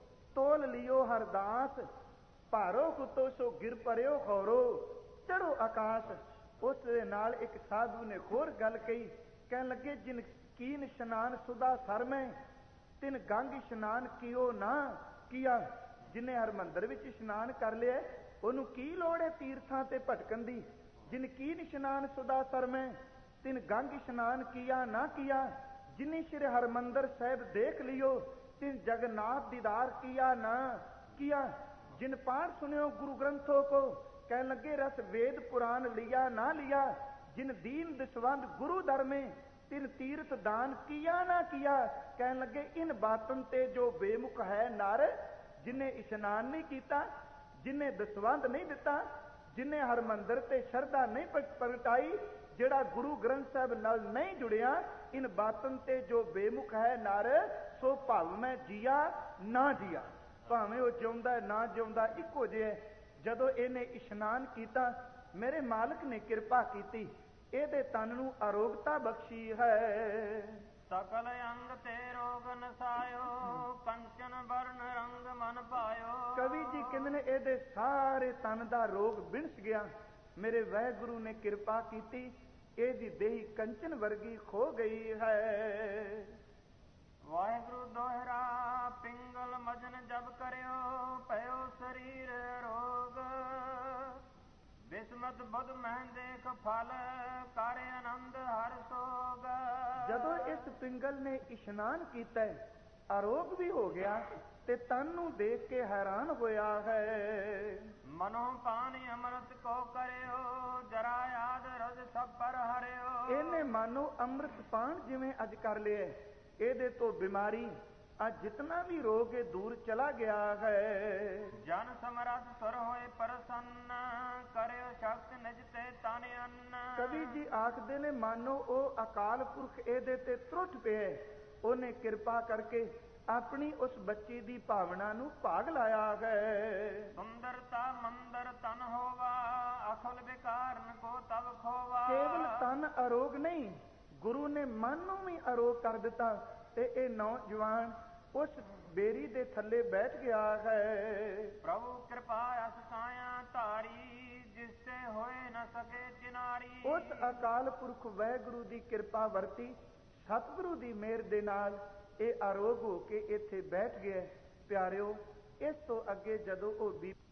ਤੋਲ ਲਿਓ ਹਰਦਾਸ, ਭਾਰੋ ਕੁੱਤੋ ਸੋ ਗਿਰ ਪਰਿਓ ਖੌਰੋ ਚੜੋ ਆਕਾਸ਼। ਉਸ ਦੇ ਨਾਲ ਇੱਕ ਸਾਧੂ ਨੇ ਹੋਰ ਗੱਲ ਕਹੀ, ਕਹਿਣ ਲੱਗੇ ਜਿਨ ਕੀਨ ਇਸ਼ਨਾਨ ਸੁਦਾ ਸਰ ਮੈਂ, ਤਿਨ ਗੰਗ ਇਸ਼ਨਾਨ ਕੀਓ ਨਾ ਕੀਆ। ਜਿਹਨੇ ਹਰਮੰਦਰ ਵਿੱਚ ਇਸ਼ਨਾਨ ਕਰ ਲਿਆ ਉਹਨੂੰ ਕੀ ਲੋੜ ਹੈ ਤੀਰਥਾਂ ਤੇ ਭਟਕਣ ਦੀ। ਜਿਨ ਕੀਨ ਇਸ਼ਨਾਨ ਸੁਦਾ ਸਰ ਮੈਂ, ਤਿਨ ਗੰਗ ਇਸ਼ਨਾਨ ਕੀਆ ਨਾ ਕੀਆ। ਜਿਨੀ ਸ਼੍ਰੀ ਹਰਮੰਦਰ ਸਾਹਿਬ ਦੇਖ ਲਿਓ, ਤਿਨ ਜਗन्नाथ दीदार किया ना किया। जिन पाठ सुनियो गुरु ग्रंथों को, कहने लगे रस वेद पुराण लिया ना लिया। जिन दीन दसवंद गुरु दर में, तिन तीर्थ दान किया ना किया। कहने लगे इन बातन ते जो बेमुख है नर, जिन्हें इशनान नहीं किया, जिन्हें दसवंद नहीं दिता, जिन्हें हरमंदर ते शरधा नहीं प्रगटाई, ਜਿਹੜਾ ਗੁਰੂ ਗ੍ਰੰਥ ਸਾਹਿਬ ਨਾਲ ਨਹੀਂ ਜੁੜਿਆ, ਇਨ ਬਾਤਨ ਤੇ ਜੋ ਬੇਮੁਖ ਹੈ ਨਰ, ਸੋ ਭਵ ਮੈਂ ਜੀਆ ਨਾ ਜੀਆ। ਭਾਵੇਂ ਉਹ ਜਿਉਂਦਾ ਨਾ ਜਿਉਂਦਾ ਇੱਕੋ ਜਿਹਾ। ਜਦੋਂ ਇਹਨੇ ਇਸ਼ਨਾਨ ਕੀਤਾ ਮੇਰੇ ਮਾਲਕ ਨੇ ਕਿਰਪਾ ਕੀਤੀ, ਇਹਦੇ ਤਨ ਨੂੰ ਅਰੋਗਤਾ ਬਖਸ਼ੀ ਹੈ। ਸਕਲ ਅੰਗ ਤੇ ਰੋਗ ਨਸਾਇਓ, ਕੰਚਨ ਵਰਨ ਰੰਗ ਮਨ ਪਾਇਓ। ਕਵੀ ਜੀ ਕਹਿੰਦੇ ਨੇ ਇਹਦੇ ਸਾਰੇ ਤਨ ਦਾ ਰੋਗ ਬਿਨਸ ਗਿਆ। ਮੇਰੇ ਵਾਹਿਗੁਰੂ ਨੇ ਕਿਰਪਾ ਕੀਤੀ, ਇਹਦੀ ਦੇਹੀ ਕੰਚਨ ਵਰਗੀ ਖੋ ਗਈ ਹੈ। ਵਾਹਿਗੁਰੂ ਦੋਹਰਾ ਪਿੰਗਲ ਮਜਨ ਜਬ ਕਰਿਓ, ਭਇਓ ਸਰੀਰ ਰੋਗ। ਬਿਸਮ ਸਿਮਤ ਬੁੱਧ ਮਹਿ ਦੇਖ ਫਲ ਕਰ ਆਨੰਦ ਹਰ ਸੋਗ। ਜਦੋਂ ਇਸ ਪਿੰਗਲ ਨੇ ਇਸ਼ਨਾਨ ਕੀਤਾ ਹੈ, ਆਰੋਗ ਵੀ ਹੋ ਗਿਆ ਤੇ ਤਨ ਨੂੰ ਦੇਖ ਕੇ ਹੈਰਾਨ ਹੋਇਆ ਹੈ। ਮਨੋ ਪਾਣੀ ਅੰਮ੍ਰਿਤ ਕੋ ਕਰਿਓ ਜਰਾ ਯਾਦ ਰਜ ਸਭ ਪਰ ਹਰਿਓ। ਇਹਨੇ ਮਾਨੋ ਅੰਮ੍ਰਿਤ ਪਾਣ ਜਿਵੇਂ ਅੱਜ ਕਰ ਲਿਆ, ਇਹਦੇ ਤੋਂ ਬਿਮਾਰੀ ਅੱਜ ਜਿਤਨਾ ਵੀ ਰੋਗ ਹੈ ਦੂਰ ਚਲਾ ਗਿਆ ਹੈ। ਜਨ ਸਮਰੱਥ ਸੁਰ ਹੋਏ ਪ੍ਰਸੰਨ ਕਰਿਓ ਸ਼ਕਤ ਨਿਜ ਤੇ ਤਨ ਅੰਨ। ਕਵੀ ਜੀ ਆਖਦੇ ਨੇ ਮਾਨੋ ਉਹ ਅਕਾਲ ਪੁਰਖ ਇਹਦੇ ਤੇ ਤਰੁੱਠ ਪਿਆ, ਉਹਨੇ ਕਿਰਪਾ ਕਰਕੇ ਆਪਣੀ ਉਸ ਬੱਚੀ ਦੀ ਭਾਵਨਾ ਨੂੰ ਭਾਗ ਲਾਇਆ ਹੈ। ਸੁੰਦਰਤਾ ਮੰਦਰ ਤਨ ਹੋਵਾ ਅਖਲ ਵਿਕਾਰਨ ਕੋ ਤਬ ਖੋਵਾ। ਕੇਵਲ ਤਨ ਅਰੋਗ ਨਹੀਂ, ਗੁਰੂ ਨੇ ਮਨ ਨੂੰ ਵੀ ਅਰੋਗ ਕਰ ਦਿੱਤਾ ਤੇ ਇਹ ਨੌਜਵਾਨ ਉਸ ਬੇਰੀ ਦੇ ਥੱਲੇ ਬੈਠ ਗਿਆ ਹੈ। ਪ੍ਰਭੂ ਕਿਰਪਾ ਅਸ ਕਾਇਆ ਧਾਰੀ ਜਿਸ ਤੇ ਹੋਏ ਨ ਸਕੇ ਚਿਨਾਰੀ। ਉਸ ਅਕਾਲ ਪੁਰਖ ਵਾਹਿਗੁਰੂ ਦੀ ਕਿਰਪਾ ਵਰਤੀ, ਸਤਿਗੁਰੂ ਦੀ ਮਿਹਰ ਦੇ ਨਾਲ ਇਹ ਆਰੋਗ ਹੋ ਕੇ ਇੱਥੇ ਬੈਠ ਗਿਆ। ਪਿਆਰਿਓ, ਇਸ ਤੋਂ ਅੱਗੇ ਜਦੋਂ ਉਹ ਬੀਬੀ